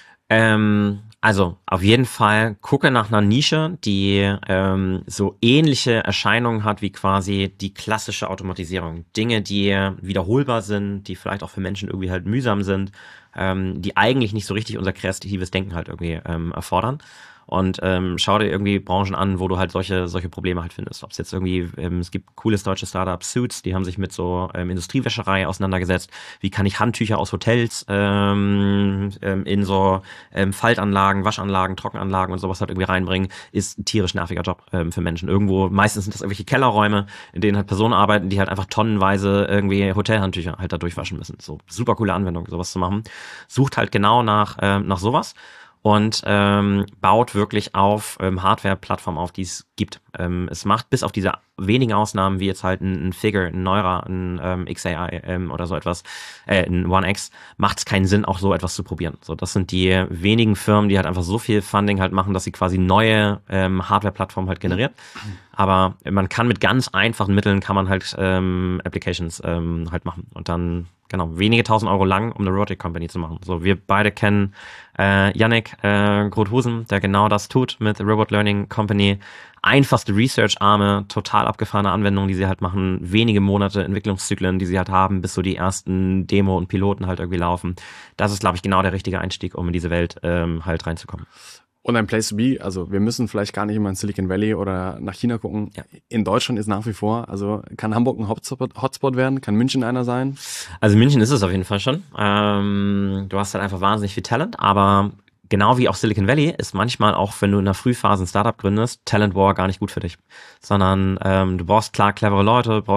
ähm, also auf jeden Fall gucke nach einer Nische, die ähm, so ähnliche Erscheinungen hat wie quasi die klassische Automatisierung. Dinge, die wiederholbar sind, die vielleicht auch für Menschen irgendwie halt mühsam sind, ähm, die eigentlich nicht so richtig unser kreatives Denken halt irgendwie ähm, erfordern. Und ähm, schau dir irgendwie Branchen an, wo du halt solche solche Probleme halt findest. Ob es jetzt irgendwie, ähm, es gibt cooles deutsche Startups, Suits, die haben sich mit so ähm, Industriewäscherei auseinandergesetzt. Wie kann ich Handtücher aus Hotels ähm, ähm, in so ähm, Faltanlagen, Waschanlagen, Trockenanlagen und sowas halt irgendwie reinbringen, ist ein tierisch nerviger Job ähm, für Menschen. Irgendwo, meistens sind das irgendwelche Kellerräume, in denen halt Personen arbeiten, die halt einfach tonnenweise irgendwie Hotelhandtücher halt da durchwaschen müssen. So super coole Anwendung, sowas zu machen. Sucht halt genau nach ähm, nach sowas. Und ähm, baut wirklich auf ähm, Hardware-Plattformen auf, die es gibt. Ähm, es macht bis auf diese wenigen Ausnahmen, wie jetzt halt ein, ein Figure, ein Neura, ein ähm, X A I ähm, oder so etwas, äh, ein One X, macht es keinen Sinn, auch so etwas zu probieren. So, das sind die wenigen Firmen, die halt einfach so viel Funding halt machen, dass sie quasi neue ähm, Hardware-Plattformen halt generieren. Aber man kann mit ganz einfachen Mitteln kann man halt ähm, Applications ähm, halt machen und dann genau wenige tausend Euro lang, um eine Robotic Company zu machen. So, wir beide kennen äh, Yannick äh, Grothusen, der genau das tut mit The Robot Learning Company. Einfachste Research-Arme, total abgefahrene Anwendungen, die sie halt machen, wenige Monate Entwicklungszyklen, die sie halt haben, bis so die ersten Demo- und Piloten halt irgendwie laufen. Das ist, glaube ich, genau der richtige Einstieg, um in diese Welt ähm, halt reinzukommen. Und ein Place to be, also wir müssen vielleicht gar nicht immer in Silicon Valley oder nach China gucken. Ja. In Deutschland ist nach wie vor, also kann Hamburg ein Hotspot, Hotspot werden? Kann München einer sein? Also München ist es auf jeden Fall schon. Ähm, du hast halt einfach wahnsinnig viel Talent, aber genau wie auch Silicon Valley ist manchmal auch, wenn du in der Frühphase ein Startup gründest, Talent War gar nicht gut für dich. Sondern ähm, du brauchst klar clevere Leute, brauchst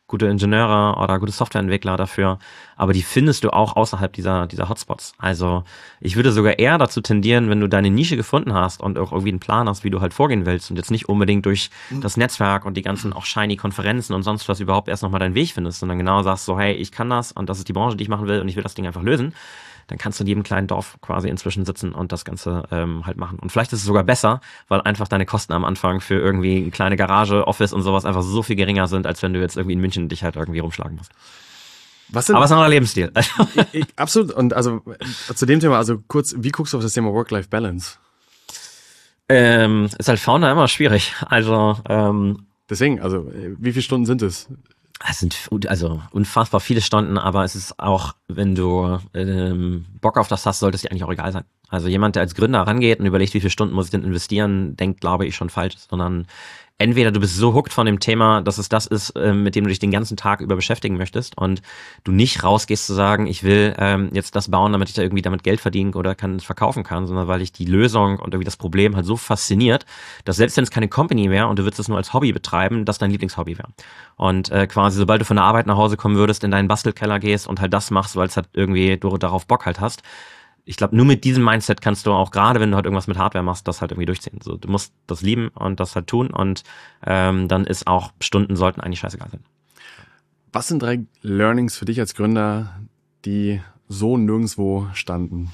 gute Ingenieure oder gute Softwareentwickler dafür, aber die findest du auch außerhalb dieser, dieser Hotspots. Also ich würde sogar eher dazu tendieren, wenn du deine Nische gefunden hast und auch irgendwie einen Plan hast, wie du halt vorgehen willst und jetzt nicht unbedingt durch das Netzwerk und die ganzen auch shiny Konferenzen und sonst was überhaupt erst nochmal deinen Weg findest, sondern genau sagst so, hey, ich kann das und das ist die Branche, die ich machen will und ich will das Ding einfach lösen, dann kannst du in jedem kleinen Dorf quasi inzwischen sitzen und das Ganze ähm, halt machen. Und vielleicht ist es sogar besser, weil einfach deine Kosten am Anfang für irgendwie eine kleine Garage, Office und sowas einfach so viel geringer sind, als wenn du jetzt irgendwie in München dich halt irgendwie rumschlagen musst. Was sind, Aber es ist ein anderer Lebensstil. ich, ich, absolut. Und also zu dem Thema, also kurz, wie guckst du auf das Thema Work-Life-Balance? ähm, ist halt Founder immer schwierig. Also ähm, Deswegen, also wie viele Stunden sind es? Es sind also unfassbar viele Stunden, aber es ist auch, wenn du ähm, Bock auf das hast, sollte es dir eigentlich auch egal sein. Also jemand, der als Gründer rangeht und überlegt, wie viele Stunden muss ich denn investieren, denkt, glaube ich, schon falsch, sondern entweder du bist so hooked von dem Thema, dass es das ist, ähm, mit dem du dich den ganzen Tag über beschäftigen möchtest und du nicht rausgehst zu sagen, ich will ähm, jetzt das bauen, damit ich da irgendwie damit Geld verdienen oder kann es verkaufen kann, sondern weil dich die Lösung und irgendwie das Problem halt so fasziniert, dass selbst wenn es keine Company wäre und du würdest es nur als Hobby betreiben, das dein Lieblingshobby wäre. Und äh, quasi, sobald du von der Arbeit nach Hause kommen würdest, in deinen Bastelkeller gehst und halt das machst, weil es halt irgendwie du darauf Bock halt hast, ich glaube, nur mit diesem Mindset kannst du auch, gerade wenn du halt irgendwas mit Hardware machst, das halt irgendwie durchziehen. So, du musst das lieben und das halt tun und ähm, dann ist auch, Stunden sollten eigentlich scheißegal sein. Was sind drei Learnings für dich als Gründer, die so nirgendwo standen?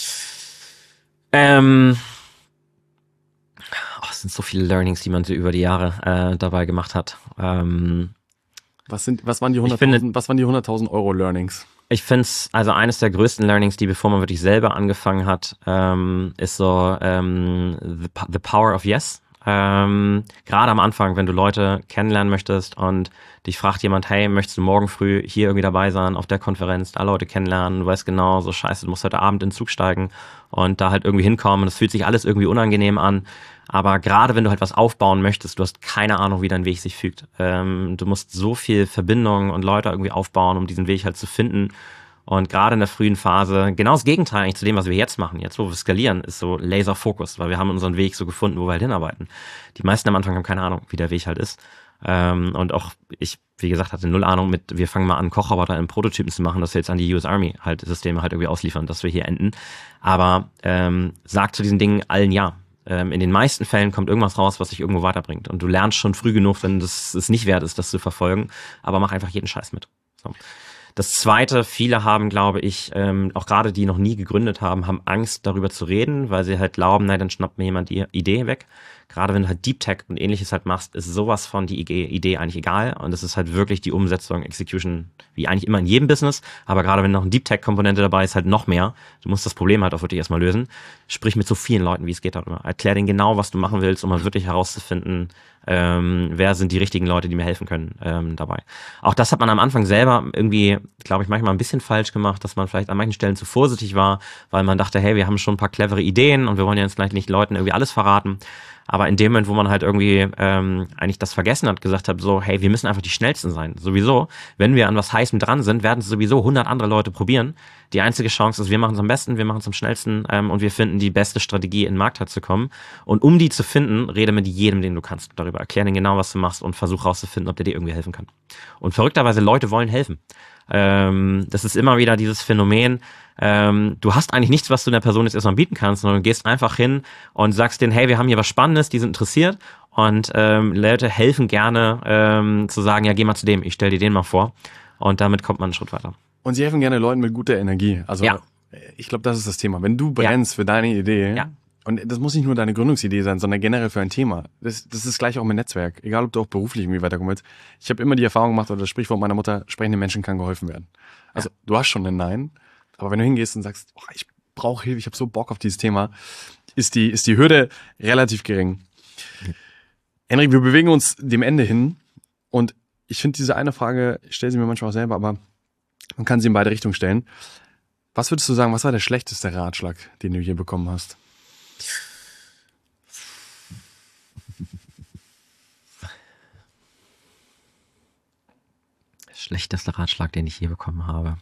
Ähm, oh, es sind so viele Learnings, die man so über die Jahre äh, dabei gemacht hat. Ähm, was sind, was waren die hunderttausend, was waren die hunderttausend Euro Learnings? Ich finde es, also eines der größten Learnings, die bevor man wirklich selber angefangen hat, ähm, ist so ähm, the, the Power of Yes. Ähm, gerade am Anfang, wenn du Leute kennenlernen möchtest und dich fragt jemand, hey, möchtest du morgen früh hier irgendwie dabei sein, auf der Konferenz, da Leute kennenlernen, du weißt genau, so scheiße, du musst heute Abend in den Zug steigen und da halt irgendwie hinkommen. Das fühlt sich alles irgendwie unangenehm an. Aber gerade wenn du halt was aufbauen möchtest, du hast keine Ahnung, wie dein Weg sich fügt. Ähm, du musst so viel Verbindungen und Leute irgendwie aufbauen, um diesen Weg halt zu finden. Und gerade in der frühen Phase, genau das Gegenteil eigentlich zu dem, was wir jetzt machen, jetzt wo wir skalieren, ist so Laser-Fokus, weil wir haben unseren Weg so gefunden, wo wir halt hinarbeiten. Die meisten am Anfang haben keine Ahnung, wie der Weg halt ist. Ähm, und auch ich, wie gesagt, hatte null Ahnung mit, wir fangen mal an, Kochroboter in Prototypen zu machen, dass wir jetzt an die U S Army halt Systeme halt irgendwie ausliefern, dass wir hier enden. Aber ähm, sag zu diesen Dingen allen ja. Ähm, in den meisten Fällen kommt irgendwas raus, was dich irgendwo weiterbringt. Und du lernst schon früh genug, wenn das es nicht wert ist, das zu verfolgen. Aber mach einfach jeden Scheiß mit. So. Das Zweite, viele haben, glaube ich, ähm, auch gerade die noch nie gegründet haben, haben Angst darüber zu reden, weil sie halt glauben, nein, dann schnappt mir jemand die Idee weg. Gerade wenn du halt Deep Tech und ähnliches halt machst, ist sowas von die Idee eigentlich egal. Und es ist halt wirklich die Umsetzung, Execution, wie eigentlich immer in jedem Business. Aber gerade wenn noch eine Deep Tech-Komponente dabei ist, halt noch mehr. Du musst das Problem halt auch wirklich erstmal lösen. Sprich mit so vielen Leuten, wie es geht darüber. Erklär denen genau, was du machen willst, um mal wirklich herauszufinden, ähm, wer sind die richtigen Leute, die mir helfen können ähm, dabei. Auch das hat man am Anfang selber irgendwie, glaube ich, manchmal ein bisschen falsch gemacht, dass man vielleicht an manchen Stellen zu vorsichtig war, weil man dachte, hey, wir haben schon ein paar clevere Ideen und wir wollen jetzt vielleicht nicht Leuten irgendwie alles verraten. Aber in dem Moment, wo man halt irgendwie ähm, eigentlich das vergessen hat, gesagt hat, so, hey, wir müssen einfach die Schnellsten sein. Sowieso, wenn wir an was Heißem dran sind, werden es sowieso hundert andere Leute probieren. Die einzige Chance ist, wir machen es am besten, wir machen es am schnellsten ähm, und wir finden die beste Strategie, in den Markt halt zu kommen. Und um die zu finden, rede mit jedem, den du kannst, darüber. Erklär denen genau, was du machst und versuch rauszufinden, ob der dir irgendwie helfen kann. Und verrückterweise, Leute wollen helfen. Ähm, das ist immer wieder dieses Phänomen, ähm, du hast eigentlich nichts, was du der Person jetzt erstmal bieten kannst, sondern du gehst einfach hin und sagst denen, hey, wir haben hier was Spannendes, die sind interessiert und ähm, Leute helfen gerne ähm, zu sagen, ja, geh mal zu dem, ich stell dir den mal vor und damit kommt man einen Schritt weiter. Und sie helfen gerne Leuten mit guter Energie. Also ja. Ich glaube, das ist das Thema. Wenn du brennst ja. für deine Idee, ja. und das muss nicht nur deine Gründungsidee sein, sondern generell für ein Thema. Das, das ist gleich auch mit Netzwerk. Egal, ob du auch beruflich irgendwie weiterkommst. Ich habe immer die Erfahrung gemacht, oder das Sprichwort meiner Mutter, sprechenden Menschen kann geholfen werden. Also ja. du hast schon ein Nein, aber wenn du hingehst und sagst, oh, ich brauche Hilfe, ich habe so Bock auf dieses Thema, ist die, ist die Hürde relativ gering. Mhm. Henrik, wir bewegen uns dem Ende hin und ich finde diese eine Frage, ich stelle sie mir manchmal auch selber, aber man kann sie in beide Richtungen stellen. Was würdest du sagen, was war der schlechteste Ratschlag, den du je bekommen hast? Schlechtester Ratschlag, den ich je bekommen habe.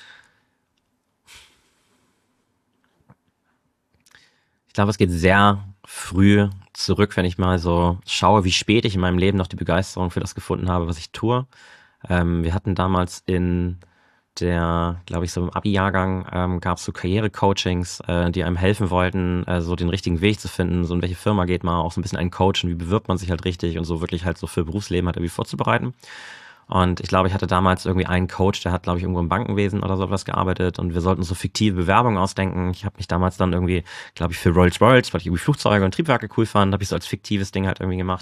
Ich glaube, es geht sehr früh zurück, wenn ich mal so schaue, wie spät ich in meinem Leben noch die Begeisterung für das gefunden habe, was ich tue. Ähm, wir hatten damals in der, glaube ich, so im Abi-Jahrgang ähm, gab es so Karriere-Coachings, äh, die einem helfen wollten, äh, so den richtigen Weg zu finden, so in welche Firma geht man, auch so ein bisschen einen coachen, wie bewirbt man sich halt richtig und so wirklich halt so für Berufsleben halt irgendwie vorzubereiten. Und ich glaube, ich hatte damals irgendwie einen Coach, der hat, glaube ich, irgendwo im Bankenwesen oder sowas gearbeitet und wir sollten so fiktive Bewerbungen ausdenken. Ich habe mich damals dann irgendwie, glaube ich, für Rolls-Royce, weil ich irgendwie Flugzeuge und Triebwerke cool fand, habe ich so als fiktives Ding halt irgendwie gemacht.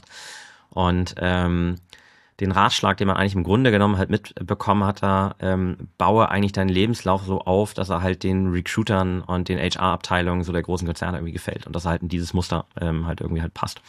Und ähm, den Ratschlag, den man eigentlich im Grunde genommen halt mitbekommen hat, da ähm, baue eigentlich deinen Lebenslauf so auf, dass er halt den Recruitern und den H R-Abteilungen so der großen Konzerne irgendwie gefällt und dass er halt in dieses Muster ähm, halt irgendwie halt passt.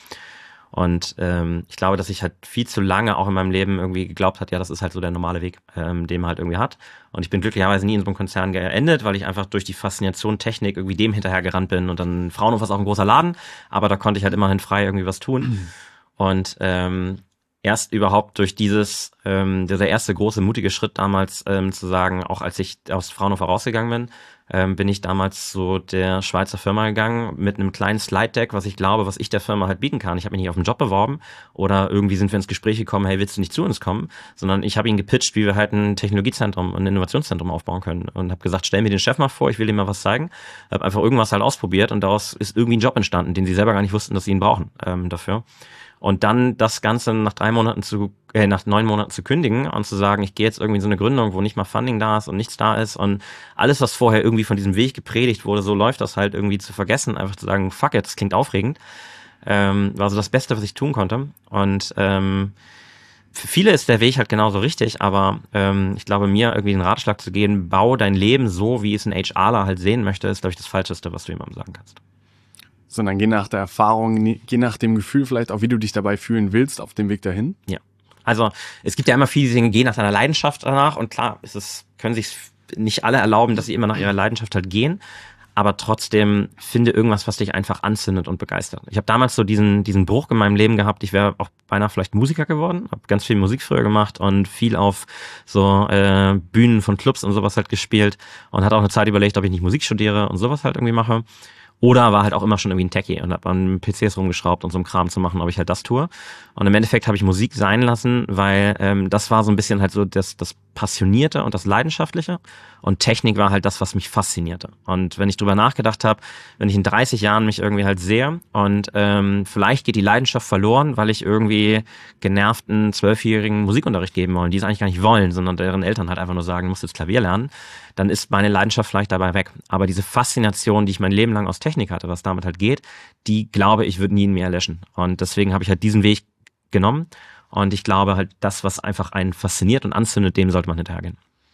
Und ähm, ich glaube, dass ich halt viel zu lange auch in meinem Leben irgendwie geglaubt hat, ja, das ist halt so der normale Weg, ähm, den man halt irgendwie hat. Und ich bin glücklicherweise nie in so einem Konzern geendet, weil ich einfach durch die Faszination Technik irgendwie dem hinterher gerannt bin. Und dann Fraunhofer ist auch ein großer Laden, aber da konnte ich halt immerhin frei irgendwie was tun. Und ähm, erst überhaupt durch dieses, ähm, dieser erste große, mutige Schritt damals ähm, zu sagen, auch als ich aus Fraunhofer rausgegangen bin, ähm, bin ich damals zu der Schweizer Firma gegangen mit einem kleinen Slide-Deck, was ich glaube, was ich der Firma halt bieten kann. Ich habe mich nicht auf einen Job beworben oder irgendwie sind wir ins Gespräch gekommen, hey, willst du nicht zu uns kommen? Sondern ich habe ihn gepitcht, wie wir halt ein Technologiezentrum, ein Innovationszentrum aufbauen können und habe gesagt, stell mir den Chef mal vor, ich will ihm mal was zeigen. Habe einfach irgendwas halt ausprobiert und daraus ist irgendwie ein Job entstanden, den sie selber gar nicht wussten, dass sie ihn brauchen ähm, dafür. Und dann das Ganze nach drei Monaten zu, äh, nach neun Monaten zu kündigen und zu sagen, ich gehe jetzt irgendwie in so eine Gründung, wo nicht mal Funding da ist und nichts da ist und alles, was vorher irgendwie von diesem Weg gepredigt wurde, so läuft das halt irgendwie zu vergessen, einfach zu sagen, fuck it, das klingt aufregend, ähm, war so das Beste, was ich tun konnte. Und ähm, für viele ist der Weg halt genauso richtig, aber ähm, ich glaube, mir irgendwie den Ratschlag zu geben, bau dein Leben so, wie es ein HRler halt sehen möchte, ist, glaube ich, das Falscheste, was du jemandem sagen kannst. Sondern geh nach der Erfahrung, geh nach dem Gefühl vielleicht auch, wie du dich dabei fühlen willst, auf dem Weg dahin. Ja, also es gibt ja immer viele Dinge, gehen nach deiner Leidenschaft danach und klar, ist es, können sich nicht alle erlauben, dass sie immer nach ihrer Leidenschaft halt gehen, aber trotzdem finde irgendwas, was dich einfach anzündet und begeistert. Ich habe damals so diesen diesen Bruch in meinem Leben gehabt, ich wäre auch beinahe vielleicht Musiker geworden, habe ganz viel Musik früher gemacht und viel auf so äh, Bühnen von Clubs und sowas halt gespielt und hatte auch eine Zeit überlegt, ob ich nicht Musik studiere und sowas halt irgendwie mache. Oder war halt auch immer schon irgendwie ein Techie und habe an P Cs rumgeschraubt und so einen Kram zu machen, ob ich halt das tue. Und im Endeffekt habe ich Musik sein lassen, weil ähm, das war so ein bisschen halt so das, das Passionierte und das Leidenschaftliche. Und Technik war halt das, was mich faszinierte. Und wenn ich drüber nachgedacht habe, wenn ich in dreißig Jahren mich irgendwie halt sehe und ähm, vielleicht geht die Leidenschaft verloren, weil ich irgendwie genervten zwölfjährigen Musikunterricht geben wollen, die es eigentlich gar nicht wollen, sondern deren Eltern halt einfach nur sagen, du musst jetzt Klavier lernen, dann ist meine Leidenschaft vielleicht dabei weg. Aber diese Faszination, die ich mein Leben lang aus Technik hatte, was damit halt geht, die glaube ich, wird nie in mir erlöschen. Und deswegen habe ich halt diesen Weg genommen. Und ich glaube halt, das, was einfach einen fasziniert und anzündet, dem sollte man hinterhergehen.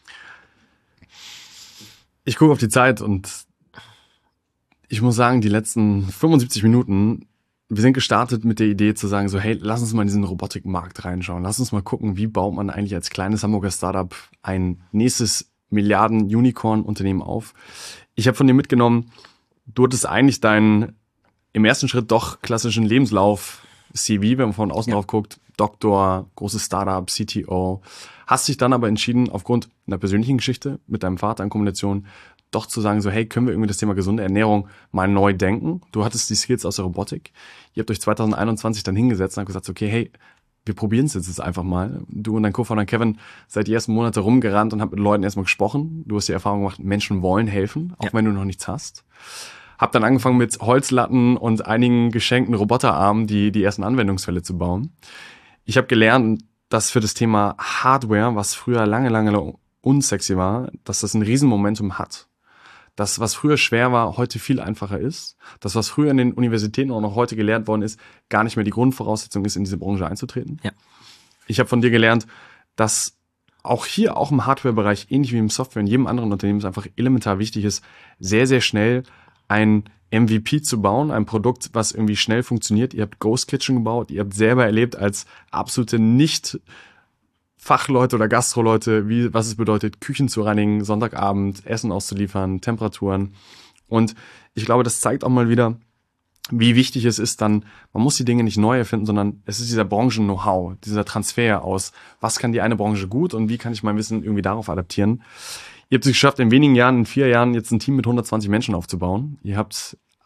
Ich gucke auf die Zeit und ich muss sagen, die letzten fünfundsiebzig Minuten, wir sind gestartet mit der Idee zu sagen so, hey, lass uns mal in diesen Robotikmarkt reinschauen. Lass uns mal gucken, wie baut man eigentlich als kleines Hamburger Startup ein nächstes Milliarden-Unicorn-Unternehmen auf. Ich habe von dir mitgenommen, du hattest eigentlich deinen im ersten Schritt doch klassischen Lebenslauf-C V, wenn man von außen Ja. drauf guckt, Doktor, großes Startup, C T O, hast dich dann aber entschieden, aufgrund einer persönlichen Geschichte mit deinem Vater in Kombination, doch zu sagen so, hey, können wir irgendwie das Thema gesunde Ernährung mal neu denken? Du hattest die Skills aus der Robotik. Ihr habt euch zwanzig einundzwanzig dann hingesetzt und habt gesagt, okay, hey, wir probieren es jetzt einfach mal. Du und dein Co-Founder Kevin seid die ersten Monate rumgerannt und habt mit Leuten erstmal gesprochen. Du hast die Erfahrung gemacht, Menschen wollen helfen, auch Ja. wenn du noch nichts hast. Hab dann angefangen mit Holzlatten und einigen geschenkten Roboterarmen die die ersten Anwendungsfälle zu bauen. Ich habe gelernt, dass für das Thema Hardware, was früher lange, lange unsexy war, dass das ein Riesenmomentum hat. Das, was früher schwer war, heute viel einfacher ist. Das, was früher in den Universitäten auch noch heute gelehrt worden ist, gar nicht mehr die Grundvoraussetzung ist, in diese Branche einzutreten. Ja. Ich habe von dir gelernt, dass auch hier, auch im Hardware-Bereich, ähnlich wie im Software, in jedem anderen Unternehmen es einfach elementar wichtig ist, sehr, sehr schnell ein M V P zu bauen, ein Produkt, was irgendwie schnell funktioniert. Ihr habt Ghost Kitchen gebaut, ihr habt selber erlebt als absolute nicht Fachleute oder Gastroleute, wie, was es bedeutet, Küchen zu reinigen, Sonntagabend Essen auszuliefern, Temperaturen. Und ich glaube, das zeigt auch mal wieder, wie wichtig es ist dann, man muss die Dinge nicht neu erfinden, sondern es ist dieser Branchen-Know-how, dieser Transfer aus, was kann die eine Branche gut und wie kann ich mein Wissen irgendwie darauf adaptieren. Ihr habt es geschafft, in wenigen Jahren, in vier Jahren jetzt ein Team mit hundertzwanzig Menschen aufzubauen. Ihr habt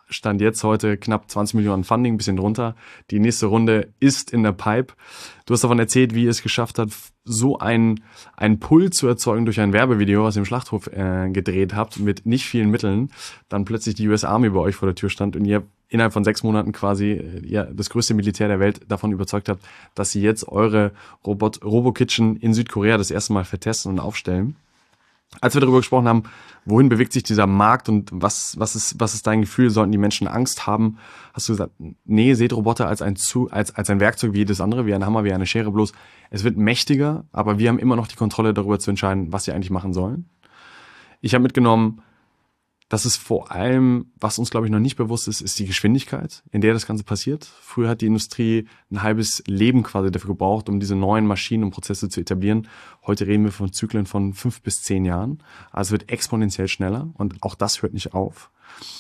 Stand jetzt heute knapp zwanzig Millionen Funding, ein bisschen drunter. Die nächste Runde ist in der Pipe. Du hast davon erzählt, wie ihr es geschafft habt, so einen, einen Pull zu erzeugen durch ein Werbevideo, was ihr im Schlachthof äh, gedreht habt, mit nicht vielen Mitteln. Dann plötzlich die U S Army bei euch vor der Tür stand und ihr innerhalb von sechs Monaten quasi äh, ja, das größte Militär der Welt davon überzeugt habt, dass sie jetzt eure Robot Robo-Kitchen in Südkorea das erste Mal vertesten und aufstellen. Als wir darüber gesprochen haben, wohin bewegt sich dieser Markt und was, was ist, was ist dein Gefühl, sollten die Menschen Angst haben, hast du gesagt, nee, seht Roboter als ein, zu, als, als ein Werkzeug wie jedes andere, wie ein Hammer, wie eine Schere, bloß es wird mächtiger, aber wir haben immer noch die Kontrolle darüber zu entscheiden, was sie eigentlich machen sollen. Ich habe mitgenommen, dass es vor allem, was uns glaube ich noch nicht bewusst ist, ist die Geschwindigkeit, in der das Ganze passiert. Früher hat die Industrie ein halbes Leben quasi dafür gebraucht, um diese neuen Maschinen und Prozesse zu etablieren. Heute reden wir von Zyklen von fünf bis zehn Jahren. Also es wird exponentiell schneller und auch das hört nicht auf.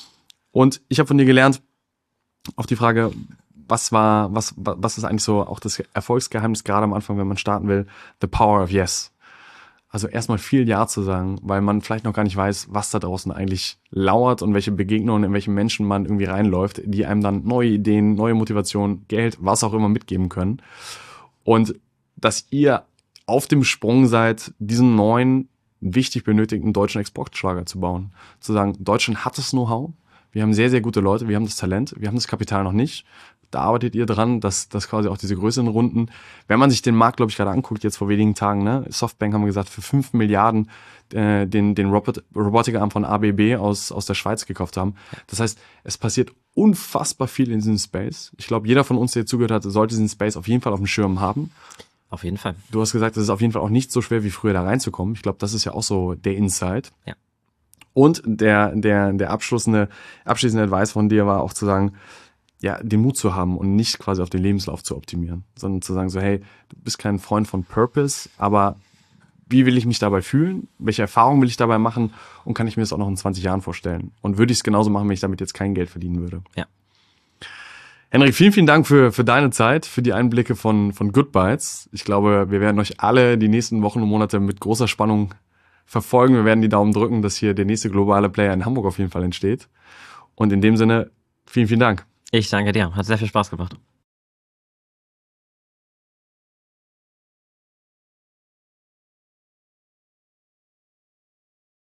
Und ich habe von dir gelernt, auf die Frage, was war, was, was ist eigentlich so auch das Erfolgsgeheimnis gerade am Anfang, wenn man starten will? The power of yes. Also erstmal viel Ja zu sagen, weil man vielleicht noch gar nicht weiß, was da draußen eigentlich lauert und welche Begegnungen, in welchen Menschen man irgendwie reinläuft, die einem dann neue Ideen, neue Motivation, Geld, was auch immer mitgeben können. Und dass ihr auf dem Sprung seid, diesen neuen, wichtig benötigten deutschen Exportschlager zu bauen. Zu sagen, Deutschland hat das Know-how, wir haben sehr, sehr gute Leute, wir haben das Talent, wir haben das Kapital noch nicht. Da arbeitet ihr dran, dass, dass quasi auch diese größeren Runden, wenn man sich den Markt, glaube ich, gerade anguckt, jetzt vor wenigen Tagen, ne, Softbank haben wir gesagt, für fünf Milliarden äh, den, den Robot, Robotikarm von A B B aus, aus der Schweiz gekauft haben. Das heißt, es passiert unfassbar viel in diesem Space. Ich glaube, jeder von uns, der zugehört hat, sollte diesen Space auf jeden Fall auf dem Schirm haben. Auf jeden Fall. Du hast gesagt, es ist auf jeden Fall auch nicht so schwer, wie früher da reinzukommen. Ich glaube, das ist ja auch so der Insight. Ja. Und der, der, der abschließende, abschließende Advice von dir war auch zu sagen, ja, den Mut zu haben und nicht quasi auf den Lebenslauf zu optimieren, sondern zu sagen so, hey, du bist kein Freund von Purpose, aber wie will ich mich dabei fühlen? Welche Erfahrungen will ich dabei machen? Und kann ich mir das auch noch in zwanzig Jahren vorstellen? Und würde ich es genauso machen, wenn ich damit jetzt kein Geld verdienen würde? Ja. Henrik, vielen, vielen Dank für, für deine Zeit, für die Einblicke von, von Good Bytes. Ich glaube, wir werden euch alle die nächsten Wochen und Monate mit großer Spannung verfolgen. Wir werden die Daumen drücken, dass hier der nächste globale Player in Hamburg auf jeden Fall entsteht. Und in dem Sinne, vielen, vielen Dank. Ich danke dir. Hat sehr viel Spaß gemacht.